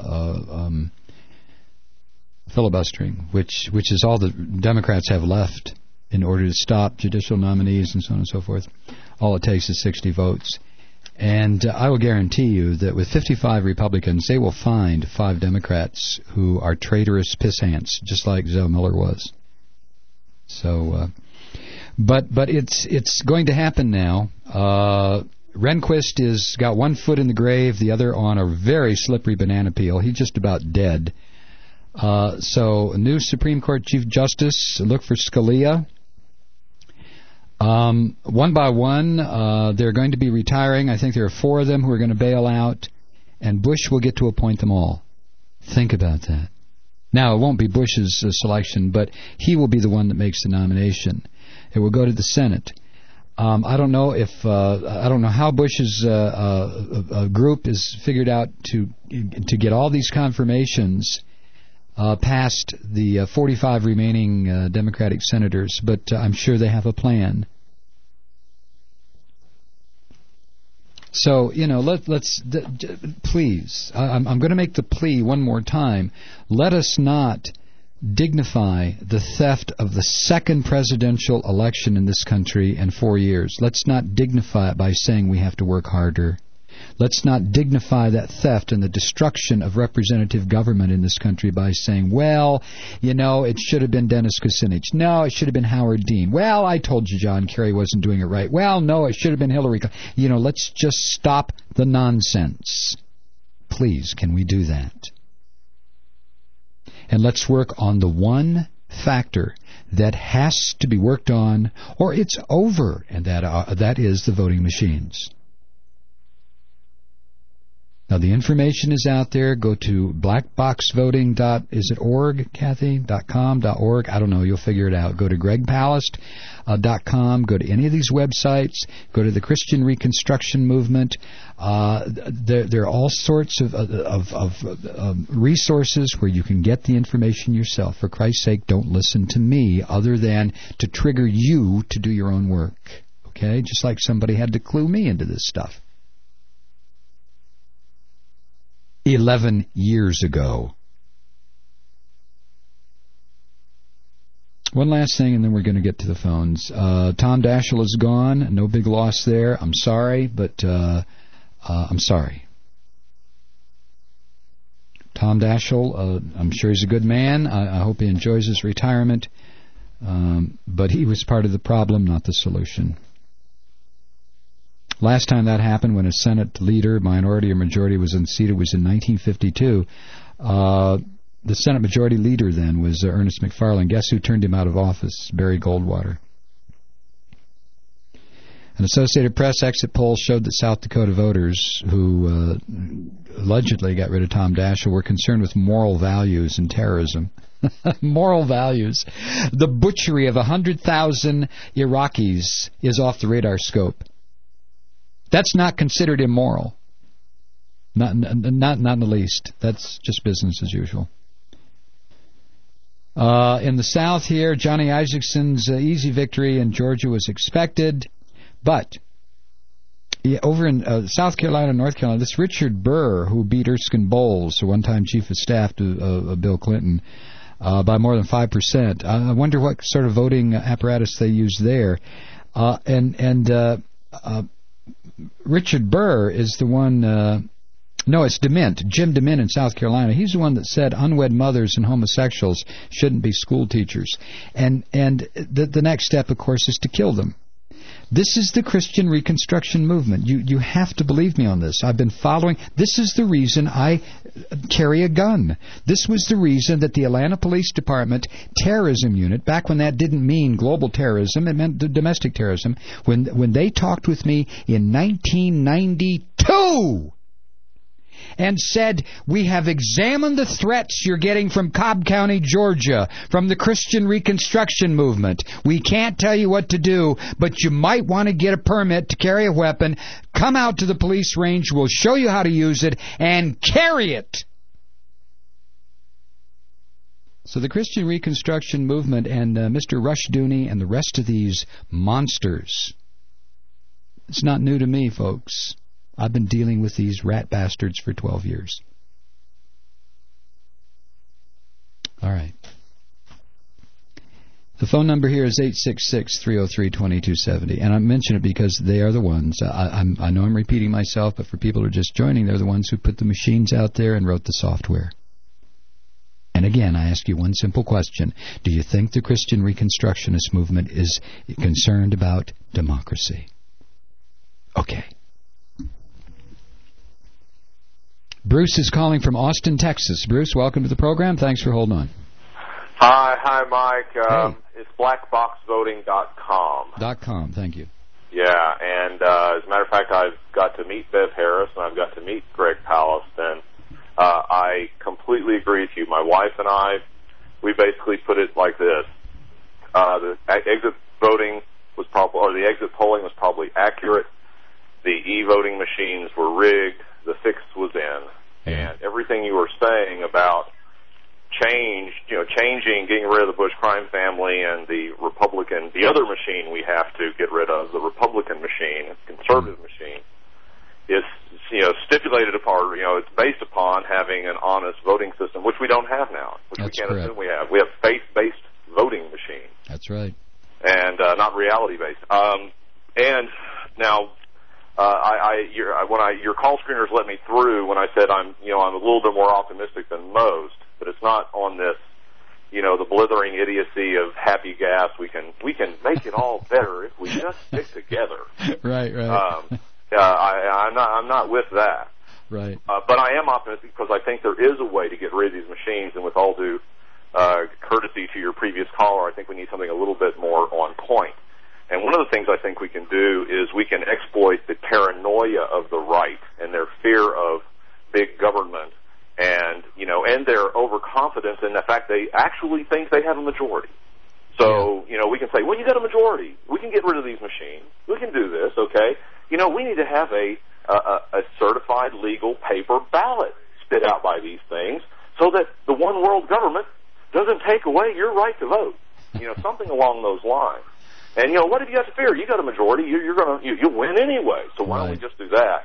[SPEAKER 12] filibustering, which is all the Democrats have left in order to stop judicial nominees and so on and so forth. All it takes is 60 votes. And I will guarantee you that with 55 Republicans, they will find 5 Democrats who are traitorous pissants, just like Zell Miller was. So, but it's going to happen now. Rehnquist is got one foot in the grave, the other on a very slippery banana peel. He's just about dead. So, new Supreme Court Chief Justice, look for Scalia. One by one, they're going to be retiring. I think there are 4 of them who are going to bail out, and Bush will get to appoint them all. Think about that. Now, it won't be Bush's selection, but he will be the one that makes the nomination. It will go to the Senate. I don't know how Bush's group is figured out to get all these confirmations past the 45 remaining Democratic senators, but I'm sure they have a plan. So, let's please, I'm going to make the plea one more time. Let us not dignify the theft of the second presidential election in this country in 4 years. Let's not dignify it by saying we have to work harder. Let's not dignify that theft and the destruction of representative government in this country by saying, well, it should have been Dennis Kucinich. No, it should have been Howard Dean. Well, I told you John Kerry wasn't doing it right. Well, no, it should have been Hillary. Let's just stop the nonsense. Please, can we do that? And let's work on the one factor that has to be worked on, or it's over, and that is the voting machines. Now, the information is out there. Go to blackboxvoting.org, Kathy? .com.org. I don't know. You'll figure it out. Go to gregpalast.com. Go to any of these websites. Go to the Christian Reconstruction Movement. There are all sorts of resources where you can get the information yourself. For Christ's sake, don't listen to me other than to trigger you to do your own work. Okay? Just like somebody had to clue me into this stuff 11 years ago. One last thing, and then we're going to get to the phones. Tom Daschle is gone. No big loss there. I'm sorry, but I'm sorry. Tom Daschle, I'm sure he's a good man. I hope he enjoys his retirement. But he was part of the problem, not the solution. Last time that happened, when a Senate leader, minority or majority, was unseated, was in 1952. The Senate majority leader then was Ernest McFarland. Guess who turned him out of office? Barry Goldwater. An Associated Press exit poll showed that South Dakota voters who allegedly got rid of Tom Daschle were concerned with moral values and terrorism. Moral values. The butchery of 100,000 Iraqis is off the radar scope. That's not considered immoral. Not in the least. That's just business as usual. In the South here, Johnny Isaacson's easy victory in Georgia was expected. But over in South Carolina and North Carolina, this Richard Burr, who beat Erskine Bowles, the one-time chief of staff to Bill Clinton, by more than 5%. I wonder what sort of voting apparatus they use there. Richard Burr is the one, no, it's DeMint, Jim DeMint in South Carolina. He's the one that said unwed mothers and homosexuals shouldn't be school teachers. And the next step, of course, is to kill them. This is the Christian Reconstruction Movement. You have to believe me on this. I've been following. This is the reason I carry a gun. This was the reason that the Atlanta Police Department terrorism unit, back when that didn't mean global terrorism, it meant domestic terrorism, when they talked with me in 1992 and said, we have examined the threats you're getting from Cobb County, Georgia, from the Christian Reconstruction movement. We can't tell you what to do, but you might want to get a permit to carry a weapon. Come out to the police range. We'll show you how to use it and carry it. So the Christian Reconstruction movement and Mr. Rushdoony and the rest of these monsters, it's not new to me, folks. I've been dealing with these rat bastards for 12 years. All right. The phone number here is 866-303-2270, and I mention it because they are the ones. I know I'm repeating myself, but for people who are just joining, they're the ones who put the machines out there and wrote the software. And again, I ask you one simple question. Do you think the Christian Reconstructionist movement is concerned about democracy? Okay. Bruce is calling from Austin, Texas. Bruce, welcome to the program. Thanks for holding on.
[SPEAKER 3] Hi, Mike. It's blackboxvoting.com.
[SPEAKER 12] .com, thank you.
[SPEAKER 3] Yeah, and as a matter of fact, I've got to meet Bev Harris, and I've got to meet Greg Palast, and I completely agree with you. My wife and I, we basically put it like this. The exit voting was probably, or the exit polling was probably accurate. The e-voting machines were rigged. The fix was in. And everything you were saying about changing, getting rid of the Bush crime family and the Republican, the other machine we have to get rid of, the Republican machine, conservative machine, is, stipulated upon, it's based upon having an honest voting system, which we don't have now, which we can't assume we have. We have faith-based voting machines.
[SPEAKER 12] That's right.
[SPEAKER 3] And not reality-based. And now, your call screeners let me through when I said I'm a little bit more optimistic than most, but it's not on this, the blithering idiocy of happy gas. We can make it all better if we just stick together.
[SPEAKER 12] Right.
[SPEAKER 3] I'm not with that.
[SPEAKER 12] Right.
[SPEAKER 3] But I am optimistic because I think there is a way to get rid of these machines, and with all due courtesy to your previous caller, I think we need something a little bit more on point. And one of the things I think we can do is we can exploit the paranoia of the right and their fear of big government and their overconfidence in the fact they actually think they have a majority. So, we can say, well, you got a majority. We can get rid of these machines. We can do this, okay? We need to have a certified legal paper ballot spit out by these things so that the one world government doesn't take away your right to vote. Something along those lines. And, what have you got to fear? You got a majority. You'll win anyway. So why don't we just do that?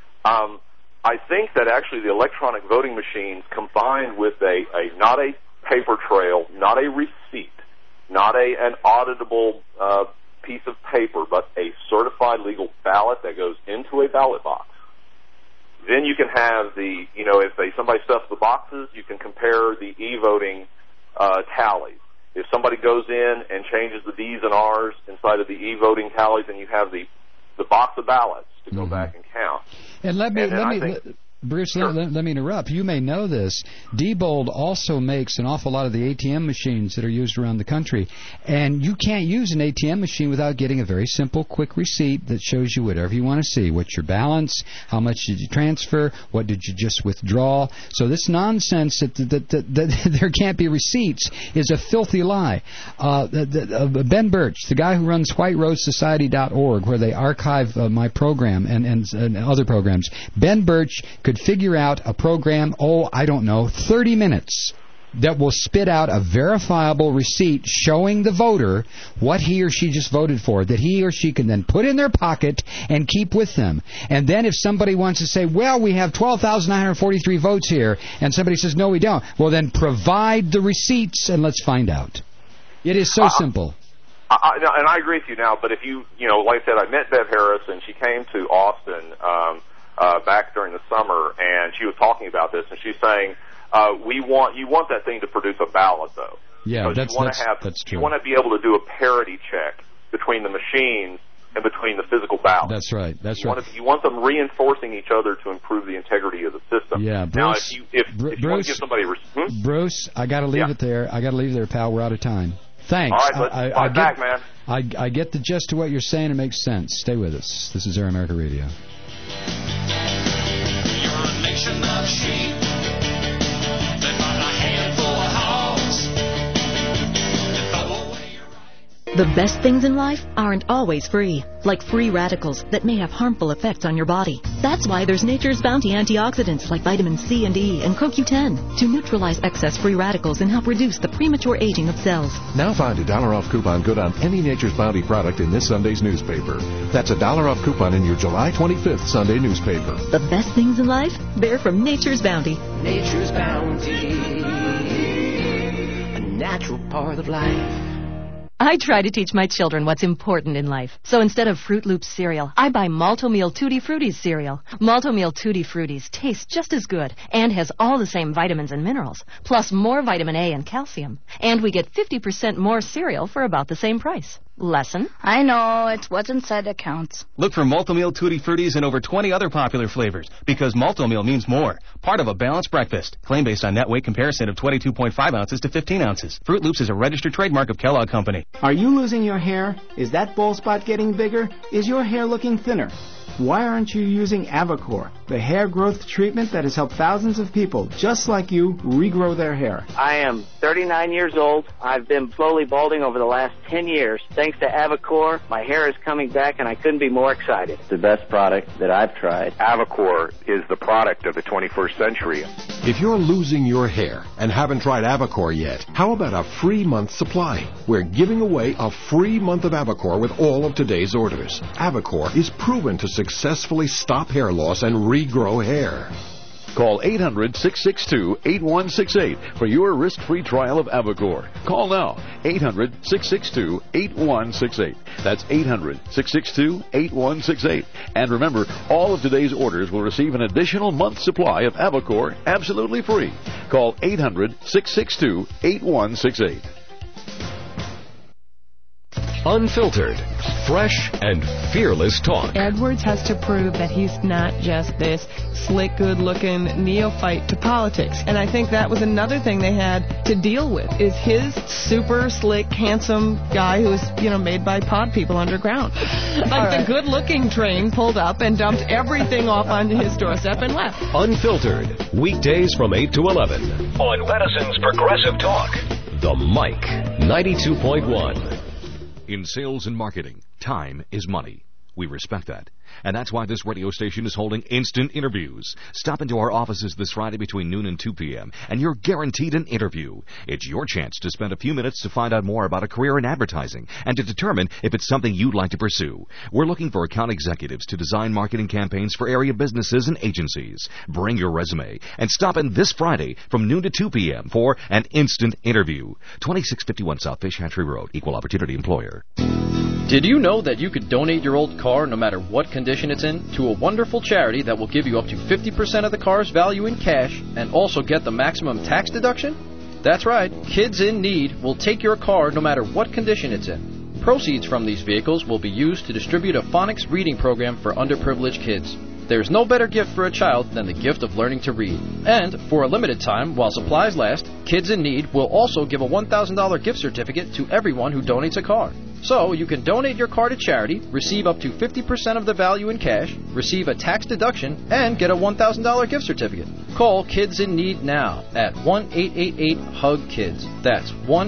[SPEAKER 3] I think that actually the electronic voting machines combined with not a paper trail, not a receipt, not an auditable piece of paper, but a certified legal ballot that goes into a ballot box. Then you can have if somebody stuffs the boxes, you can compare the e-voting tallies. If somebody goes in and changes the D's and R's inside of the e-voting tallies, then you have the box of ballots to go back and count.
[SPEAKER 12] And Bruce,
[SPEAKER 3] sure.
[SPEAKER 12] let me interrupt. You may know this. Diebold also makes an awful lot of the ATM machines that are used around the country. And you can't use an ATM machine without getting a very simple, quick receipt that shows you whatever you want to see. What's your balance? How much did you transfer? What did you just withdraw? So this nonsense that there can't be receipts is a filthy lie. Ben Birch, the guy who runs WhiteRoseSociety.org, where they archive my program and other programs, Ben Birch could figure out a program, 30 minutes, that will spit out a verifiable receipt showing the voter what he or she just voted for, that he or she can then put in their pocket and keep with them. And then if somebody wants to say, well, we have 12,943 votes here, and somebody says, no, we don't, well, then provide the receipts and let's find out. It is so simple.
[SPEAKER 3] And I agree with you now, but if like I said, I met Bev Harris, and she came to Austin back during the summer, and she was talking about this, and she's saying, you want that thing to produce a ballot, though.
[SPEAKER 12] Yeah, that's true.
[SPEAKER 3] You want to be able to do a parity check between the machines and between the physical ballot.
[SPEAKER 12] That's right.
[SPEAKER 3] You want them reinforcing each other to improve the integrity of the system.
[SPEAKER 12] Yeah, Bruce.
[SPEAKER 3] Now, if you want to give somebody
[SPEAKER 12] Bruce, I got to leave it there. I got to leave there, pal. We're out of time. Thanks.
[SPEAKER 3] All right, let's fight back, man.
[SPEAKER 12] I get the gist of what you're saying. It makes sense. Stay with us. This is Air America Radio.
[SPEAKER 11] You're a nation. ration of sheep. They bought a handful of hogs. They throw away your rights.
[SPEAKER 5] The best things in life aren't always free, like free radicals that may have harmful effects on your body. That's why there's Nature's Bounty antioxidants like vitamin C and E and CoQ10 to neutralize excess free radicals and help reduce the premature aging of cells.
[SPEAKER 6] Now find a $1 off coupon good on any Nature's Bounty product in this Sunday's newspaper. That's a $1 off coupon in your July 25th Sunday newspaper.
[SPEAKER 5] The best things in life, they're from Nature's Bounty.
[SPEAKER 11] Nature's Bounty, a natural part of life.
[SPEAKER 5] I try to teach my children what's important in life. So instead of Fruit Loops cereal, I buy Malto-Meal Tutti Fruities cereal. Malto-Meal Tutti Fruities tastes just as good and has all the same vitamins and minerals, plus more vitamin A and calcium. And we get 50% more cereal for about the same price. Lesson?
[SPEAKER 7] I know, it's what's inside that counts.
[SPEAKER 8] Look for Malto-Meal Tutti Fruities and over 20 other popular flavors, because Malto-Meal means more. Part of a balanced breakfast. Claim based on net weight comparison of 22.5 ounces to 15 ounces. Fruit Loops is a registered trademark of Kellogg Company.
[SPEAKER 10] Are you losing your hair? Is that bald spot getting bigger? Is your hair looking thinner? Why aren't you using Avacor, the hair growth treatment that has helped thousands of people just like you regrow their hair?
[SPEAKER 24] I am 39 years old. I've been slowly balding over the last 10 years. Thanks to Avacor, my hair is coming back and I couldn't be more excited. The best product that I've tried.
[SPEAKER 13] Avacor is the product of the 21st century.
[SPEAKER 6] If you're losing your hair and haven't tried Avacor yet, how about a free month supply? We're giving away a free month of Avacor with all of today's orders. Avacor is proven to successfully stop hair loss and regrow hair.
[SPEAKER 26] Call 800-662-8168 for your risk-free trial of Avacor. Call now, 800-662-8168. That's 800-662-8168. And remember, all of today's orders will receive an additional month's supply of Avacor absolutely free. Call 800-662-8168.
[SPEAKER 4] Unfiltered, fresh, and fearless talk.
[SPEAKER 23] Edwards has to prove that he's not just this slick, good-looking neophyte to politics. And I think that was another thing they had to deal with, is his super slick, handsome guy who was, made by pod people underground. Like the good-looking train pulled up and dumped everything off onto his doorstep and left.
[SPEAKER 4] Unfiltered, weekdays from 8 to 11 on Madison's Progressive Talk. The Mike 92.1.
[SPEAKER 31] In sales and marketing, time is money. We respect that. And that's why this radio station is holding instant interviews. Stop into our offices this Friday between noon and 2 p.m., and you're guaranteed an interview. It's your chance to spend a few minutes to find out more about a career in advertising and to determine if it's something you'd like to pursue. We're looking for account executives to design marketing campaigns for area businesses and agencies. Bring your resume and stop in this Friday from noon to 2 p.m. for an instant interview. 2651 South Fish Hatchery Road, Equal Opportunity Employer.
[SPEAKER 17] Did you know that you could donate your old car, no matter what condition it's in, to a wonderful charity that will give you up to 50% of the car's value in cash and also get the maximum tax deduction? That's right. Kids in Need will take your car no matter what condition it's in. Proceeds from these vehicles will be used to distribute a phonics reading program for underprivileged kids. There's no better gift for a child than the gift of learning to read. And for a limited time, while supplies last, Kids in Need will also give a $1,000 gift certificate to everyone who donates a car. So you can donate your car to charity, receive up to 50% of the value in cash, receive a tax deduction, and get a $1,000 gift certificate. Call Kids in Need now at 1-888-HUG-KIDS. That's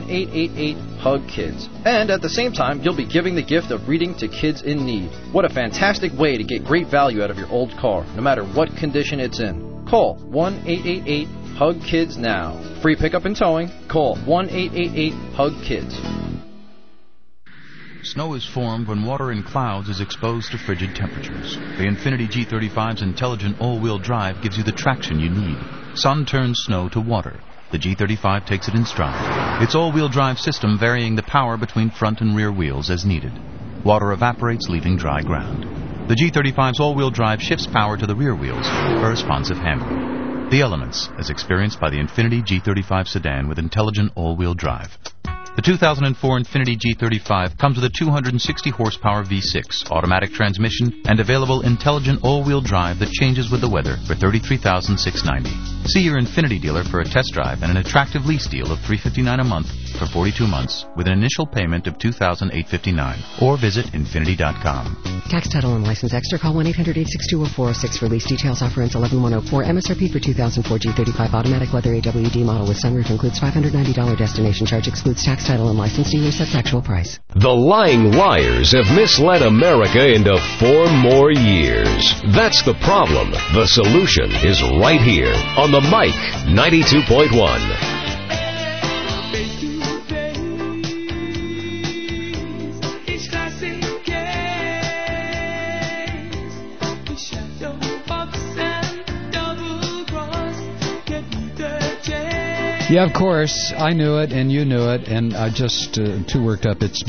[SPEAKER 17] 1-888-HUG-KIDS. And at the same time, you'll be giving the gift of reading to kids in need. What a fantastic way to get great value out of your old car, no matter what condition it's in. Call 1-888-HUG-KIDS now. Free pickup and towing. Call 1-888-HUG-KIDS.
[SPEAKER 19] Snow is formed when water in clouds is exposed to frigid temperatures. The Infiniti G35's intelligent all-wheel drive gives you the traction you need. Sun turns snow to water. The G35 takes it in stride. Its all-wheel drive system varying the power between front and rear wheels as needed. Water evaporates, leaving dry ground. The G35's all-wheel drive shifts power to the rear wheels for responsive handling. The elements, as experienced by the Infiniti G35 sedan with intelligent all-wheel drive. The 2004 Infiniti G35 comes with a 260 horsepower V6, automatic transmission, and available intelligent all-wheel drive that changes with the weather for $33,690. See your Infiniti dealer for a test drive and an attractive lease deal of $359 a month for 42 months with an initial payment of $2,859. Or visit Infiniti.com.
[SPEAKER 1] Tax, title, and license extra. Call 1-800-862-0406 for lease details. Offer ends 11/104. MSRP for 2004 G35 automatic leather AWD model with sunroof includes $590 destination charge. Excludes tax, title, and license. Dealer sets actual price.
[SPEAKER 4] The lying liars have misled America into 4 more years. That's the problem. The solution is right here on the Mike 92.1.
[SPEAKER 12] Yeah, of course. I knew it, and you knew it, and I just too worked up. It's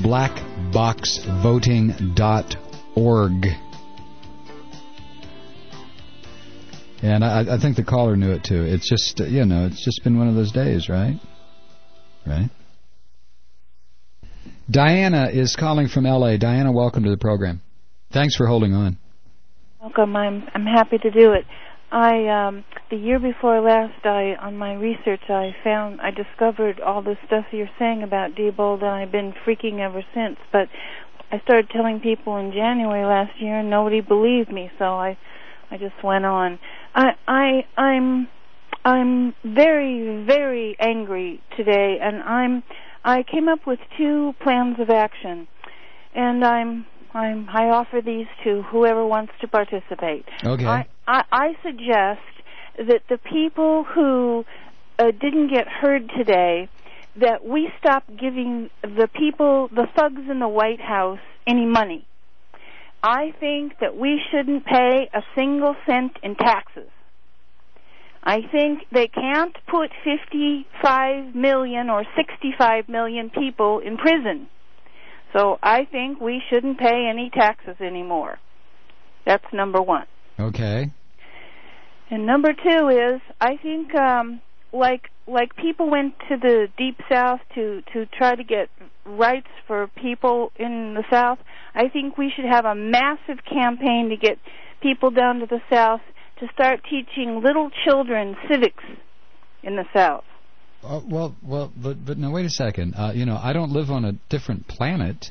[SPEAKER 12] blackboxvoting.org. And I think the caller knew it, too. It's just, it's just been one of those days, right? Right? Diana is calling from L.A. Diana, welcome to the program. Thanks for holding on.
[SPEAKER 2] Welcome. I'm happy to do it. The year before last, on my research, I discovered all this stuff you're saying about Diebold, and I've been freaking ever since. But I started telling people in January last year, and nobody believed me, so I just went on. I'm very, very angry today, and I came up with 2 plans of action, and I offer these to whoever wants to participate.
[SPEAKER 12] Okay.
[SPEAKER 2] I suggest that the people who didn't get heard today, that we stop giving the thugs in the White House, any money. I think that we shouldn't pay a single cent in taxes. I think they can't put 55 million or 65 million people in prison. So I think we shouldn't pay any taxes anymore. That's number 1.
[SPEAKER 12] Okay.
[SPEAKER 2] And number 2 is, I think, like people went to the Deep South to try to get rights for people in the South, I think we should have a massive campaign to get people down to the South to start teaching little children civics in the South.
[SPEAKER 12] But now wait a second. I don't live on a different planet.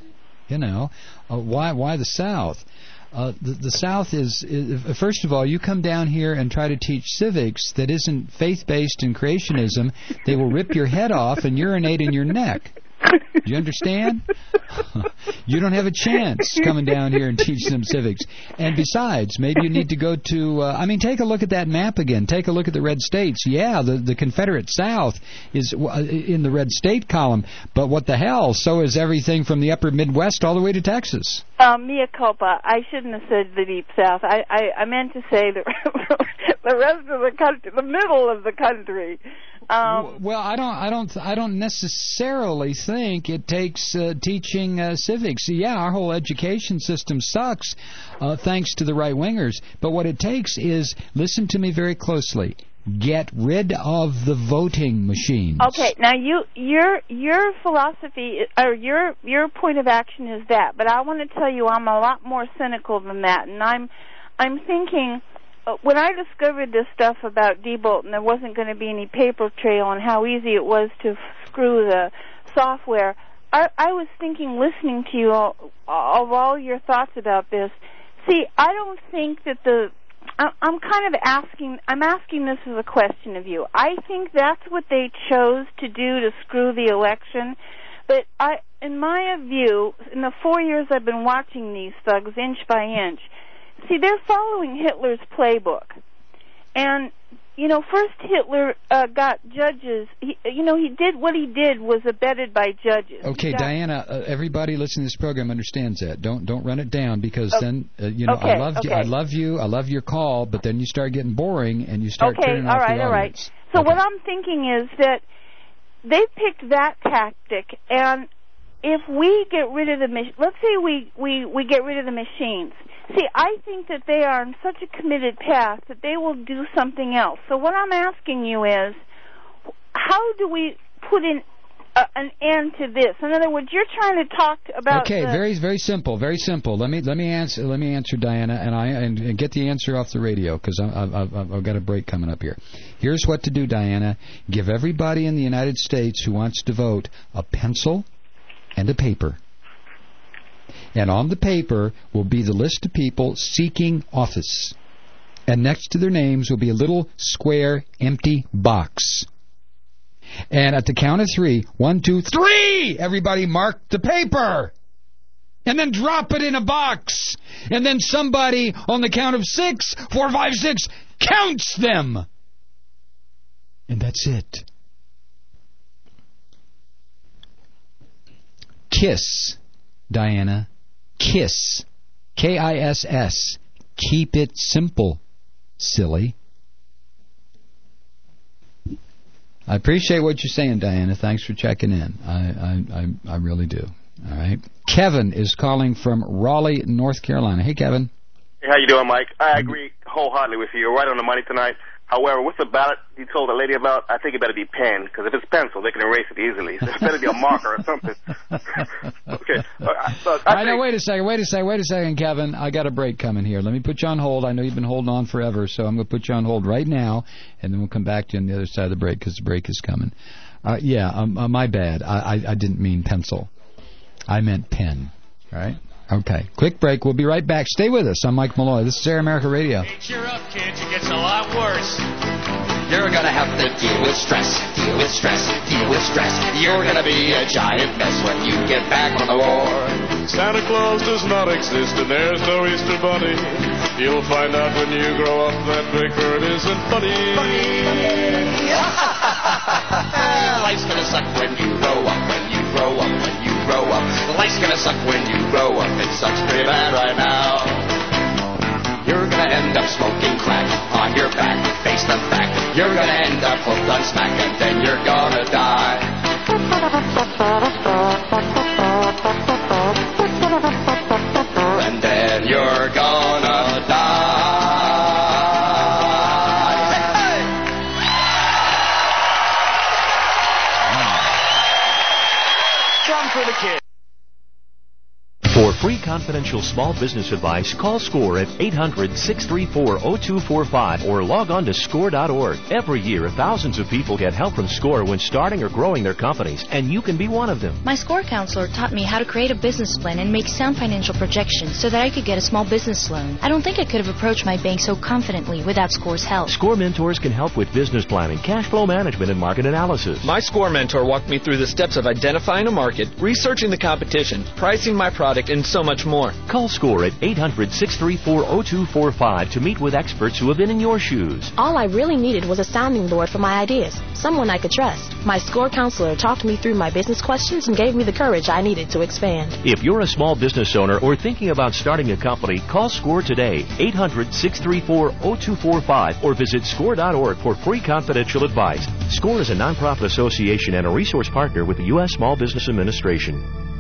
[SPEAKER 12] Why the South? The South is first of all, you come down here and try to teach civics that isn't faith-based in creationism, they will rip your head off and urinate in your neck. Do you understand? You don't have a chance coming down here and teach them civics. And besides, maybe you need to go to, take a look at that map again. Take a look at the red states. Yeah, the Confederate South is in the red state column. But what the hell? So is everything from the upper Midwest all the way to Texas.
[SPEAKER 2] Mea culpa. I shouldn't have said the Deep South. I meant to say the rest of the country, the middle of the country.
[SPEAKER 12] Well, I don't necessarily think it takes teaching civics. Yeah, our whole education system sucks, thanks to the right-wingers. But what it takes is, listen to me very closely, get rid of the voting machines.
[SPEAKER 2] Okay, now your philosophy or your point of action is that, but I want to tell you I'm a lot more cynical than that, and I'm thinking. When I discovered this stuff about Diebold and there wasn't going to be any paper trail and how easy it was to screw the software, I was thinking, listening to you of all your thoughts about this. See, I don't think that I'm asking this as a question of you. I think that's what they chose to do to screw the election. But in my view, in the 4 years I've been watching these thugs inch by inch, see, they're following Hitler's playbook. And, first Hitler got judges. He did what he did was abetted by judges.
[SPEAKER 12] Okay, Diana, everybody listening to this program understands that. Don't run it down because then,
[SPEAKER 2] okay,
[SPEAKER 12] I love you, I love your call, but then you start getting boring and you start turning off the audience.
[SPEAKER 2] All right. So what I'm thinking is that they picked that tactic, and if we get rid of let's say we get rid of the machines. See, I think that they are on such a committed path that they will do something else. So what I'm asking you is, how do we put in an end to this? In other words, you're trying to talk about.
[SPEAKER 12] Okay, very simple, very simple. Let me answer Diana, and get the answer off the radio because I've got a break coming up here. Here's what to do, Diana. Give everybody in the United States who wants to vote a pencil and a paper. And on the paper will be the list of people seeking office. And next to their names will be a little square empty box. And at the count of 3, 1, 2, 3, everybody mark the paper. And then drop it in a box. And then somebody on the count of 6, 4, 5, 6 counts them. And that's it. KISS, Diana. KISS. KISS. Keep it simple, silly. I appreciate what you're saying, Diana. Thanks for checking in. I really do. All right. Kevin is calling from Raleigh, North Carolina. Hey, Kevin.
[SPEAKER 9] Hey, how you doing, Mike? I agree wholeheartedly with you. You're right on the money tonight. However, with the ballot you told the lady about, I think it better be pen, because if it's pencil, they can erase it easily. So it better be a marker or something. Okay.
[SPEAKER 12] I know. Wait a second, Kevin. I got a break coming here. Let me put you on hold. I know you've been holding on forever, so I'm going to put you on hold right now, and then we'll come back to you on the other side of the break because the break is coming. My bad. I didn't mean pencil. I meant pen. All right? Okay. Quick break. We'll be right back. Stay with us. I'm Mike Malloy. This is Air America Radio.
[SPEAKER 11] Cheer up, kids. It gets a lot worse.
[SPEAKER 14] You're gonna have to deal with stress, deal with stress, deal with stress. You're gonna be a giant mess when you get back from the war.
[SPEAKER 15] Santa Claus does not exist and there's no Easter Bunny. You'll find out when you grow up that Big Bird isn't funny.
[SPEAKER 14] Life's gonna suck when you grow up, when you grow up, when you grow up. Life's gonna suck when you grow up. It sucks pretty bad right now. You're gonna end up smoking crack on your back. Face the fact. You're gonna end up hooked on smack and then you're gonna die. And then you're gonna die. Jump for the kid.
[SPEAKER 16] For free confidential small business advice, call SCORE at 800-634-0245 or log on to SCORE.org. Every year, thousands of people get help from SCORE when starting or growing their companies, and you can be one of them.
[SPEAKER 18] My SCORE counselor taught me how to create a business plan and make sound financial projections so that I could get a small business loan. I don't think I could have approached my bank so confidently without SCORE's help.
[SPEAKER 16] SCORE mentors can help with business planning, cash flow management, and market analysis.
[SPEAKER 20] My SCORE mentor walked me through the steps of identifying a market, researching the competition, pricing my product, and so much more.
[SPEAKER 16] Call SCORE at 800-634-0245 to meet with experts who have been in your shoes.
[SPEAKER 18] All I really needed was a sounding board for my ideas, someone I could trust. My SCORE counselor talked me through my business questions and gave me the courage I needed to expand.
[SPEAKER 16] If you're a small business owner or thinking about starting a company, call SCORE today, 800-634-0245, or visit SCORE.org for free confidential advice. SCORE is a nonprofit association and a resource partner with the U.S. Small Business Administration.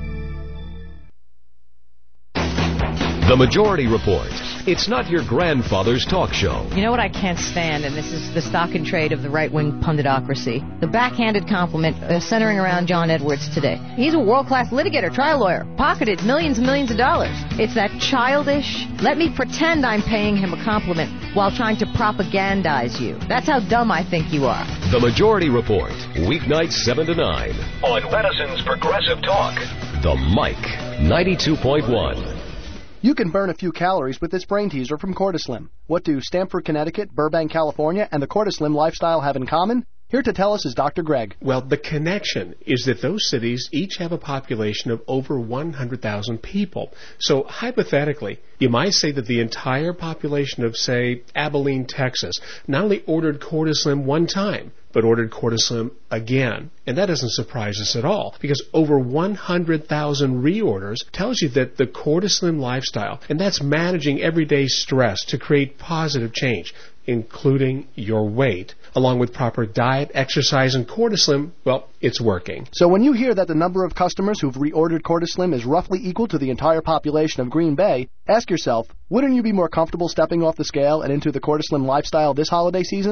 [SPEAKER 4] The Majority Report. It's not your grandfather's talk show.
[SPEAKER 21] You know what I can't stand, and this is the stock and trade of the right-wing punditocracy? The backhanded compliment centering around John Edwards today. He's a world-class litigator, trial lawyer, pocketed millions and millions of dollars. It's that childish, let me pretend I'm paying him a compliment while trying to propagandize you. That's how dumb I think you are.
[SPEAKER 4] The Majority Report, weeknights 7 to 9.
[SPEAKER 31] On Madison's Progressive Talk.
[SPEAKER 4] The Mike 92.1.
[SPEAKER 22] You can burn a few calories with this brain teaser from Cortislim. What do Stamford, Connecticut, Burbank, California, and the Cortislim lifestyle have in common? Here to tell us is Dr. Greg.
[SPEAKER 25] Well, the connection is that those cities each have a population of over 100,000 people. So, hypothetically, you might say that the entire population of, say, Abilene, Texas, not only ordered Cortislim one time, but ordered Cortislim again. And that doesn't surprise us at all, because over 100,000 reorders tells you that the Cortislim lifestyle, and that's managing everyday stress to create positive change, including your weight, along with proper diet, exercise, and Cortislim, well, it's working.
[SPEAKER 22] So when you hear that the number of customers who've reordered Cortislim is roughly equal to the entire population of Green Bay, ask yourself, wouldn't you be more comfortable stepping off the scale and into the Cortislim lifestyle this holiday season?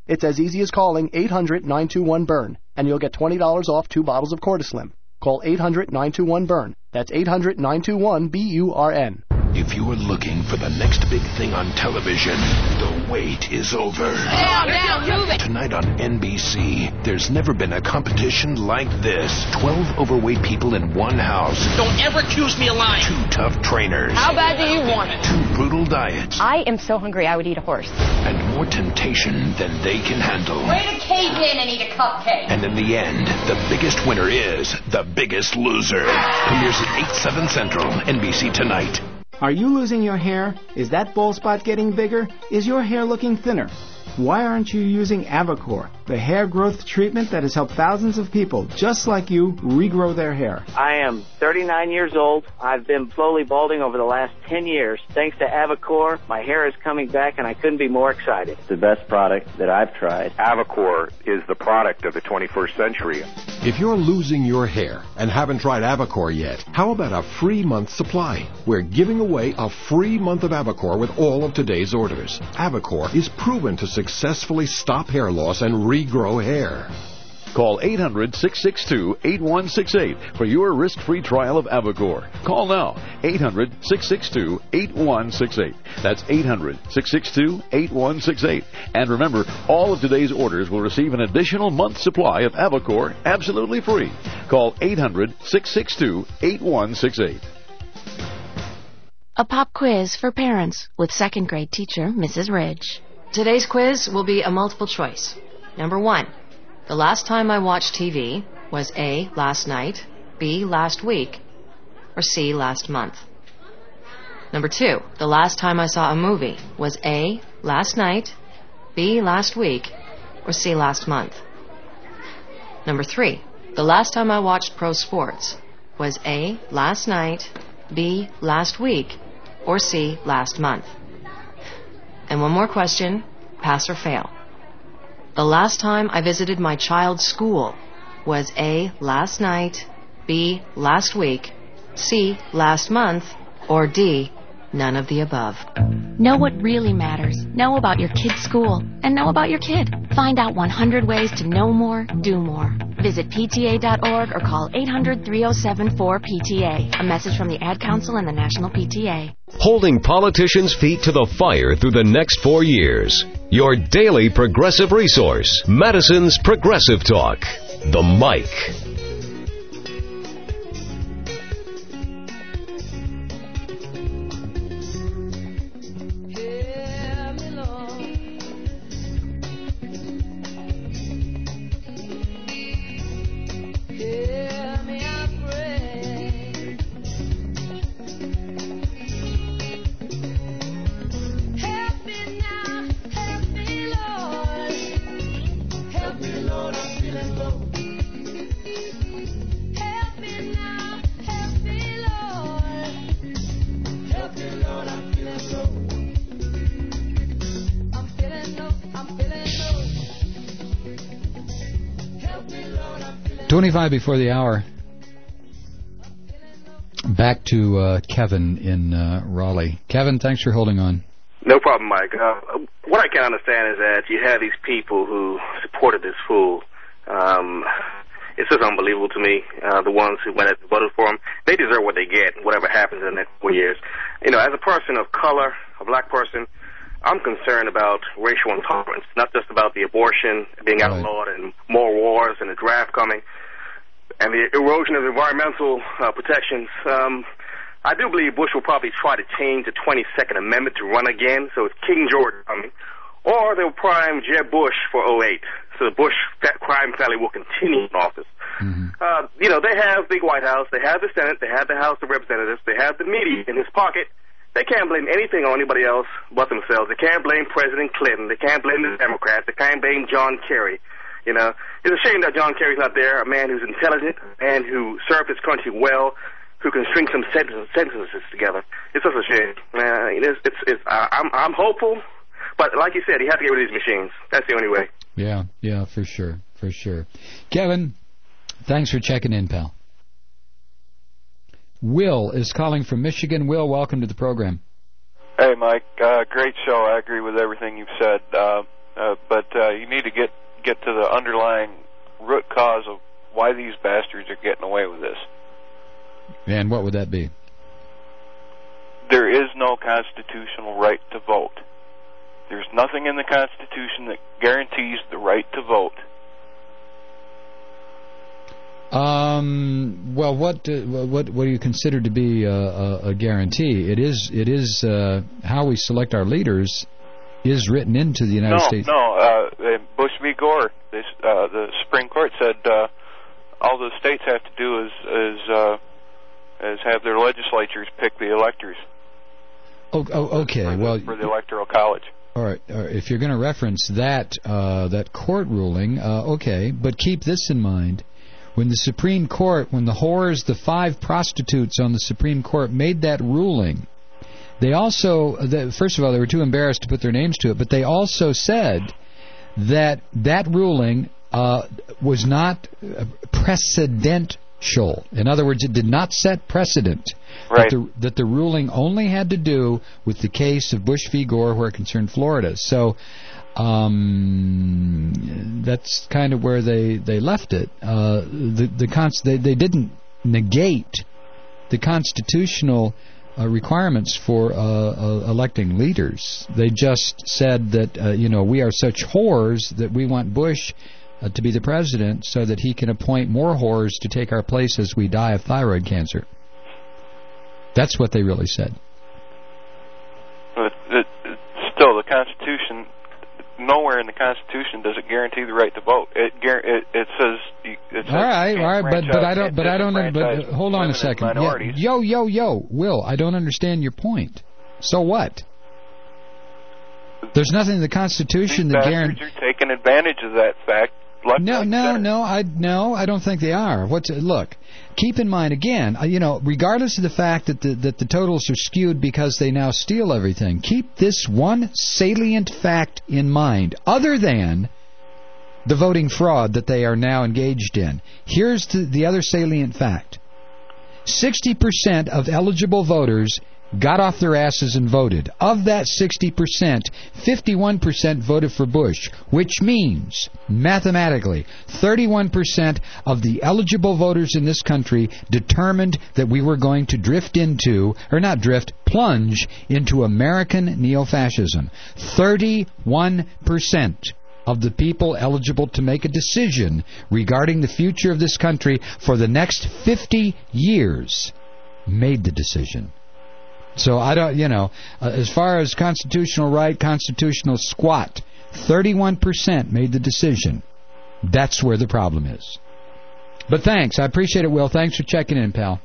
[SPEAKER 22] It's as easy as calling 800-921-BURN, and you'll get $20 off 2 bottles of Cortislim. Call 800-921-BURN. That's 800-921-BURN.
[SPEAKER 3] If you are looking for the next big thing on television, the wait is over.
[SPEAKER 11] Down, move it.
[SPEAKER 3] Tonight on NBC, there's never been a competition like this. 12 overweight people in one house.
[SPEAKER 11] Don't ever accuse me of lying.
[SPEAKER 3] 2 tough trainers.
[SPEAKER 11] How bad do you want it?
[SPEAKER 3] 2 brutal diets.
[SPEAKER 5] I am so hungry I would eat a horse.
[SPEAKER 3] And more temptation than they can handle.
[SPEAKER 5] Way to cave in and eat a cupcake.
[SPEAKER 3] And in the end, the biggest winner is the biggest loser. Premieres at 8/7 Central, NBC tonight.
[SPEAKER 7] Are you losing your hair? Is that bald spot getting bigger? Is your hair looking thinner? Why aren't you using Avacor, the hair growth treatment that has helped thousands of people just like you regrow their hair?
[SPEAKER 8] I am 39 years old. I've been slowly balding over the last 10 years. Thanks to Avacor, my hair is coming back and I couldn't be more excited.
[SPEAKER 10] The best product that I've tried.
[SPEAKER 13] Avacor is the product of the 21st century.
[SPEAKER 6] If you're losing your hair and haven't tried Avacor yet, how about a free month supply? We're giving away a free month of Avacor with all of today's orders. Avacor is proven to successfully stop hair loss and regrow hair.
[SPEAKER 26] Call 800-662-8168 for your risk-free trial of Avacor. Call now, 800-662-8168. That's 800-662-8168. And remember, all of today's orders will receive an additional month's supply of Avacor absolutely free. Call 800-662-8168.
[SPEAKER 18] A pop quiz for parents with second grade teacher Mrs. Ridge. Today's quiz will be a multiple choice. Number 1. The last time I watched TV was A, last night, B, last week, or C, last month. Number 2. The last time I saw a movie was A, last night, B, last week, or C, last month. Number 3. The last time I watched pro sports was A, last night, B, last week, or C, last month. And one more question, pass or fail. The last time I visited my child's school was A, last night, B, last week, C, last month, or D, none of the above. Know what really matters. Know about your kid's school and know about your kid. Find out 100 ways to know more, do more. Visit PTA.org or call 800-307-4PTA. A message from the Ad Council and the National PTA.
[SPEAKER 4] Holding politicians' feet to the fire through the next 4 years. Your daily progressive resource, Madison's Progressive Talk. The Mic.
[SPEAKER 12] Before the hour. Back to Kevin in Raleigh. Kevin, thanks for holding on.
[SPEAKER 9] No problem, Mike. What I can understand is that you have these people who supported this fool. It's just unbelievable to me. The ones who went and voted for him, they deserve what they get, whatever happens in the next 4 years. You know, as a person of color, a black person, I'm concerned about racial intolerance, not just about the abortion being outlawed and more wars and the draft coming, and the erosion of environmental protections. I do believe Bush will probably try to change the 22nd Amendment to run again, so it's King George coming. Or they'll prime Jeb Bush for 2008, so the Bush crime family will continue in office. Mm-hmm. You know, they have the White House, they have the Senate, they have the House of Representatives, they have the media in his pocket. They can't blame anything on anybody else but themselves. They can't blame President Clinton. They can't blame the Democrats. They can't blame John Kerry. You know, it's a shame that John Kerry's not there, a man who's intelligent, a man who served his country well, who can string some sentences together. It's just a shame. I'm hopeful, but like you said, you have to get rid of these machines. That's the only way.
[SPEAKER 12] Yeah, for sure. Kevin, thanks for checking in, pal. Will is calling from Michigan. Will, welcome to the program.
[SPEAKER 31] Hey, Mike. Great show. I agree with everything you've said.
[SPEAKER 1] but you need to get to the underlying root cause of why these bastards are getting away with this.
[SPEAKER 12] And what would that be?
[SPEAKER 1] There is no constitutional right to vote. There's nothing in the Constitution that guarantees the right to vote.
[SPEAKER 12] Well, what do you consider to be a guarantee? It is how we select our leaders is written into the United States.
[SPEAKER 1] No. Bush v. Gore, the Supreme Court said all the states have to do is have their legislatures pick the electors.
[SPEAKER 12] Okay.
[SPEAKER 1] For the Electoral College.
[SPEAKER 12] All right. If you're going to reference that court ruling, okay, but keep this in mind. When the Supreme Court, when the whores, the 5 prostitutes on the Supreme Court made that ruling, they also, first of all, they were too embarrassed to put their names to it, but they also said that ruling was not precedential. In other words, it did not set precedent.
[SPEAKER 1] Right.
[SPEAKER 12] That the ruling only had to do with the case of Bush v. Gore where it concerned Florida. So that's kind of where they left it. They didn't negate the constitutional requirements for electing leaders. They just said that we are such whores that we want Bush to be the president so that he can appoint more whores to take our place as we die of thyroid cancer. That's what they really said.
[SPEAKER 1] But still, the Constitution. Nowhere in the Constitution does it guarantee the right to vote. It says.
[SPEAKER 12] All right, but hold on a second. Yo, Will, I don't understand your point. So what? There's nothing in the Constitution that guarantees.
[SPEAKER 1] You're taking advantage of that fact.
[SPEAKER 12] No, I don't think they are. Look, keep in mind again, regardless of the fact that the totals are skewed because they now steal everything, keep this one salient fact in mind, other than the voting fraud that they are now engaged in. Here's the other salient fact. 60% of eligible voters got off their asses and voted. Of that 60%, 51% voted for Bush, which means, mathematically, 31% of the eligible voters in this country determined that we were going to plunge into American neo-fascism. 31% of the people eligible to make a decision regarding the future of this country for the next 50 years made the decision. So I don't, as far as constitutional right, constitutional squat, 31% made the decision. That's where the problem is. But thanks. I appreciate it, Will. Thanks for checking in, pal.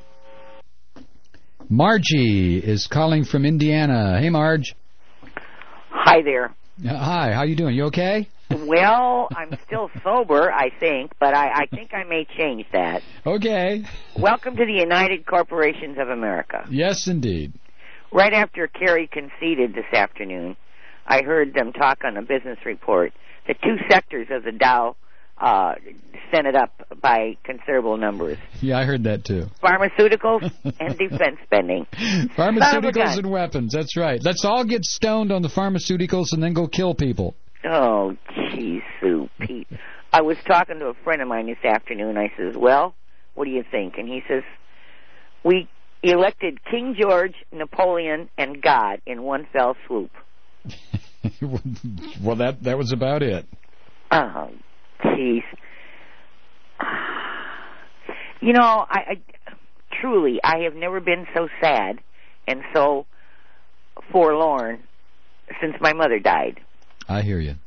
[SPEAKER 12] Margie is calling from Indiana. Hey, Marge.
[SPEAKER 2] Hi there.
[SPEAKER 12] Hi. How you doing? You okay?
[SPEAKER 2] Well, I'm still sober, I think, but I think I may change that.
[SPEAKER 12] Okay.
[SPEAKER 2] Welcome to the United Corporations of America.
[SPEAKER 12] Yes, indeed.
[SPEAKER 2] Right after Kerry conceded this afternoon, I heard them talk on a business report. The 2 sectors of the Dow sent it up by considerable numbers.
[SPEAKER 12] Yeah, I heard that too.
[SPEAKER 2] Pharmaceuticals and defense spending.
[SPEAKER 12] Pharmaceuticals and weapons, that's right. Let's all get stoned on the pharmaceuticals and then go kill people.
[SPEAKER 2] Oh, gee, Sue, Pete. I was talking to a friend of mine this afternoon. I says, well, what do you think? And he says, we elected King George, Napoleon, and God in one fell swoop.
[SPEAKER 12] Well, that was about it.
[SPEAKER 2] Oh, jeez. I truly, I have never been so sad and so forlorn since my mother died.
[SPEAKER 12] I hear you.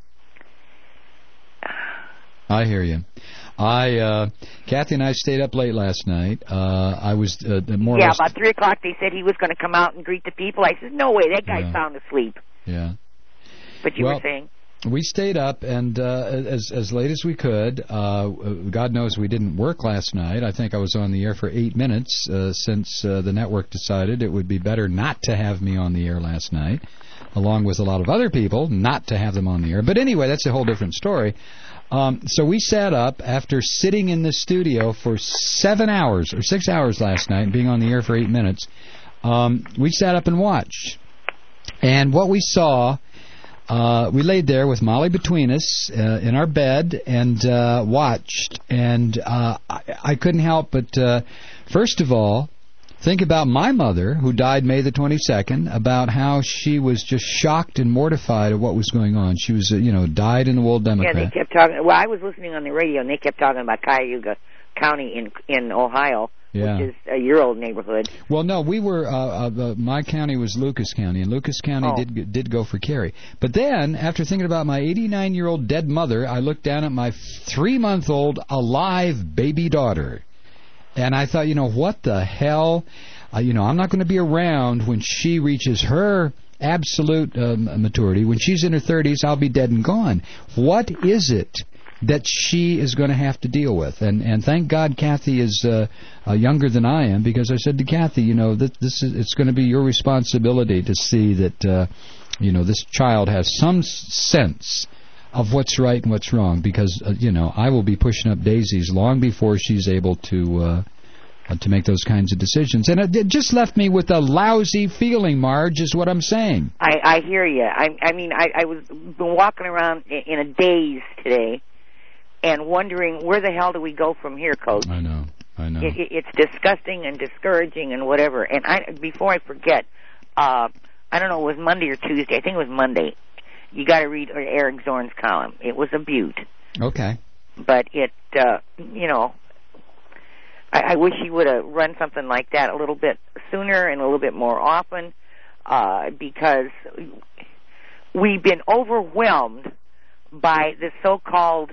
[SPEAKER 12] Kathy and I stayed up late last night. I was more or less...
[SPEAKER 2] about 3 o'clock they said he was going to come out and greet the people. I said, no way, that guy's sound asleep.
[SPEAKER 12] Yeah.
[SPEAKER 2] But you were saying?
[SPEAKER 12] We stayed up and as late as we could. God knows we didn't work last night. I think I was on the air for 8 minutes since the network decided it would be better not to have me on the air last night, along with a lot of other people, not to have them on the air. But anyway, that's a whole different story. So we sat up after sitting in the studio for 7 hours or 6 hours last night and being on the air for 8 minutes. We sat up and watched. And what we saw we laid there with Molly between us in our bed and watched. And I couldn't help but, first of all, think about my mother, who died May the 22nd, about how she was just shocked and mortified at what was going on. She was, died in the World Democrat.
[SPEAKER 2] Yeah, they kept talking. Well, I was listening on the radio, and they kept talking about Cuyahoga County in Ohio, which is a year-old neighborhood.
[SPEAKER 12] Well, no, we were, my county was Lucas County, and Lucas County did go for Kerry. But then, after thinking about my 89-year-old dead mother, I looked down at my 3-month-old alive baby daughter. And I thought, what the hell? I'm not going to be around when she reaches her absolute maturity. When she's in her 30s, I'll be dead and gone. What is it that she is going to have to deal with? And thank God Kathy is younger than I am, because I said to Kathy, it's going to be your responsibility to see that, this child has some sense of what's right and what's wrong, because I will be pushing up daisies long before she's able to make those kinds of decisions. And it just left me with a lousy feeling, Marge, is what I'm saying.
[SPEAKER 2] I hear you. I was been walking around in a daze today and wondering, where the hell do we go from here, Coach?
[SPEAKER 12] I know.
[SPEAKER 2] It's disgusting and discouraging and whatever. And before I forget, I don't know, it was Monday or Tuesday. I think it was Monday. You got to read Eric Zorn's column. It was a beaut.
[SPEAKER 12] Okay.
[SPEAKER 2] But it, I wish he would have run something like that a little bit sooner and a little bit more often, because we've been overwhelmed by the so-called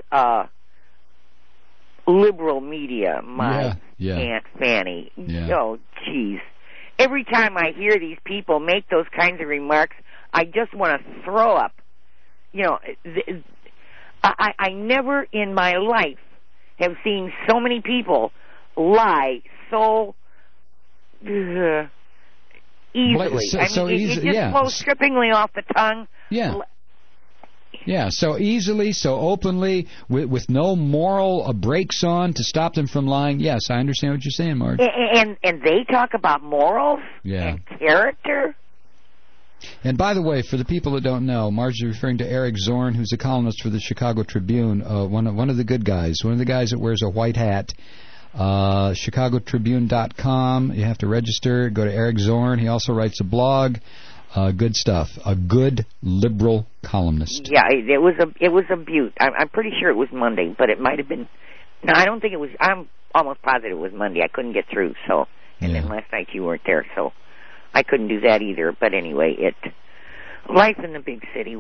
[SPEAKER 2] liberal media. My Aunt Fanny.
[SPEAKER 12] Yeah.
[SPEAKER 2] Oh, jeez. Every time I hear these people make those kinds of remarks, I just want to throw up. I never in my life have seen so many people lie so easily. It just flows trippingly off the tongue.
[SPEAKER 12] Yeah. Yeah, so easily, so openly, with no moral brakes on to stop them from lying. Yes, I understand what you're saying, Marge.
[SPEAKER 2] And they talk about morals and character.
[SPEAKER 12] And by the way, for the people that don't know, Marge is referring to Eric Zorn, who's a columnist for the Chicago Tribune, one of the good guys, one of the guys that wears a white hat. ChicagoTribune.com. You have to register. Go to Eric Zorn. He also writes a blog. Good stuff. A good liberal columnist.
[SPEAKER 2] Yeah, it was a beaut. I'm pretty sure it was Monday, but it might have been. No, I don't think it was. I'm almost positive it was Monday. I couldn't get through. Then last night you weren't there, so I couldn't do that either. But anyway, life in the big city.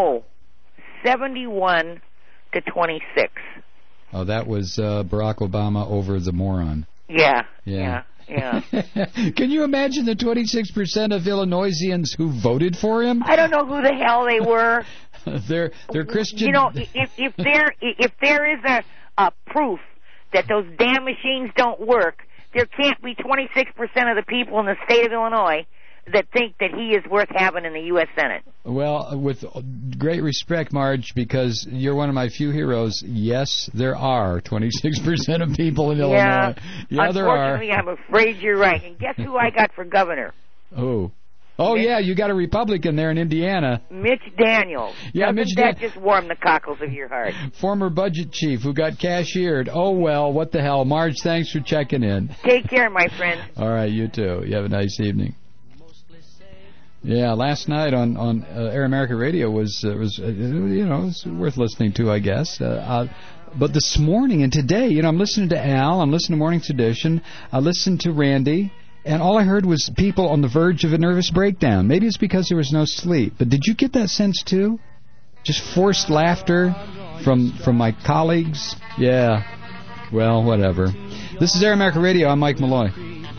[SPEAKER 2] 71 to 26.
[SPEAKER 12] Oh, that was Barack Obama over the moron.
[SPEAKER 2] Yeah.
[SPEAKER 12] Can you imagine the 26% of Illinoisans who voted for him?
[SPEAKER 2] I don't know who the hell they were.
[SPEAKER 12] They're Christian.
[SPEAKER 2] If there is a proof that those damn machines don't work, there can't be 26% of the people in the state of Illinois that think that he is worth having in the U.S. Senate.
[SPEAKER 12] Well, with great respect, Marge, because you're one of my few heroes, yes, there are 26% of people in Illinois. Yeah, there are.
[SPEAKER 2] Unfortunately, I'm afraid you're right. And guess who I got for governor?
[SPEAKER 12] Oh, you got a Republican there in Indiana.
[SPEAKER 2] Mitch Daniels.
[SPEAKER 12] Yeah,
[SPEAKER 2] Doesn't that just warm the cockles of your heart?
[SPEAKER 12] Former budget chief who got cashiered. Oh, well, what the hell. Marge, thanks for checking in.
[SPEAKER 2] Take care, my friend.
[SPEAKER 12] All right, you too. You have a nice evening. Yeah, last night on Air America Radio was worth listening to, I guess. But this morning and today, I'm listening to Al, I'm listening to Morning's Edition, I listened to Randy, and all I heard was people on the verge of a nervous breakdown. Maybe it's because there was no sleep. But did you get that sense too? Just forced laughter from my colleagues? Yeah. Well, whatever. This is Air America Radio. I'm Mike Malloy.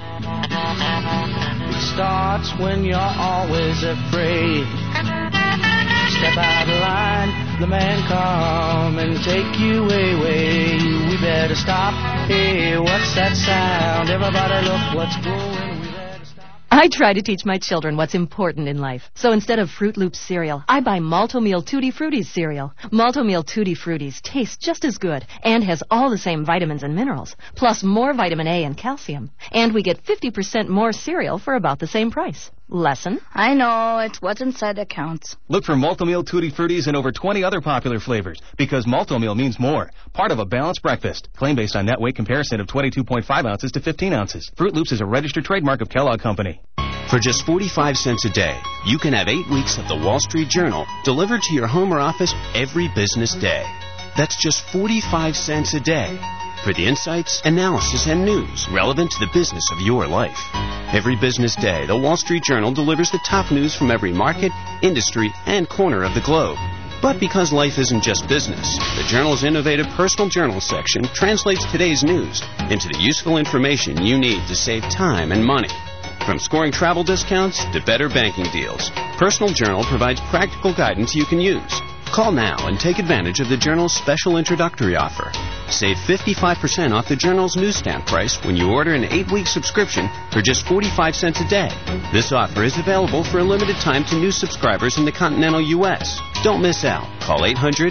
[SPEAKER 11] Starts when you're always afraid. Step out of line, the man come and take you away. We better stop. Hey, what's that sound? Everybody look what's going.
[SPEAKER 18] I try to teach my children what's important in life. So instead of Fruit Loops cereal, I buy Malto-Meal Tutti Fruities cereal. Malto-Meal Tutti Fruities tastes just as good and has all the same vitamins and minerals, plus more vitamin A and calcium. And we get 50% more cereal for about the same price.
[SPEAKER 21] Lesson?
[SPEAKER 14] I know, it's what's inside that counts.
[SPEAKER 15] Look for Malto-Meal Tutti Fruttis and over 20 other popular flavors, because Malto-Meal means more. Part of a balanced breakfast. Claim based on net weight comparison of 22.5 ounces to 15 ounces. Fruit Loops is a registered trademark of Kellogg Company.
[SPEAKER 17] For just 45 cents a day, you can have 8 weeks of the Wall Street Journal delivered to your home or office every business day. That's just 45 cents a day for the insights, analysis, and news relevant to the business of your life. Every business day, the Wall Street Journal delivers the top news from every market, industry, and corner of the globe. But because life isn't just business, the Journal's innovative personal journal section translates today's news into the useful information you need to save time and money. From scoring travel discounts to better banking deals, Personal Journal provides practical guidance you can use. Call now and take advantage of the Journal's special introductory offer. Save 55% off the Journal's newsstand price when you order an 8-week subscription for just 45 cents a day. This offer is available for a limited time to new subscribers in the continental U.S. Don't miss out. Call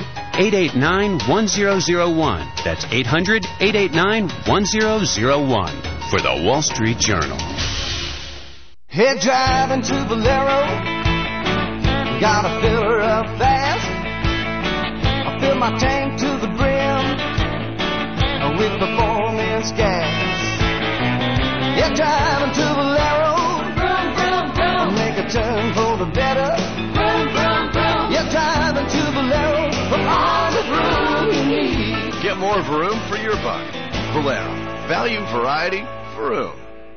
[SPEAKER 17] 800-889-1001. That's 800-889-1001 for the Wall Street Journal.
[SPEAKER 11] Head driving to Valero, gotta fill her up fast. I fill my tank to the brim with performance gas. Head driving to Valero, vroom, vroom, vroom. Make a turn for the better. Vroom, vroom, vroom. Head driving to Valero for all the room you need.
[SPEAKER 26] Get more vroom for your buck. Valero. Value, variety, vroom.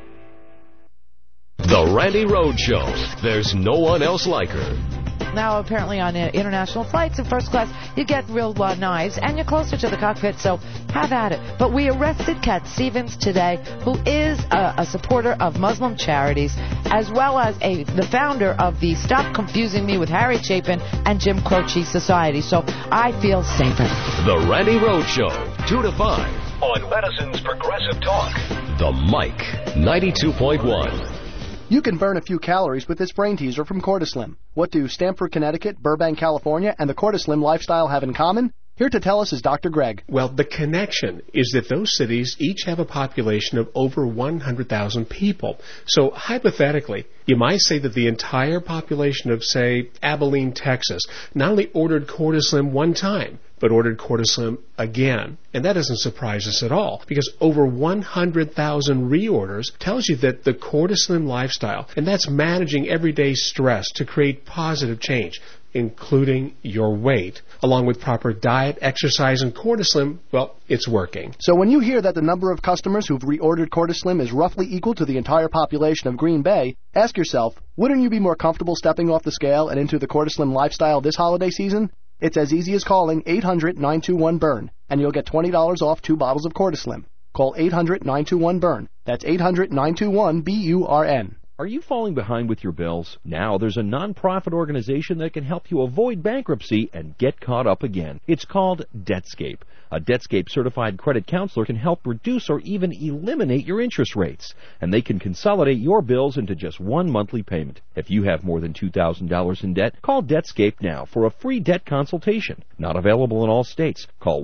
[SPEAKER 4] The Randy Rhoads Show. There's no one else like her.
[SPEAKER 19] Now, apparently on international flights in first class, you get real knives, and you're closer to the cockpit, so have at it. But we arrested Cat Stevens today, who is a supporter of Muslim charities, as well as the founder of the Stop Confusing Me with Harry Chapin and Jim Croce Society, so I feel safer.
[SPEAKER 4] The Randy Rhoads Show, 2 to 5, on Madison's Progressive Talk. The Mike, 92.1.
[SPEAKER 22] You can burn a few calories with this brain teaser from Cortislim. What do Stamford, Connecticut, Burbank, California, and the Cortislim lifestyle have in common? Here to tell us is Dr. Greg.
[SPEAKER 25] Well, the connection is that those cities each have a population of over 100,000 people. So, hypothetically, you might say that the entire population of, say, Abilene, Texas, not only ordered Cortislim one time, but ordered Cortislim again. And that doesn't surprise us at all, because over 100,000 reorders tells you that the Cortislim lifestyle, and that's managing everyday stress to create positive change, including your weight, along with proper diet, exercise, and Cortislim, well, it's working.
[SPEAKER 22] So when you hear that the number of customers who've reordered Cortislim is roughly equal to the entire population of Green Bay, ask yourself, wouldn't you be more comfortable stepping off the scale and into the Cortislim lifestyle this holiday season? It's as easy as calling 800-921-BURN, and you'll get $20 off 2 bottles of Cortislim. Call 800-921-BURN. That's 800-921-BURN.
[SPEAKER 20] Are you falling behind with your bills? Now there's a nonprofit organization that can help you avoid bankruptcy and get caught up again. It's called Debtscape. A Debtscape certified credit counselor can help reduce or even eliminate your interest rates, and they can consolidate your bills into just one monthly payment. If you have more than $2,000 in debt, call Debtscape now for a free debt consultation. Not available in all states. Call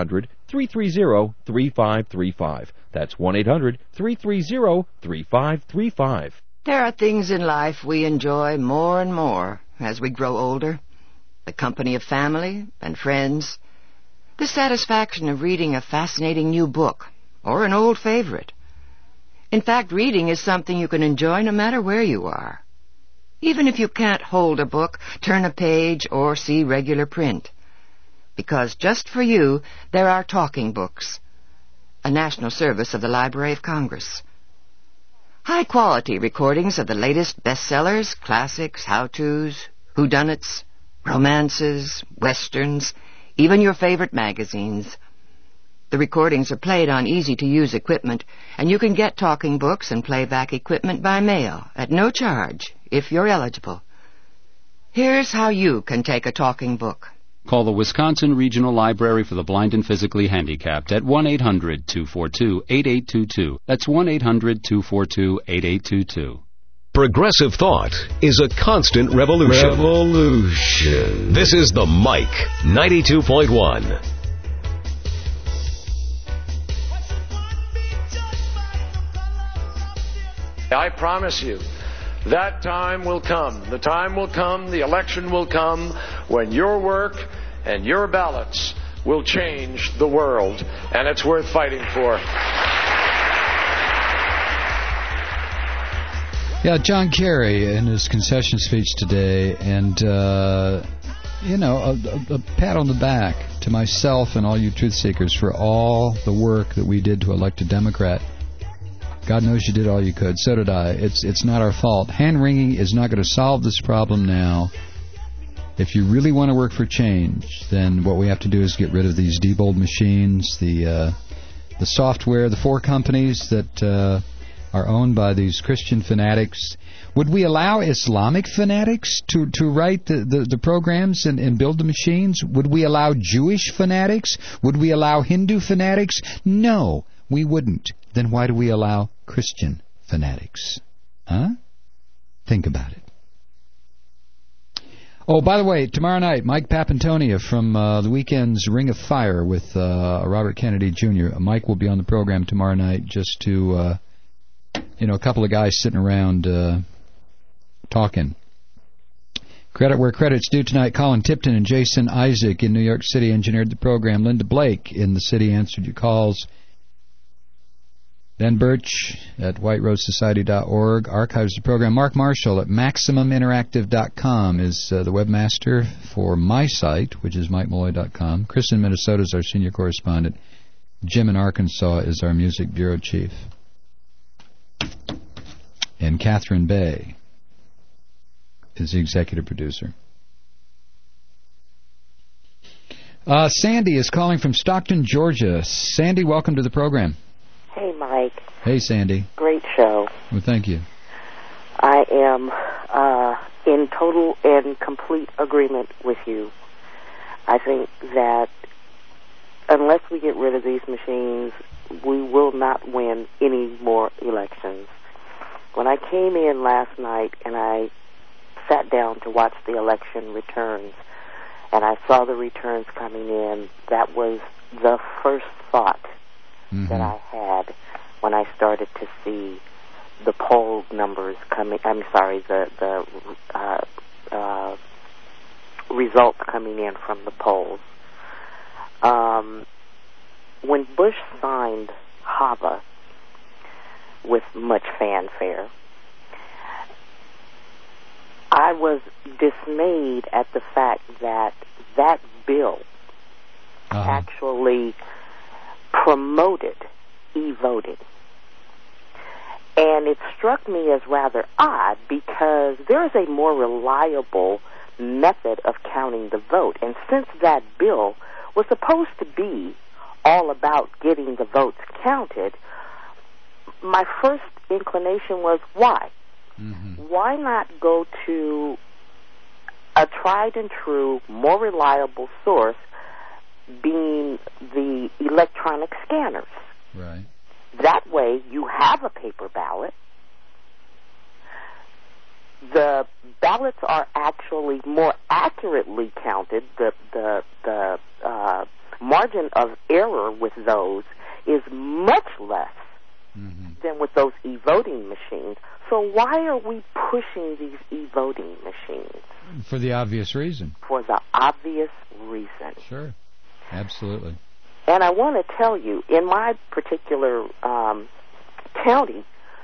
[SPEAKER 20] 1-800-330-3535. That's 1-800-330-3535.
[SPEAKER 23] There are things in life we enjoy more and more as we grow older. The company of family and friends. The satisfaction of reading a fascinating new book or an old favorite. In fact, reading is something you can enjoy no matter where you are. Even if you can't hold a book, turn a page, or see regular print. Because just for you, there are talking books. A national service of the Library of Congress. High-quality recordings of the latest bestsellers, classics, how-tos, whodunits, romances, westerns, even your favorite magazines. The recordings are played on easy-to-use equipment, and you can get talking books and playback equipment by mail at no charge if you're eligible. Here's how you can take a talking book.
[SPEAKER 24] Call the Wisconsin Regional Library for the Blind and Physically Handicapped at 1-800-242-8822. That's 1-800-242-8822.
[SPEAKER 4] Progressive thought is a constant revolution. This is the Mike, 92.1.
[SPEAKER 27] I promise you,
[SPEAKER 3] That time will come. The time will come, the election will come, when your work and your ballots will change the world, and it's worth fighting for.
[SPEAKER 12] Yeah, John Kerry in his concession speech today, and, a pat on the back to myself and all you truth seekers for all the work that we did to elect a Democrat. God knows you did all you could. So did I. It's not our fault. Hand-wringing is not going to solve this problem now. If you really want to work for change, then what we have to do is get rid of these Diebold machines, the software, the 4 companies that are owned by these Christian fanatics. Would we allow Islamic fanatics to write the programs and build the machines? Would we allow Jewish fanatics? Would we allow Hindu fanatics? No, we wouldn't. Then why do we allow Christian fanatics? Huh? Think about it. Oh, by the way, tomorrow night, Mike Papantonia from the weekend's Ring of Fire with Robert Kennedy Jr. Mike will be on the program tomorrow night just to, a couple of guys sitting around talking. Credit where credit's due tonight. Colin Tipton and Jason Isaac in New York City engineered the program. Linda Blake in the city answered your calls. Ben Birch at whiterosesociety.org archives the program. Mark Marshall at MaximumInteractive.com is the webmaster for my site, which is MikeMalloy.com. Chris in Minnesota is our senior correspondent. Jim in Arkansas is our music bureau chief. And Catherine Bay is the executive producer. Sandy is calling from Stockton, Georgia. Sandy, welcome to the program.
[SPEAKER 5] Hey, Mike.
[SPEAKER 12] Hey, Sandy.
[SPEAKER 5] Great show.
[SPEAKER 12] Well, thank you.
[SPEAKER 5] I am in total and complete agreement with you. I think that unless we get rid of these machines, we will not win any more elections. When I came in last night and I sat down to watch the election returns, and I saw the returns coming in, that was the first thought that I had when I started to see the poll numbers coming. I'm sorry, the results coming in from the polls. When Bush signed HAVA with much fanfare, I was dismayed at the fact that that bill actually promoted e-voting. And it struck me as rather odd because there is a more reliable method of counting the vote. And since that bill was supposed to be all about getting the votes counted, my first inclination was why? Why not go to a tried and true, more reliable source, being the electronic scanners?
[SPEAKER 12] Right.
[SPEAKER 5] That way you have a paper ballot. The ballots are actually more accurately counted. The margin of error with those is much less than with those e-voting machines. So why are we pushing these e-voting machines?
[SPEAKER 12] For the obvious reason.
[SPEAKER 5] For the obvious reason.
[SPEAKER 12] Sure. Absolutely.
[SPEAKER 5] And I want to tell you, in my particular county,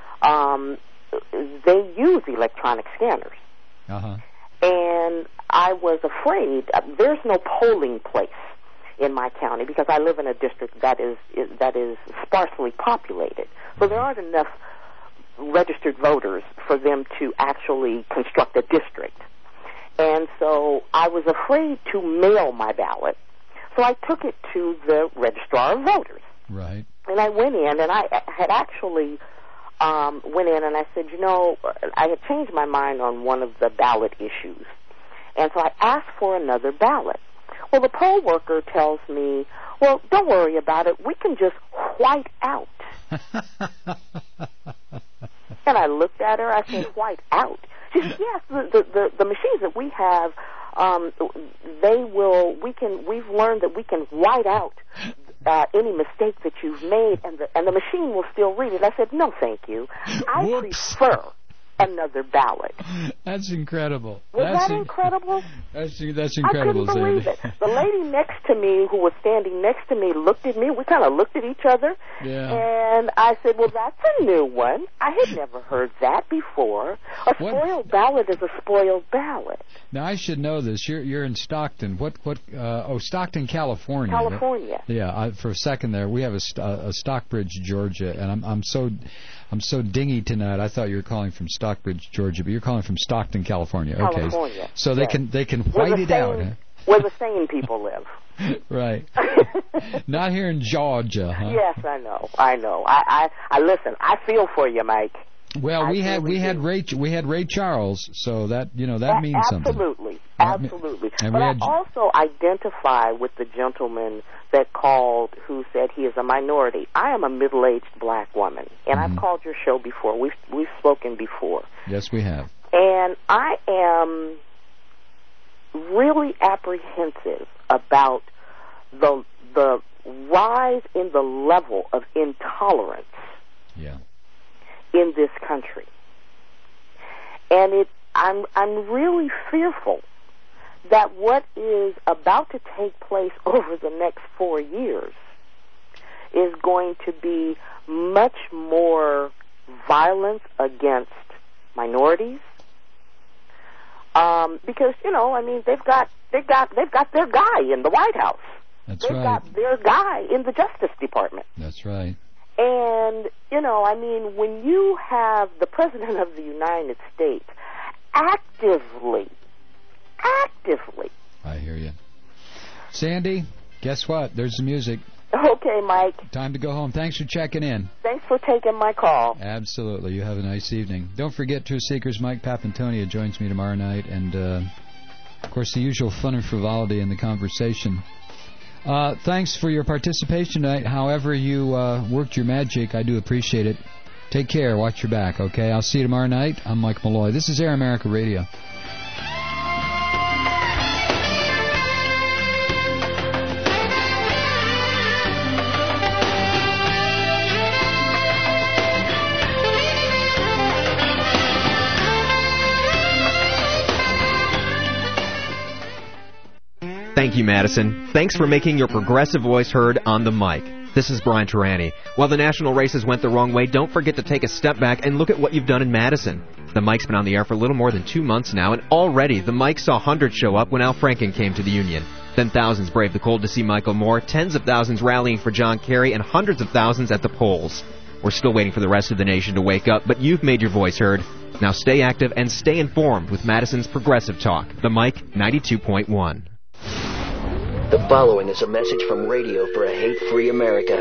[SPEAKER 5] they use electronic scanners. And I was afraid, there's no polling place in my county because I live in a district that is sparsely populated. So there aren't enough registered voters for them to actually construct a district. And so I was afraid to mail my ballot. So I took it to the registrar of voters.
[SPEAKER 12] Right.
[SPEAKER 5] And I went in, and I had actually went in and I said, I had changed my mind on one of the ballot issues. And so I asked for another ballot. Well, the poll worker tells me, well, don't worry about it. We can just white out. And I looked at her. I said, white out? She said, yes, the machines that we have, we've learned that we can white out any mistake that you've made, and the machine will still read it. I said, no, thank you. I prefer another ballot.
[SPEAKER 12] That's incredible.
[SPEAKER 5] Was that incredible?
[SPEAKER 12] That's incredible,
[SPEAKER 5] I couldn't believe it. The lady next to me, who was standing next to me, looked at me. We kind of looked at each other.
[SPEAKER 12] Yeah.
[SPEAKER 5] And I said, well, that's a new one. I had never heard that before. A spoiled ballot is a spoiled ballot.
[SPEAKER 12] Now, I should know this. You're in Stockton. Stockton, California.
[SPEAKER 5] California.
[SPEAKER 12] Yeah, for a second there, we have a Stockbridge, Georgia, and I'm so dingy tonight. I thought you were calling from Stockbridge, Georgia, but you're calling from Stockton, California. Okay.
[SPEAKER 5] California.
[SPEAKER 12] So they can white it out. Huh?
[SPEAKER 5] Where the sane people live.
[SPEAKER 12] Right. Not here in Georgia, huh?
[SPEAKER 5] Yes, I know. I listen. I feel for you, Mike.
[SPEAKER 12] Well, we had Ray Charles, so that means something.
[SPEAKER 5] Absolutely. But I also identify with the gentleman that called who said he is a minority. I am a middle-aged black woman, and I've called your show before. We've spoken before.
[SPEAKER 12] Yes, we have.
[SPEAKER 5] And I am really apprehensive about the rise in the level of intolerance.
[SPEAKER 12] Yeah.
[SPEAKER 5] In this country, and I'm really fearful that what is about to take place over the next 4 years is going to be much more violence against minorities, because they've got their guy in the White House.
[SPEAKER 12] That's
[SPEAKER 5] They've got their guy in the Justice Department.
[SPEAKER 12] That's right.
[SPEAKER 5] And, when you have the President of the United States actively.
[SPEAKER 12] I hear you. Sandy, guess what? There's the music.
[SPEAKER 5] Okay, Mike.
[SPEAKER 12] Time to go home. Thanks for checking in.
[SPEAKER 5] Thanks for taking my call.
[SPEAKER 12] Absolutely. You have a nice evening. Don't forget, Truth Seekers, Mike Papantonia joins me tomorrow night. And, of course, the usual fun and frivolity in the conversation. Thanks for your participation tonight. However you worked your magic, I do appreciate it. Take care. Watch your back, okay? I'll see you tomorrow night. I'm Mike Malloy. This is Air America Radio.
[SPEAKER 6] Thank you, Madison. Thanks for making your progressive voice heard on the mic. This is Brian Turani. While the national races went the wrong way, don't forget to take a step back and look at what you've done in Madison. The mic's been on the air for a little more than 2 months now, and already the mic saw hundreds show up when Al Franken came to the Union. Then thousands braved the cold to see Michael Moore, tens of thousands rallying for John Kerry, and hundreds of thousands at the polls. We're still waiting for the rest of the nation to wake up, but you've made your voice heard. Now stay active and stay informed with Madison's Progressive Talk. The mic, 92.1.
[SPEAKER 7] The following is a message from Radio for a Hate-Free America.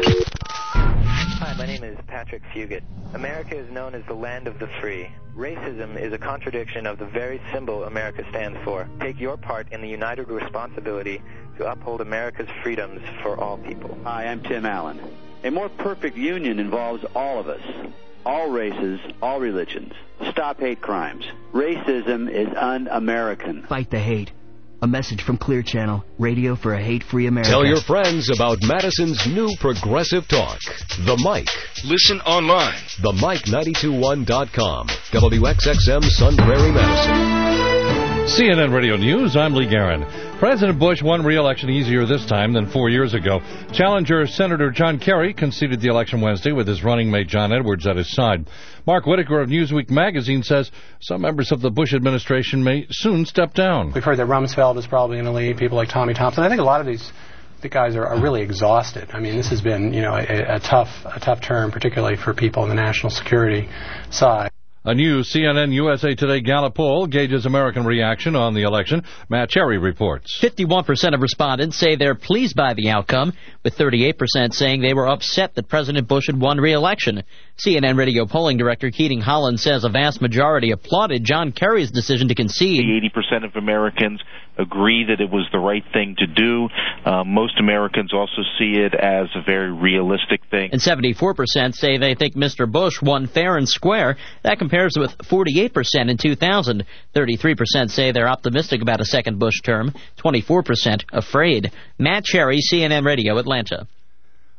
[SPEAKER 8] Hi, my name is Patrick Fugit. America is known as the land of the free. Racism is a contradiction of the very symbol America stands for. Take your part in the united responsibility to uphold America's freedoms for all people.
[SPEAKER 9] Hi, I'm Tim Allen. A more perfect union involves all of us. All races, all religions. Stop hate crimes. Racism is un-American.
[SPEAKER 7] Fight the hate. A message from Clear Channel, Radio for a Hate-Free America.
[SPEAKER 4] Tell your friends about Madison's new Progressive Talk, The Mic.
[SPEAKER 10] Listen online.
[SPEAKER 4] TheMic921.com. WXXM Sun Prairie, Madison.
[SPEAKER 13] CNN Radio News, I'm Lee Guerin. President Bush won re-election easier this time than 4 years ago. Challenger Senator John Kerry conceded the election Wednesday with his running mate John Edwards at his side. Mark Whitaker of Newsweek magazine says some members of the Bush administration may soon step down.
[SPEAKER 16] We've heard that Rumsfeld is probably going to leave, people like Tommy Thompson. I think a lot of the guys are really exhausted. I mean, this has been, a tough term, particularly for people on the national security side.
[SPEAKER 13] A new CNN USA Today Gallup poll gauges American reaction on the election. Matt Cherry reports.
[SPEAKER 27] 51% of respondents say they're pleased by the outcome, with 38% saying they were upset that President Bush had won re-election. CNN radio polling director Keating Holland says a vast majority applauded John Kerry's decision to concede.
[SPEAKER 28] 80% of Americans agree that it was the right thing to do. Most Americans also see it as a very realistic thing.
[SPEAKER 27] And 74% say they think Mr. Bush won fair and square. That compares with 48% in 2000. 33% say they're optimistic about a second Bush term. 24% afraid. Matt Cherry, CNN Radio, Atlanta.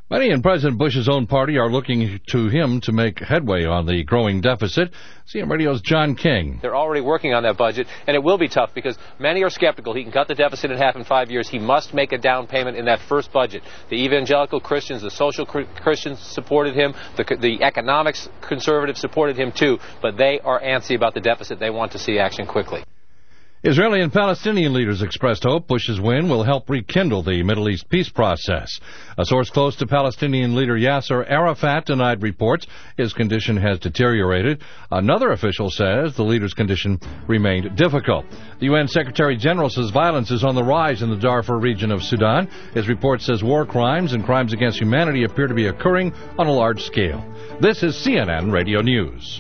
[SPEAKER 13] Many in President Bush's own party are looking to him to make headway on the growing deficit. CN Radio's John King.
[SPEAKER 1] They're already working on that budget, and it will be tough because many are skeptical. He can cut the deficit in half in 5 years. He must make a down payment in that first budget. The evangelical Christians, the social Christians supported him. The economics conservatives supported him too, but they are antsy about the deficit. They want to see action quickly.
[SPEAKER 13] Israeli and Palestinian leaders expressed hope Bush's win will help rekindle the Middle East peace process. A source close to Palestinian leader Yasser Arafat denied reports his condition has deteriorated. Another official says the leader's condition remained difficult. The UN Secretary General says violence is on the rise in the Darfur region of Sudan. His report says war crimes and crimes against humanity appear to be occurring on a large scale. This is CNN Radio News.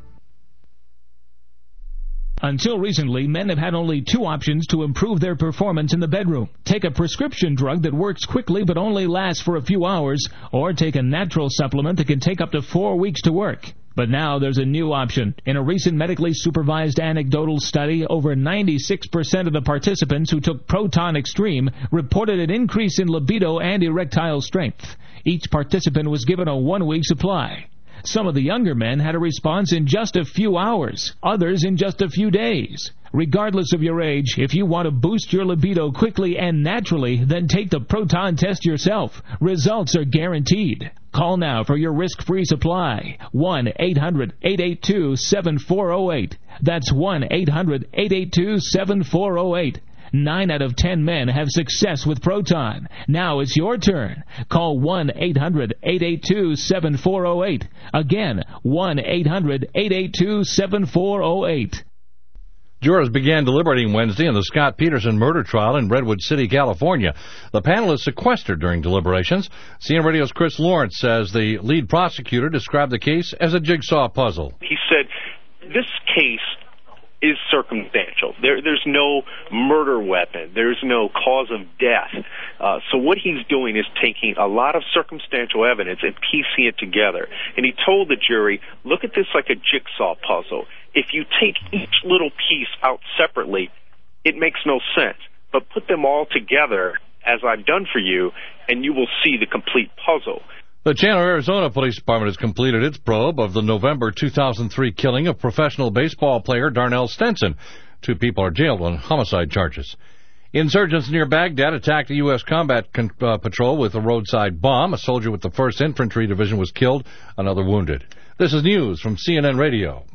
[SPEAKER 2] Until recently, men have had only two options to improve their performance in the bedroom. Take a prescription drug that works quickly but only lasts for a few hours, or take a natural supplement that can take up to 4 weeks to work. But now there's a new option. In a recent medically supervised anecdotal study, over 96% of the participants who took Proton Extreme reported an increase in libido and erectile strength. Each participant was given a 1-week supply. Some of the younger men had a response in just a few hours, others in just a few days. Regardless of your age, if you want to boost your libido quickly and naturally, then take the Proton test yourself. Results are guaranteed. Call now for your risk-free supply. 1-800-882-7408. That's 1-800-882-7408. 9 out of 10 men have success with Proton. Now it's your turn. Call 1-800-882-7408. Again, 1-800-882-7408.
[SPEAKER 13] Jurors began deliberating Wednesday in the Scott Peterson murder trial in Redwood City, California. The panel is sequestered during deliberations. CNN Radio's Chris Lawrence says the lead prosecutor described the case as a jigsaw puzzle.
[SPEAKER 10] He said, this case is circumstantial. There's no murder weapon. There's no cause of death. So what he's doing is taking a lot of circumstantial evidence and piecing it together. And he told the jury, look at this like a jigsaw puzzle. If you take each little piece out separately, it makes no sense. But put them all together, as I've done for you, and you will see the complete puzzle.
[SPEAKER 13] The Chandler, Arizona Police Department has completed its probe of the November 2003 killing of professional baseball player Darnell Stenson. 2 people are jailed on homicide charges. Insurgents near Baghdad attacked a U.S. combat patrol with a roadside bomb. A soldier with the 1st Infantry Division was killed, another wounded. This is news from CNN Radio.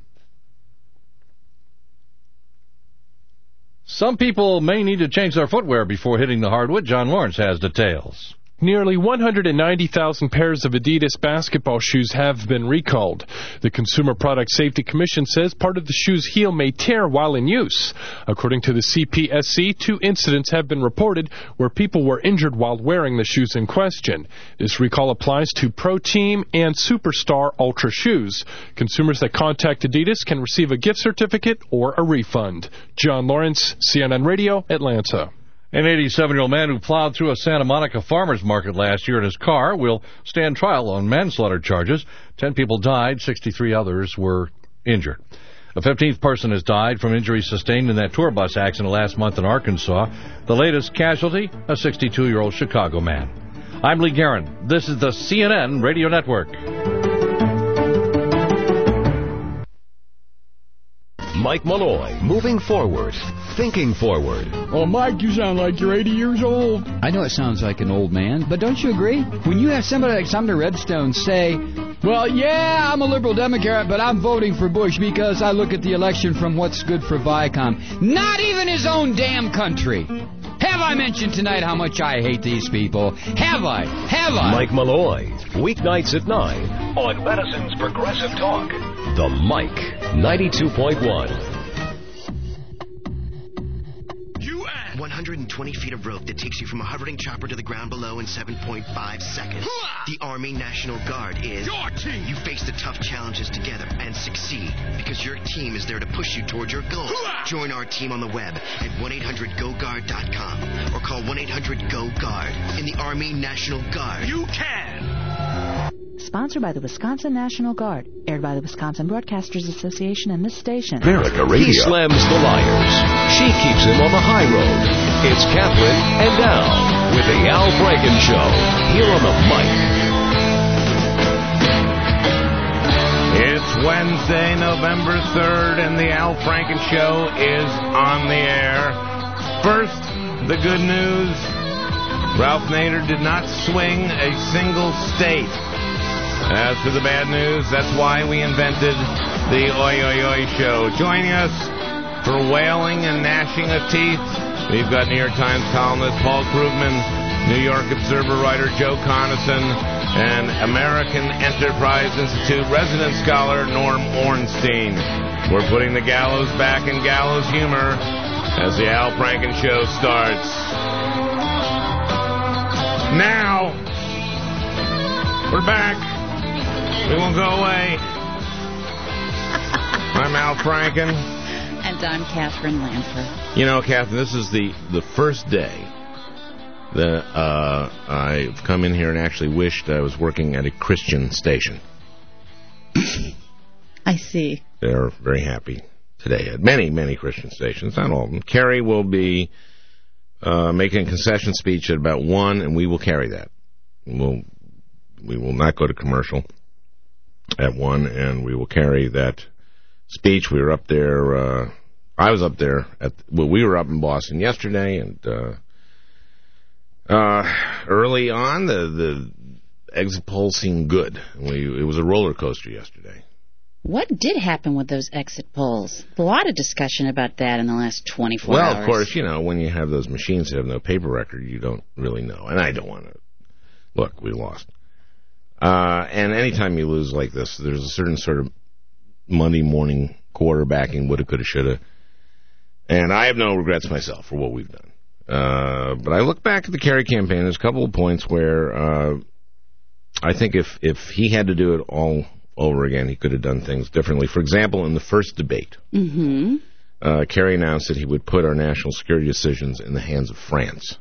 [SPEAKER 13] Some people may need to change their footwear before hitting the hardwood. John Lawrence has details.
[SPEAKER 14] Nearly 190,000 pairs of Adidas basketball shoes have been recalled. The Consumer Product Safety Commission says part of the shoe's heel may tear while in use. According to the CPSC, 2 incidents have been reported where people were injured while wearing the shoes in question. This recall applies to Pro Team and Superstar Ultra shoes. Consumers that contact Adidas can receive a gift certificate or a refund. John Lawrence, CNN Radio, Atlanta.
[SPEAKER 13] An 87-year-old man who plowed through a Santa Monica farmer's market last year in his car will stand trial on manslaughter charges. 10 people died, 63 others were injured. A 15th person has died from injuries sustained in that tour bus accident last month in Arkansas. The latest casualty, a 62-year-old Chicago man. I'm Lee Guerin. This is the CNN Radio Network.
[SPEAKER 4] Mike Malloy, moving forward, thinking forward.
[SPEAKER 15] Oh, Mike, you sound like you're 80 years old.
[SPEAKER 12] I know it sounds like an old man, but don't you agree? When you have somebody like Sumner Redstone say, well, yeah, I'm a liberal Democrat, but I'm voting for Bush because I look at the election from what's good for Viacom. Not even his own damn country. Have I mentioned tonight how much I hate these people? Have I? Have I?
[SPEAKER 4] Mike Malloy, weeknights at 9 on Madison's Progressive Talk. The Mike 92.1.
[SPEAKER 17] 120 feet of rope that takes you from a hovering chopper to the ground below in 7.5 seconds. The Army National Guard is your team. You face the tough challenges together and succeed because your team is there to push you toward your goal. Join our team on the web at 1-800-GO-GUARD.com or call 1-800-GO-GUARD. In the Army National Guard, you can!
[SPEAKER 18] Sponsored by the Wisconsin National Guard. Aired by the Wisconsin Broadcasters Association and this station.
[SPEAKER 4] America Radio. He slams the liars. She keeps him on the high road. It's Catherine and Al with the Al Franken Show. Here on the Mike.
[SPEAKER 11] It's Wednesday, November 3rd, and the Al Franken Show is on the air. First, the good news. Ralph Nader did not swing a single state. As for the bad news, that's why we invented the Oi Oi Oi Show. Joining us for wailing and gnashing of teeth, we've got New York Times columnist Paul Krugman, New York Observer writer Joe Conason, and American Enterprise Institute resident scholar Norm Ornstein. We're putting the gallows back in gallows humor as the Al Franken Show starts. Now, we're back. We won't go away. I'm Al Franken.
[SPEAKER 19] And I'm Catherine Lanford.
[SPEAKER 11] You know, Catherine, this is the first day that I've come in here and actually wished I was working at a Christian station.
[SPEAKER 19] I see.
[SPEAKER 11] They're very happy today at many, many Christian stations. Not all of them. Carrie will be making a concession speech at about 1, and we will carry that. We will not go to commercial at 1, and we will carry that speech. We were up there. I was up there we were up in Boston yesterday, and early on, the exit polls seemed good. It was a roller coaster yesterday.
[SPEAKER 19] What did happen with those exit polls? A lot of discussion about that in the last 24 hours.
[SPEAKER 11] Well, of course, when you have those machines that have no paper record, you don't really know. And I don't want to. Look, we lost. And anytime you lose like this, there's a certain sort of Monday morning quarterbacking, woulda, coulda, shoulda. And I have no regrets myself for what we've done. But I look back at the Kerry campaign, there's a couple of points where I think if he had to do it all over again, he could have done things differently. For example, in the first debate, Kerry announced that he would put our national security decisions in the hands of France.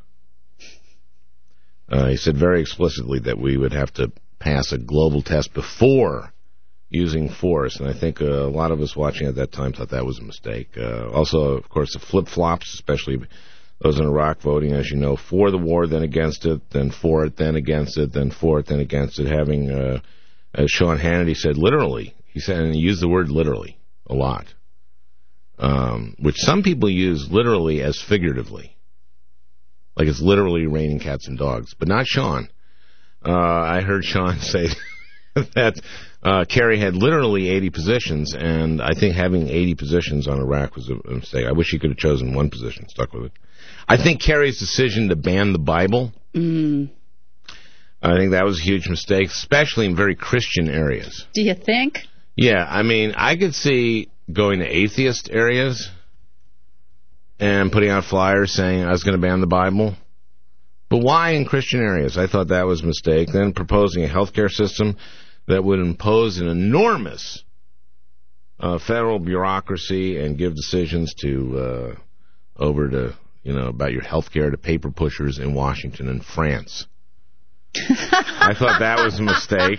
[SPEAKER 11] He said very explicitly that we would have to pass a global test before using force, and I think a lot of us watching at that time thought that was a mistake. Also, of course, the flip-flops, especially those in Iraq voting, as you know, for the war, then against it, then for it, then against it, then for it, then against it, having, as Sean Hannity said, literally. He said, and he used the word literally a lot, which some people use literally as figuratively, like it's literally raining cats and dogs, but not Sean. I heard Sean say that Kerry had literally 80 positions, and I think having 80 positions on Iraq was a mistake. I wish he could have chosen one position, stuck with it. I think Kerry's decision to ban the Bible, I think that was a huge mistake, especially in very Christian areas.
[SPEAKER 19] Do you think?
[SPEAKER 11] Yeah, I mean, I could see going to atheist areas and putting out flyers saying I was going to ban the Bible. But why in Christian areas? I thought that was a mistake. Then proposing a healthcare system that would impose an enormous federal bureaucracy and give decisions to over to, about your healthcare to paper pushers in Washington and France. I thought that was a mistake.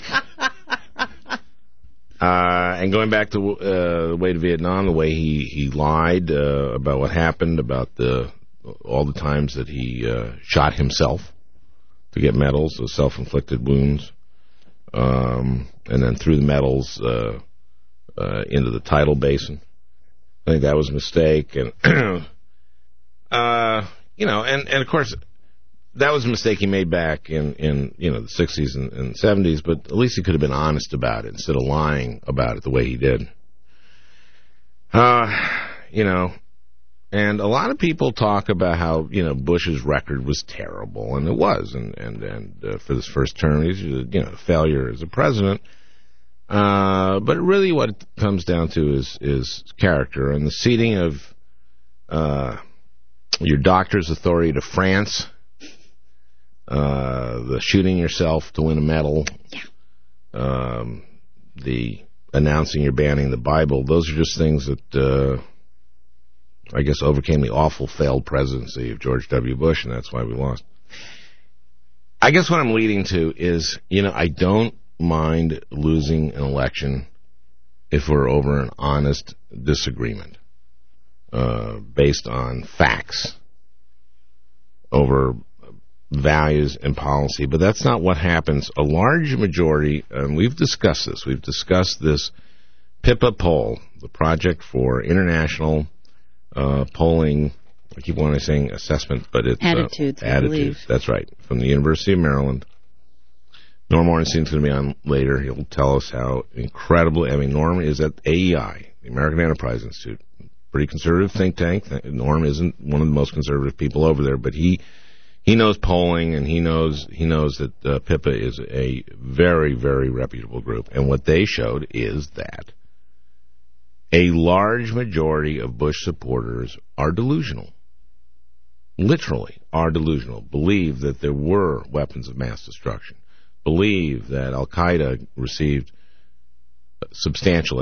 [SPEAKER 11] And going back to the way to Vietnam, the way he lied about what happened, about all the times that he shot himself to get medals, those self-inflicted wounds, and then threw the medals into the tidal basin. I think that was a mistake. And, and of course, that was a mistake he made back in the 60s and 70s, but at least he could have been honest about it instead of lying about it the way he did. And a lot of people talk about how, Bush's record was terrible, and it was, and for this first term, he's, a failure as a president. But really what it comes down to is character, and the ceding of your doctor's authority to France, the shooting yourself to win a medal, the announcing you're banning the Bible, those are just things that I guess overcame the awful failed presidency of George W. Bush, and that's why we lost. I guess what I'm leading to is, I don't mind losing an election if we're over an honest disagreement based on facts over values and policy, but that's not what happens. A large majority, and we've discussed this PIPA poll, the Project for International Polling, I keep wanting to say assessment, but it's
[SPEAKER 19] Attitudes.
[SPEAKER 11] Attitudes. That's right, from the University of Maryland. Norm Ornstein's going to be on later. He'll tell us how incredible. I mean, Norm is at AEI, the American Enterprise Institute, pretty conservative think tank. Norm isn't one of the most conservative people over there, but he knows polling, and he knows that PIPA is a very, very reputable group. And what they showed is that a large majority of Bush supporters are delusional. Literally are delusional. Believe that there were weapons of mass destruction. Believe that Al-Qaeda received substantial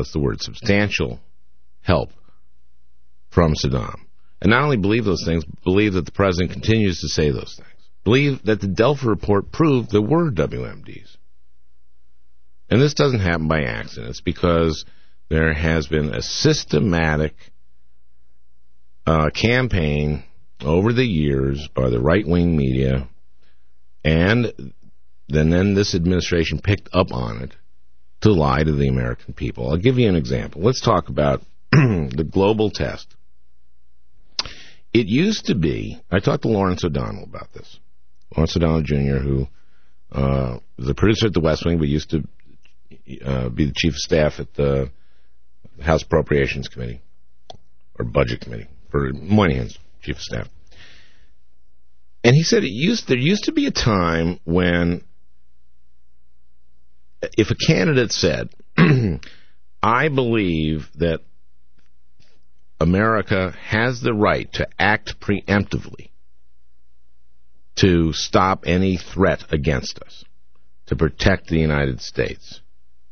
[SPEAKER 11] help from Saddam. And not only believe those things, believe that the president continues to say those things. Believe that the Delphi report proved there were WMDs. And this doesn't happen by accident. It's because there has been a systematic campaign over the years by the right-wing media, and then this administration picked up on it to lie to the American people. I'll give you an example. Let's talk about the global test. It used to be, I talked to Lawrence O'Donnell about this. Lawrence O'Donnell Jr., who was a producer at the West Wing, but used to be the chief of staff at the House Appropriations Committee, or Budget Committee, for Moynihan's chief of staff. And he said there used to be a time when if a candidate said, I believe that America has the right to act preemptively to stop any threat against us, to protect the United States,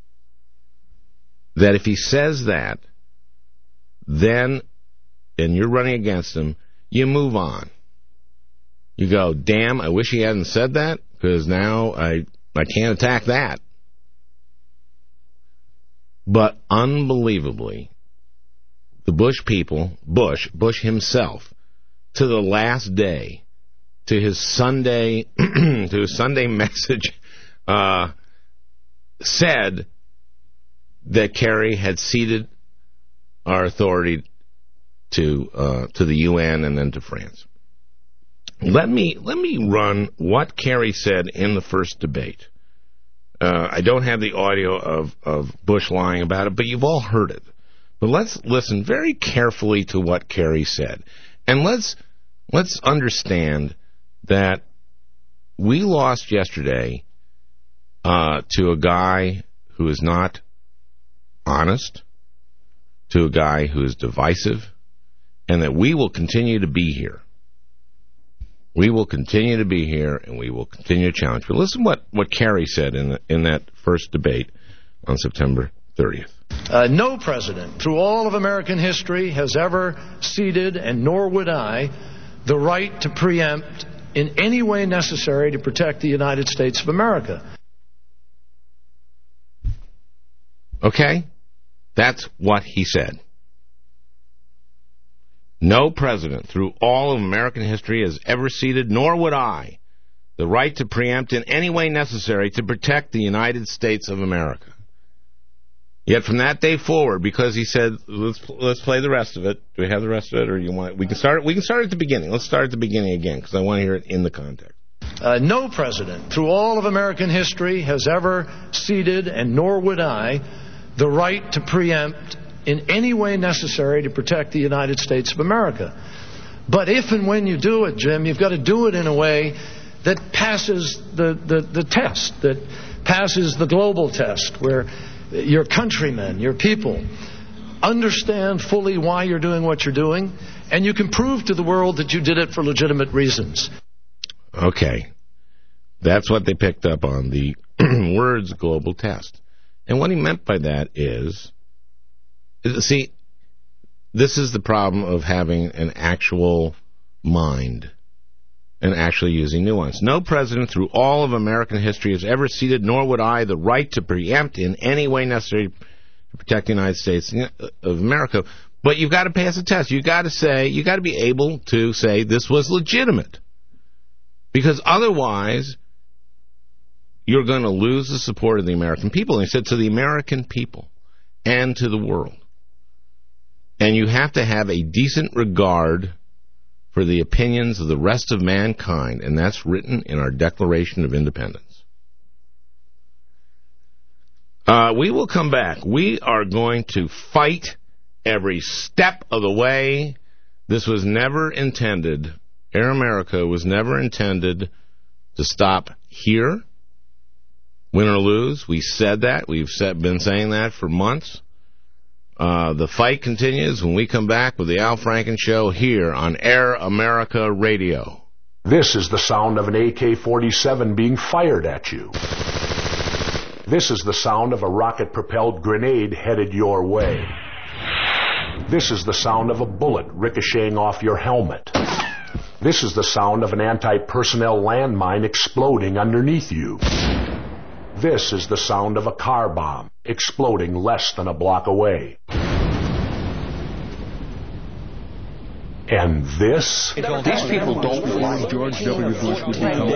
[SPEAKER 11] that if he says that, then, and you're running against him, you move on. You go, damn, I wish he hadn't said that, because now I can't attack that. But unbelievably, the Bush people, Bush himself, to the last day, to his Sunday message, said that Kerry had ceded our authority to the UN and then to France. Let me run what Kerry said in the first debate. I don't have the audio of Bush lying about it, but you've all heard it. But let's listen very carefully to what Kerry said. And let's understand that we lost yesterday to a guy who is not honest, to a guy who is divisive, and that we will continue to be here. We will continue to be here, and we will continue to challenge. But listen what Kerry said in that first debate on September 30th.
[SPEAKER 3] No president through all of American history has ever ceded, and nor would I, the right to preempt in any way necessary to protect the United States of America.
[SPEAKER 11] Okay? That's what he said. No president through all of American history has ever ceded, nor would I, the right to preempt in any way necessary to protect the United States of America. Yet from that day forward, because he said, let's play the rest of it. Do we have the rest of it, or you want? We can start at the beginning. Let's start at the beginning again, because I want to hear it in the context.
[SPEAKER 3] No president through all of American history has ever ceded, and nor would I, the right to preempt in any way necessary to protect the United States of America. But if and when you do it, Jim, you've got to do it in a way that passes the test, that passes the global test, where your countrymen, your people, understand fully why you're doing what you're doing, and you can prove to the world that you did it for legitimate reasons.
[SPEAKER 11] Okay. That's what they picked up on, the words global test. And what he meant by that is, see, this is the problem of having an actual mind and actually using nuance. No president through all of American history has ever ceded, nor would I, the right to preempt in any way necessary to protect the United States of America. But you've got to pass a test. You've got to be able to say this was legitimate. Because otherwise, you're going to lose the support of the American people. And he said to the American people. and to the world. And you have to have a decent regard for the opinions of the rest of mankind, and that's written in our Declaration of Independence. We will come back. We are going to fight every step of the way. This was never intended. Air America was never intended to stop here, win or lose. We said that. We've been saying that for months. The fight continues when we come back with the Al Franken Show here on Air America Radio.
[SPEAKER 5] This is the sound of an AK-47 being fired at you. This is the sound of a rocket-propelled grenade headed your way. This is the sound of a bullet ricocheting off your helmet. This is the sound of an anti-personnel landmine exploding underneath you. This is the sound of a car bomb exploding less than a block away. And this?
[SPEAKER 20] These people don't believe George W. Bush would become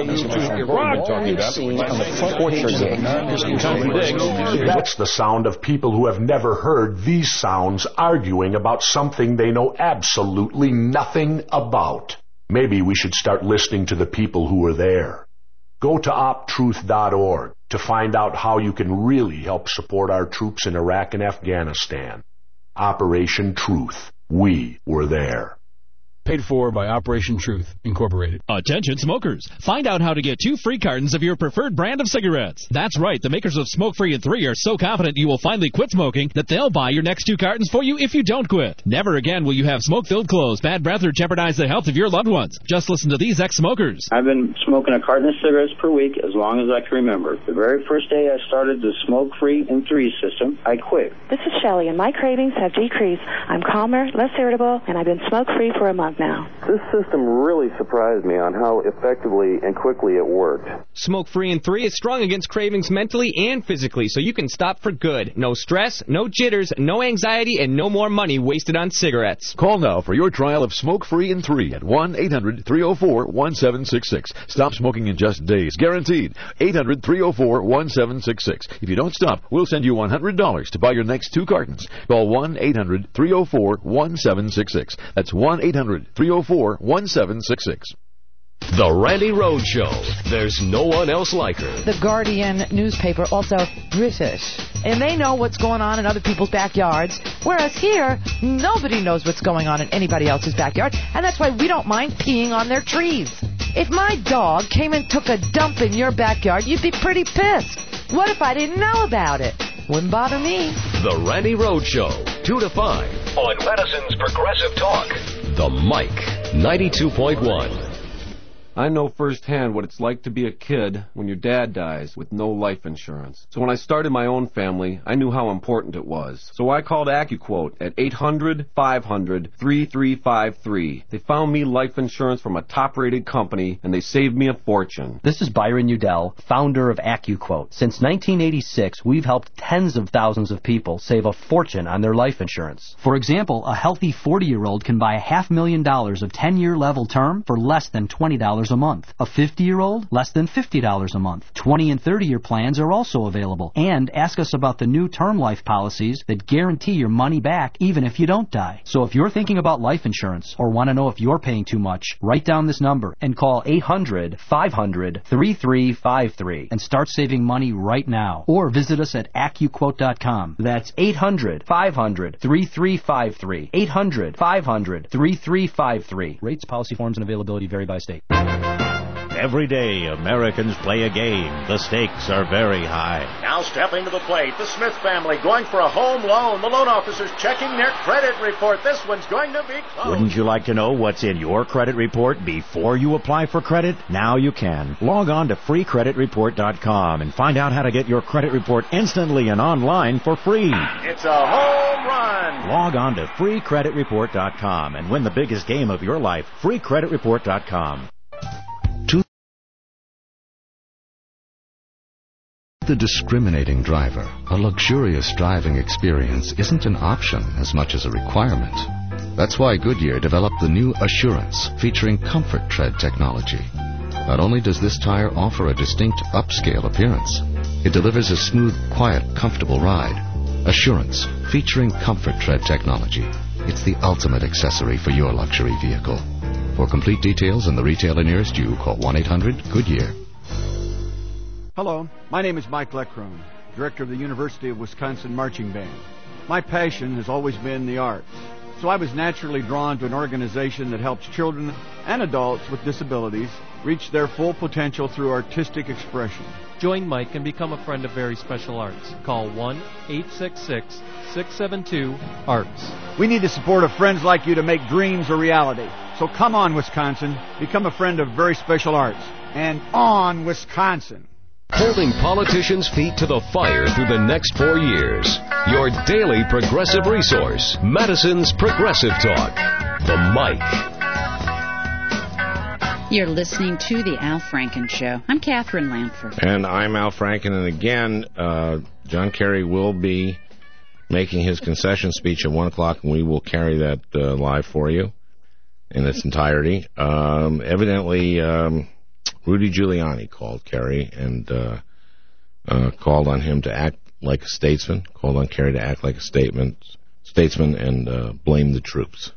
[SPEAKER 5] That's the sound of people who have never heard these sounds arguing about something they know absolutely nothing about. Maybe we should start listening to the people who are there. Go to optruth.org to find out how you can really help support our troops in Iraq and Afghanistan. Operation Truth. We were there.
[SPEAKER 15] Paid for by Operation Truth, Incorporated.
[SPEAKER 21] Attention smokers. Find out how to get 2 free cartons of your preferred brand of cigarettes. That's right. The makers of Smoke Free and 3 are so confident you will finally quit smoking that they'll buy your next 2 cartons for you if you don't quit. Never again will you have smoke-filled clothes, bad breath, or jeopardize the health of your loved ones. Just listen to these ex-smokers.
[SPEAKER 22] I've been smoking a carton of cigarettes per week as long as I can remember. The very first day I started the Smoke Free and 3 system, I quit.
[SPEAKER 23] This is Shelley, and my cravings have decreased. I'm calmer, less irritable, and I've been smoke-free for a month now.
[SPEAKER 24] This system really surprised me on how effectively and quickly it worked.
[SPEAKER 6] Smoke Free and 3 is strong against cravings mentally and physically, so you can stop for good. No stress, no jitters, no anxiety, and no more money wasted on cigarettes.
[SPEAKER 25] Call now for your trial of Smoke Free and 3 at 1-800-304-1766. Stop smoking in just days, guaranteed. 800-304-1766. If you don't stop, we'll send you $100 to buy your next 2 cartons. Call 1-800-304-1766. That's 1-800-304-1766.
[SPEAKER 4] The Randy Rhoads Show. There's no one else like her.
[SPEAKER 26] The Guardian newspaper, also British. And they know what's going on in other people's backyards. Whereas here, nobody knows what's going on in anybody else's backyard. And that's why we don't mind peeing on their trees. If my dog came and took a dump in your backyard, you'd be pretty pissed. What if I didn't know about it? Wouldn't bother me.
[SPEAKER 4] The Randy Rhoads Show, 2 to 5. On Madison's Progressive Talk. The Mike, 92.1.
[SPEAKER 26] I know firsthand what it's like to be a kid when your dad dies with no life insurance. So when I started my own family, I knew how important it was. So I called AccuQuote at 800-500-3353. They found me life insurance from a top-rated company, and they saved me a fortune.
[SPEAKER 29] This is Byron Udell, founder of AccuQuote. Since 1986, we've helped tens of thousands of people save a fortune on their life insurance. For example, a healthy 40-year-old can buy $500,000 of 10-year level term for less than $20 a month. A 50-year-old, less than $50 a month. 20 and 30-year plans are also available. And ask us about the new term life policies that guarantee your money back even if you don't die. So if you're thinking about life insurance or want to know if you're paying too much, write down this number and call 800-500-3353 and start saving money right now. Or visit us at AccuQuote.com. That's 800-500-3353. 800-500-3353. Rates, policy forms, and availability vary by state.
[SPEAKER 30] Every day, Americans play a game. The stakes are very high.
[SPEAKER 31] Now stepping to the plate, the Smith family going for a home loan. The loan officers checking their credit report. This one's going to be close.
[SPEAKER 30] Wouldn't you like to know what's in your credit report before you apply for credit? Now you can. Log on to freecreditreport.com and find out how to get your credit report instantly and online for free.
[SPEAKER 31] It's a home run.
[SPEAKER 30] Log on to freecreditreport.com and win the biggest game of your life. freecreditreport.com.
[SPEAKER 32] The discriminating driver, a luxurious driving experience isn't an option as much as a requirement. That's why Goodyear developed the new Assurance, featuring Comfort Tread technology. Not only does this tire offer a distinct upscale appearance, it delivers a smooth, quiet, comfortable ride. Assurance, featuring Comfort Tread technology. It's the ultimate accessory for your luxury vehicle. For complete details and the retailer nearest you, call 1-800-GOODYEAR.
[SPEAKER 1] Hello, my name is Mike Leckrone, director of the University of Wisconsin Marching Band. My passion has always been the arts, so I was naturally drawn to an organization that helps children and adults with disabilities reach their full potential through artistic expression.
[SPEAKER 2] Join Mike and become a friend of Very Special Arts. Call 1-866-672-ARTS.
[SPEAKER 1] We need the support of friends like you to make dreams a reality. So come on, Wisconsin. Become a friend of Very Special Arts. And on, Wisconsin.
[SPEAKER 4] Holding politicians' feet to the fire through the next 4 years. Your daily progressive resource. Madison's Progressive Talk. The Mike.
[SPEAKER 19] You're listening to The Al Franken Show. I'm Catherine Lanford.
[SPEAKER 11] And I'm Al Franken. And again, John Kerry will be making his concession speech at 1 o'clock, and we will carry that live for you in its entirety. Evidently, Rudy Giuliani called Kerry and called on him to act like a statesman, called on Kerry to act like a statesman and blame the troops.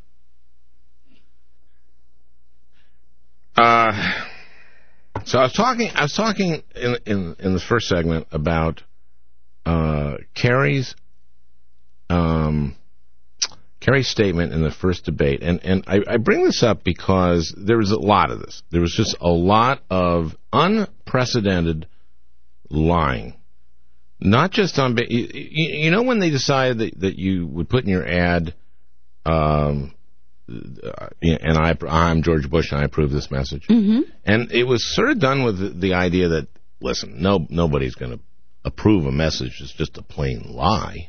[SPEAKER 11] So I was talking in the first segment about Kerry's statement in the first debate, and I bring this up because there was a lot of this. There was just a lot of unprecedented lying, not just on. You know when they decided that you would put in your ad. And I'm George Bush, and I approve this message. Mm-hmm. And it was sort of done with the idea that, listen, nobody's going to approve a message that's just a plain lie.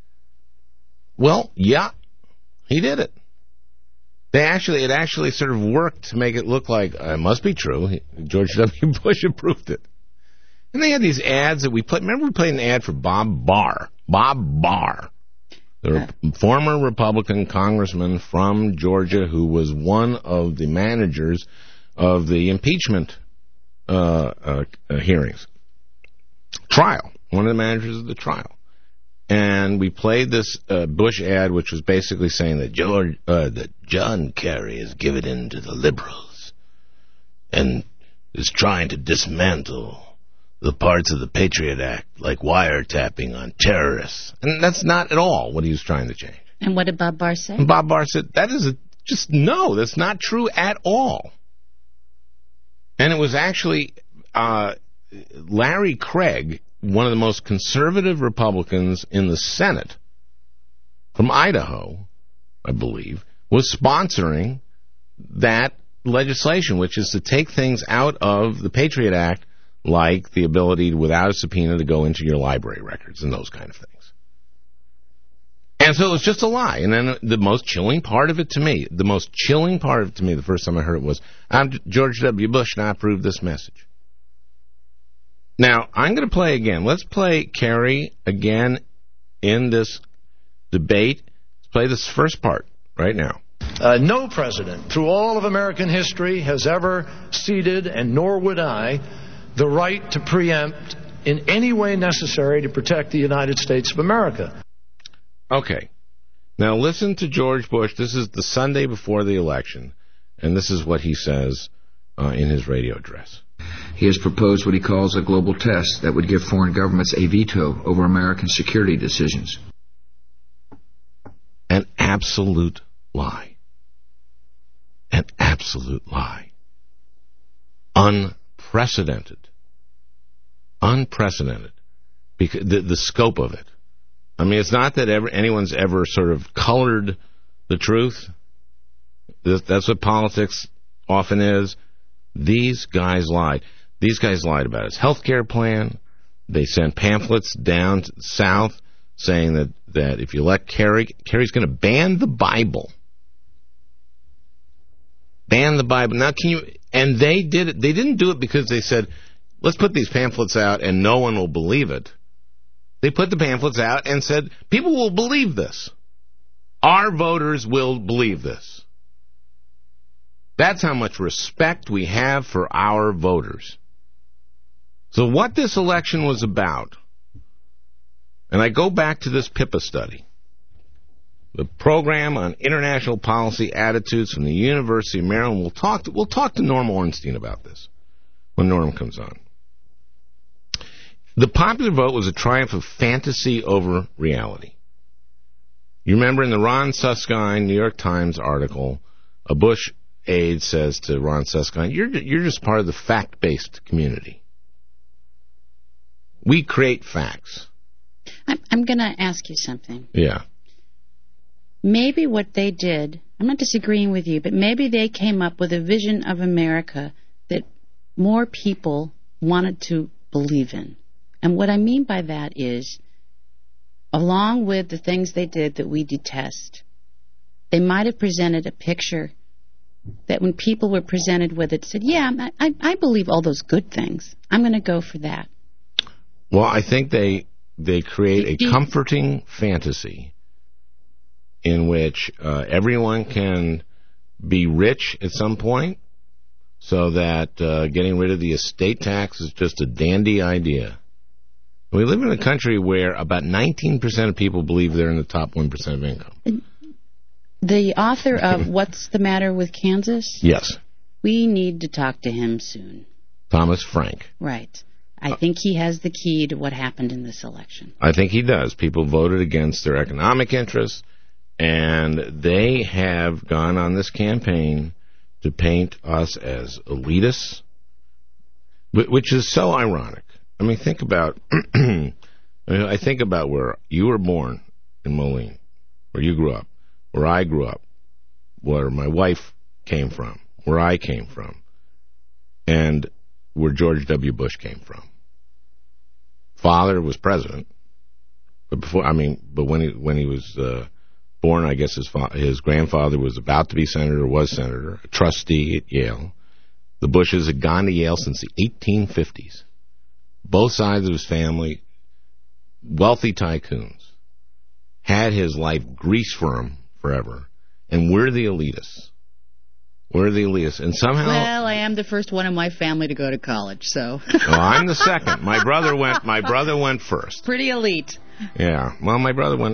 [SPEAKER 11] Well, yeah, he did it. It actually sort of worked to make it look like it must be true. George W. Bush approved it. And they had these ads that we played. Remember we played an ad for Bob Barr. Bob Barr. The former Republican congressman from Georgia who was one of the managers of the impeachment hearings. Trial. One of the managers of the trial. And we played this Bush ad, which was basically saying that John Kerry has given in to the liberals and is trying to dismantle the parts of the Patriot Act, like wiretapping on terrorists. And that's not at all what he was trying to change.
[SPEAKER 19] And what did Bob Barr say?
[SPEAKER 11] And Bob Barr said, that's not true at all. And it was actually Larry Craig, one of the most conservative Republicans in the Senate, from Idaho, I believe, was sponsoring that legislation, which is to take things out of the Patriot Act, like the ability, without a subpoena, to go into your library records and those kind of things. And so it was just a lie. And then the most chilling part of it to me, the first time I heard it was, I'm George W. Bush and I approve this message. Now, I'm going to play again. Let's play Kerry again in this debate. Let's play this first part right now.
[SPEAKER 3] No president through all of American history has ever ceded, and nor would I, the right to preempt in any way necessary to protect the United States of America.
[SPEAKER 11] Okay. Now listen to George Bush. This is the Sunday before the election, and this is what he says in his radio address.
[SPEAKER 7] He has proposed what he calls a global test that would give foreign governments a veto over American security decisions.
[SPEAKER 11] An absolute lie. An absolute lie. Unprecedented. Because the scope of it. I mean, it's not that anyone's ever sort of colored the truth. That's what politics often is. These guys lied. These guys lied about his health care plan. They sent pamphlets down south saying that if you elect Kerry, Kerry's going to ban the Bible. Ban the Bible. Now, and they did it. They didn't do it because they said, let's put these pamphlets out and no one will believe it. They put the pamphlets out and said, people will believe this. Our voters will believe this. That's how much respect we have for our voters. So what this election was about, And I go back to this PIPA study, the Program on International Policy Attitudes from the University of Maryland. We'll talk to Norm Ornstein about this when Norm comes on. The popular vote was a triumph of fantasy over reality. You remember in the Ron Suskind New York Times article, a Bush aide says to Ron Suskind, you're just part of the fact-based community. We create facts.
[SPEAKER 19] I'm going to ask you something.
[SPEAKER 11] Yeah.
[SPEAKER 19] Maybe what they did, I'm not disagreeing with you, but maybe they came up with a vision of America that more people wanted to believe in. And what I mean by that is, along with the things they did that we detest, they might have presented a picture that when people were presented with it, said, yeah, I believe all those good things. I'm going to go for that.
[SPEAKER 11] Well, I think they create a comforting fantasy in which everyone can be rich at some point, so that getting rid of the estate tax is just a dandy idea. We live in a country where about 19% of people believe they're in the top 1% of income.
[SPEAKER 19] The author of What's the Matter with Kansas?
[SPEAKER 11] Yes.
[SPEAKER 19] We need to talk to him soon.
[SPEAKER 11] Thomas Frank.
[SPEAKER 19] Right. I think he has the key to what happened in this election.
[SPEAKER 11] I think he does. People voted against their economic interests, and they have gone on this campaign to paint us as elitists, which is so ironic. I mean, think about I think about where you were born in Moline, where you grew up, where I grew up, where my wife came from, where I came from, and where George W. Bush came from. Father was president, but when he was born, I guess his grandfather was about to be senator, was senator, a trustee at Yale. The Bushes had gone to Yale since the 1850s. Both sides of his family, wealthy tycoons, had his life greased for him forever. And we're the elitists. We're the elitists. And somehow...
[SPEAKER 19] Well, I am the first one in my family to go to college, so...
[SPEAKER 11] Well, I'm the second. My brother went first.
[SPEAKER 19] Pretty elite.
[SPEAKER 11] Yeah. Well, my brother went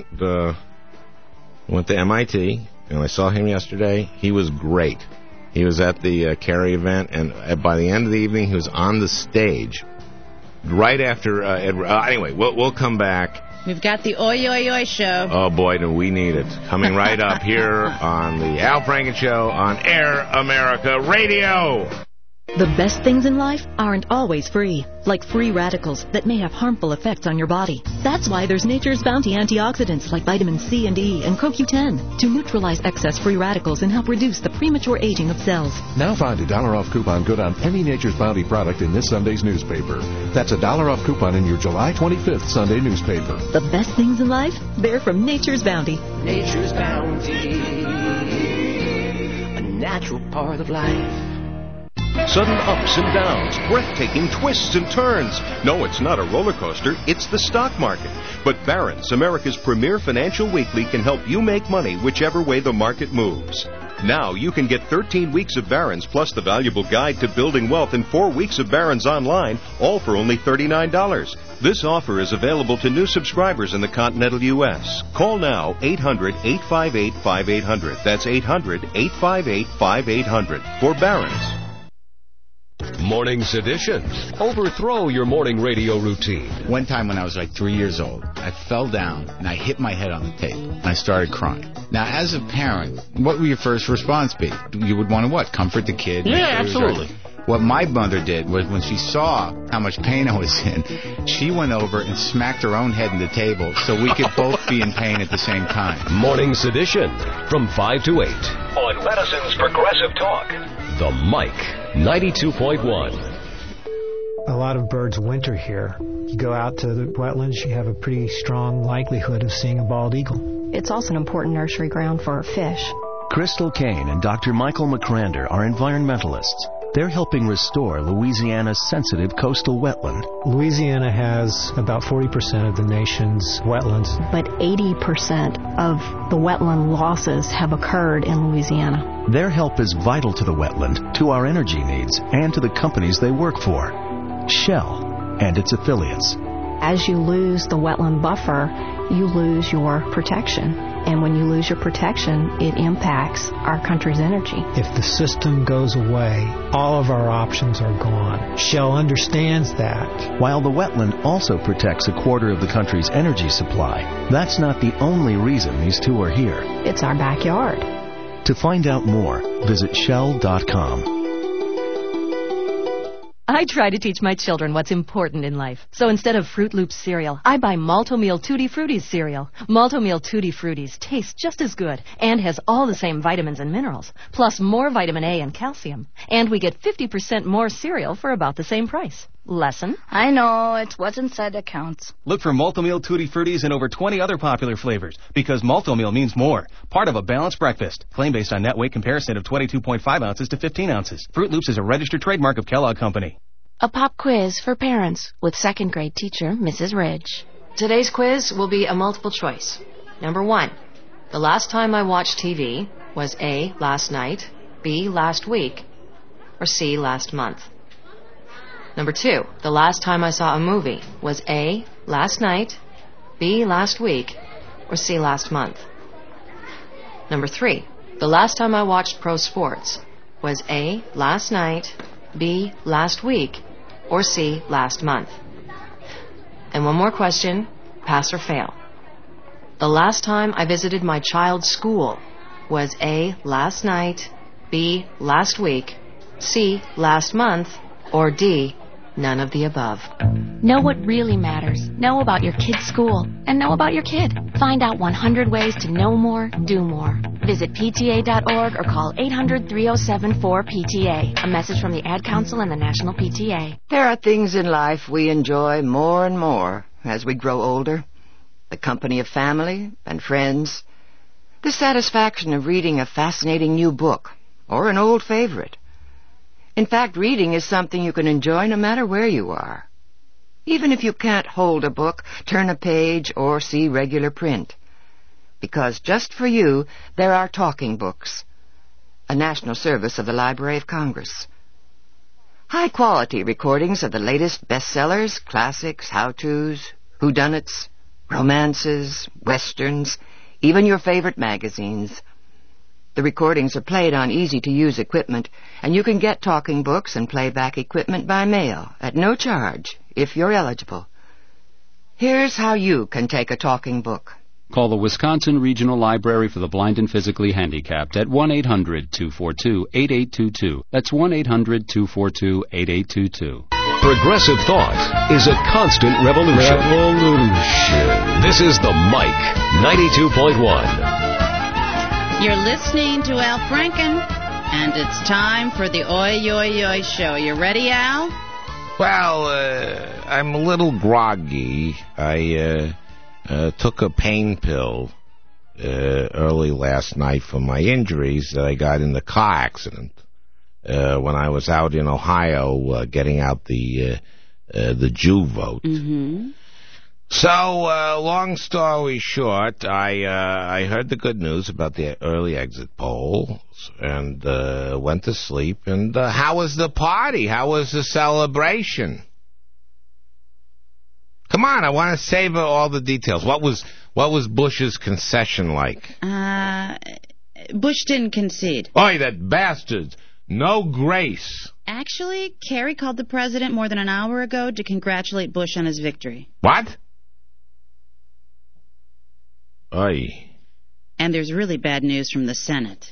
[SPEAKER 11] to MIT, and I saw him yesterday. He was great. He was at the Kerry event, and by the end of the evening, he was on the stage right after Edward. Anyway, we'll come back.
[SPEAKER 19] We've got the Oi Oi Oi show.
[SPEAKER 11] Oh, boy, do we need it. Coming right up here on the Al Franken Show on Air America Radio.
[SPEAKER 8] The best things in life aren't always free, like free radicals that may have harmful effects on your body. That's why there's Nature's Bounty antioxidants like vitamin C and E and CoQ10 to neutralize excess free radicals and help reduce the premature aging of cells.
[SPEAKER 9] Now find $1 off coupon good on any Nature's Bounty product in this Sunday's newspaper. That's $1 off coupon in your July 25th Sunday newspaper.
[SPEAKER 8] The best things in life, they're from Nature's Bounty.
[SPEAKER 10] Nature's Bounty, a natural part of life.
[SPEAKER 12] Sudden ups and downs, breathtaking twists and turns. No, it's not a roller coaster, it's the stock market. But Barron's, America's premier financial weekly, can help you make money whichever way the market moves. Now you can get 13 weeks of Barron's plus the valuable guide to building wealth and 4 weeks of Barron's online, all for only $39. This offer is available to new subscribers in the continental U.S. Call now 800-858-5800. That's 800-858-5800 for Barron's.
[SPEAKER 4] Morning Sedition. Overthrow your morning radio routine.
[SPEAKER 13] One time when I was like 3 years old, I fell down and I hit my head on the table and I started crying. Now, as a parent, what would your first response be? You would want to what? Comfort the kid? Yeah, absolutely. What my mother did was when she saw how much pain I was in, she went over and smacked her own head in the table so we could both be in pain at the same time.
[SPEAKER 4] Morning Sedition from 5 to 8
[SPEAKER 14] on Madison's Progressive Talk.
[SPEAKER 4] The Mike 92.1.
[SPEAKER 16] A lot of birds winter here. You go out to the wetlands, you have a pretty strong likelihood of seeing a bald eagle.
[SPEAKER 17] It's also an important nursery ground for fish.
[SPEAKER 18] Crystal Kane and Dr. Michael McCrander are environmentalists. They're helping restore Louisiana's sensitive coastal wetland.
[SPEAKER 16] Louisiana has about 40% of the nation's wetlands.
[SPEAKER 17] But 80% of the wetland losses have occurred in Louisiana.
[SPEAKER 18] Their help is vital to the wetland, to our energy needs, and to the companies they work for. Shell and its affiliates.
[SPEAKER 17] As you lose the wetland buffer, you lose your protection. And when you lose your protection, it impacts our country's energy.
[SPEAKER 16] If the system goes away, all of our options are gone. Shell understands that.
[SPEAKER 18] While the wetland also protects a quarter of the country's energy supply, that's not the only reason these two are here.
[SPEAKER 17] It's our backyard.
[SPEAKER 18] To find out more, visit Shell.com.
[SPEAKER 8] I try to teach my children what's important in life. So instead of Fruit Loops cereal, I buy Malto-Meal Tutti Fruities cereal. Malto-Meal Tutti Fruities tastes just as good and has all the same vitamins and minerals, plus more vitamin A and calcium. And we get 50% more cereal for about the same price. Lesson?
[SPEAKER 5] I know, it's what's inside that counts.
[SPEAKER 6] Look for Malto-Meal Tutti Fruities and over 20 other popular flavors, because Malto-Meal means more. Part of a balanced breakfast. Claim based on net weight comparison of 22.5 ounces to 15 ounces. Fruit Loops is a registered trademark of Kellogg Company.
[SPEAKER 15] A pop quiz for parents with second grade teacher, Mrs. Ridge.
[SPEAKER 20] Today's quiz will be a multiple choice. Number 1. The last time I watched TV was A, last night, B, last week, or C, last month. Number 2. The last time I saw a movie was A, last night, B, last week, or C, last month. Number 3. The last time I watched pro sports was A, last night, B, last week, or C, last month. And one more question, pass or fail. The last time I visited my child's school was A, last night, B, last week, C, last month, or D, none of the above.
[SPEAKER 15] Know what really matters. Know about your kid's school. And know about your kid. Find out 100 ways to know more, do more. Visit PTA.org or call 800-307-4PTA. A message from the Ad Council and the National PTA.
[SPEAKER 21] There are things in life we enjoy more and more as we grow older. The company of family and friends. The satisfaction of reading a fascinating new book or an old favorite. In fact, reading is something you can enjoy no matter where you are. Even if you can't hold a book, turn a page, or see regular print. Because just for you, there are talking books, a national service of the Library of Congress. High-quality recordings of the latest bestsellers, classics, how-tos, whodunits, romances, westerns, even your favorite magazines. The recordings are played on easy-to-use equipment, and you can get talking books and playback equipment by mail at no charge if you're eligible. Here's how you can take a talking book.
[SPEAKER 22] Call the Wisconsin Regional Library for the Blind and Physically Handicapped at 1-800-242-8822. That's 1-800-242-8822.
[SPEAKER 4] Progressive thought is a constant revolution. This is the Mike 92.1.
[SPEAKER 19] You're listening to Al Franken, and it's time for the Oi Oi Oi show. You ready, Al?
[SPEAKER 11] Well, I'm a little groggy. I took a pain pill early last night for my injuries that I got in the car accident when I was out in Ohio getting out the Jew vote.
[SPEAKER 19] Mm-hmm.
[SPEAKER 11] So, long story short, I heard the good news about the early exit polls and went to sleep. And how was the party? How was the celebration? Come on, I want to savor all the details. What was Bush's concession like?
[SPEAKER 19] Bush didn't concede.
[SPEAKER 11] Oi, that bastard! No grace.
[SPEAKER 19] Actually, Kerry called the president more than an hour ago to congratulate Bush on his victory.
[SPEAKER 11] What? Oi.
[SPEAKER 19] And there's really bad news from the Senate.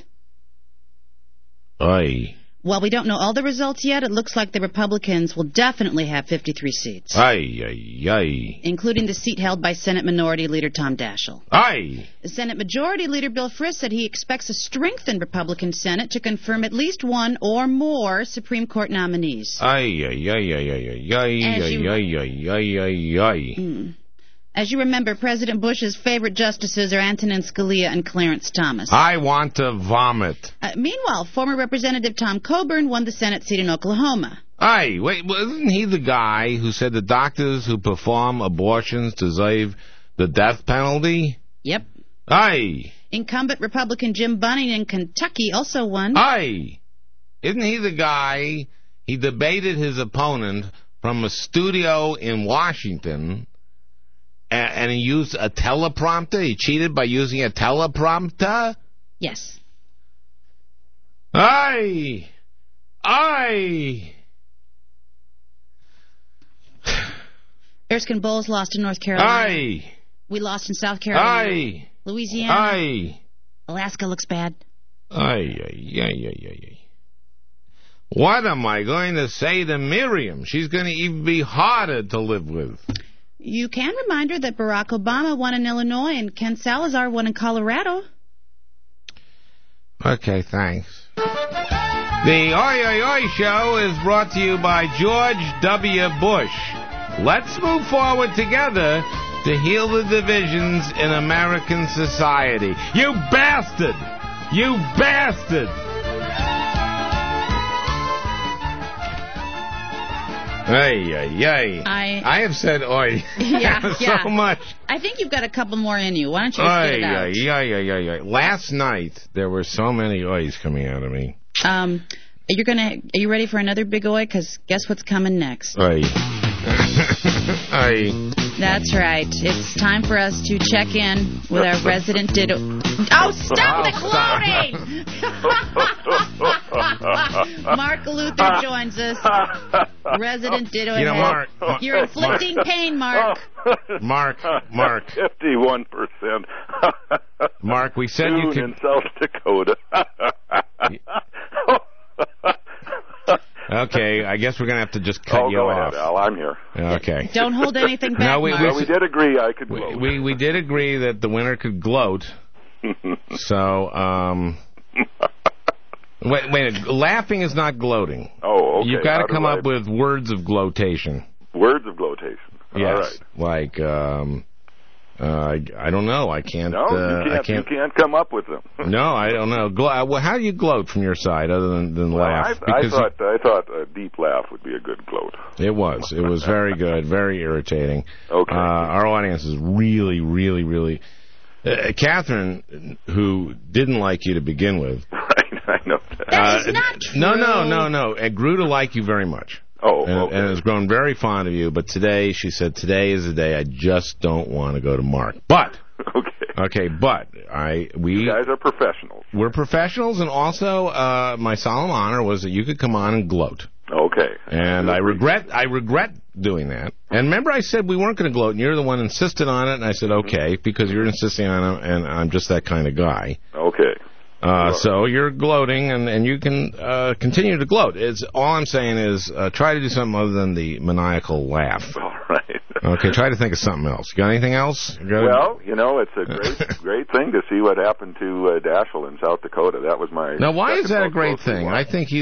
[SPEAKER 11] Oi.
[SPEAKER 19] While we don't know all the results yet, it looks like the Republicans will definitely have 53 seats.
[SPEAKER 11] Aye.
[SPEAKER 19] Including the seat held by Senate Minority Leader Tom Daschle.
[SPEAKER 11] Aye.
[SPEAKER 19] The Senate Majority Leader Bill Frist said he expects a strengthened Republican Senate to confirm at least one or more Supreme Court nominees. As you remember, President Bush's favorite justices are Antonin Scalia and Clarence Thomas.
[SPEAKER 11] I want to vomit.
[SPEAKER 19] Meanwhile, former Representative Tom Coburn won the Senate seat in Oklahoma.
[SPEAKER 11] Aye, wait, wasn't he the guy who said the doctors who perform abortions deserve the death penalty?
[SPEAKER 19] Yep.
[SPEAKER 11] Aye.
[SPEAKER 19] Incumbent Republican Jim Bunning in Kentucky also won.
[SPEAKER 11] Aye. Isn't he the guy, he debated his opponent from a studio in Washington And he used a teleprompter? He cheated by using a teleprompter?
[SPEAKER 19] Yes.
[SPEAKER 11] Aye!
[SPEAKER 19] Erskine Bowles lost in North Carolina.
[SPEAKER 11] Aye!
[SPEAKER 19] We lost in South Carolina.
[SPEAKER 11] Aye!
[SPEAKER 19] Louisiana.
[SPEAKER 11] Aye!
[SPEAKER 19] Alaska looks bad.
[SPEAKER 11] Aye. What am I going to say to Miriam? She's going to even be harder to live with.
[SPEAKER 19] You can remind her that Barack Obama won in Illinois and Ken Salazar won in Colorado.
[SPEAKER 11] Okay, thanks. The Oi Oi Oi Show is brought to you by George W. Bush. Let's move forward together to heal the divisions in American society. You bastard! You bastard! I have said oi so much.
[SPEAKER 19] I think you've got a couple more in you. Why don't you just get it out?
[SPEAKER 11] Last night, there were so many ois coming out of me.
[SPEAKER 19] Are you ready for another big oi? Because guess what's coming next?
[SPEAKER 11] Oi.
[SPEAKER 19] That's right. It's time for us to check in with our resident ditto. Oh, stop the gloating! Mark Luther joins us. Resident ditto.
[SPEAKER 11] Mark.
[SPEAKER 19] You're inflicting pain, Mark.
[SPEAKER 11] Mark.
[SPEAKER 1] 51%.
[SPEAKER 11] Mark, we said you could...
[SPEAKER 1] in South Dakota.
[SPEAKER 11] Okay, I guess we're going to have to just cut you off.
[SPEAKER 1] Al, I'm here.
[SPEAKER 11] Okay.
[SPEAKER 19] Don't hold anything back,
[SPEAKER 11] No, we
[SPEAKER 1] did agree I could gloat.
[SPEAKER 11] We did agree that the winner could gloat. So, wait, laughing is not gloating.
[SPEAKER 1] Oh, okay.
[SPEAKER 11] You've got to come up with words of gloatation.
[SPEAKER 1] Words of gloatation.
[SPEAKER 11] Yes.
[SPEAKER 1] All right.
[SPEAKER 11] Like, I don't know. I can't.
[SPEAKER 1] No, you can't come up with them.
[SPEAKER 11] No, I don't know. Well, how do you gloat from your side other than laugh?
[SPEAKER 1] I thought a deep laugh would be a good gloat.
[SPEAKER 11] It was. It was very good, very irritating.
[SPEAKER 1] Okay.
[SPEAKER 11] Our audience is really, really, really... Catherine, who didn't like you to begin with...
[SPEAKER 1] Right, I know that.
[SPEAKER 19] That is not true.
[SPEAKER 11] No. It grew to like you very much.
[SPEAKER 1] Oh, okay.
[SPEAKER 11] And has grown very fond of you. But today, she said, today is the day I just don't want to go to Mark. But... Okay, but you
[SPEAKER 1] guys are professionals.
[SPEAKER 11] We're professionals, and also my solemn honor was that you could come on and gloat.
[SPEAKER 1] Okay.
[SPEAKER 11] And I regret doing that. And remember I said we weren't going to gloat, and you're the one who insisted on it, and I said, okay, because you're insisting on it, and I'm just that kind of guy.
[SPEAKER 1] Okay.
[SPEAKER 11] So you're gloating, and you can continue to gloat. All I'm saying is try to do something other than the maniacal laugh.
[SPEAKER 1] All right.
[SPEAKER 11] Okay, try to think of something else. Got anything else?
[SPEAKER 1] Well, it's a great thing to see what happened to Daschle in South Dakota. That was my...
[SPEAKER 11] Now, why is that a great thing? I think he's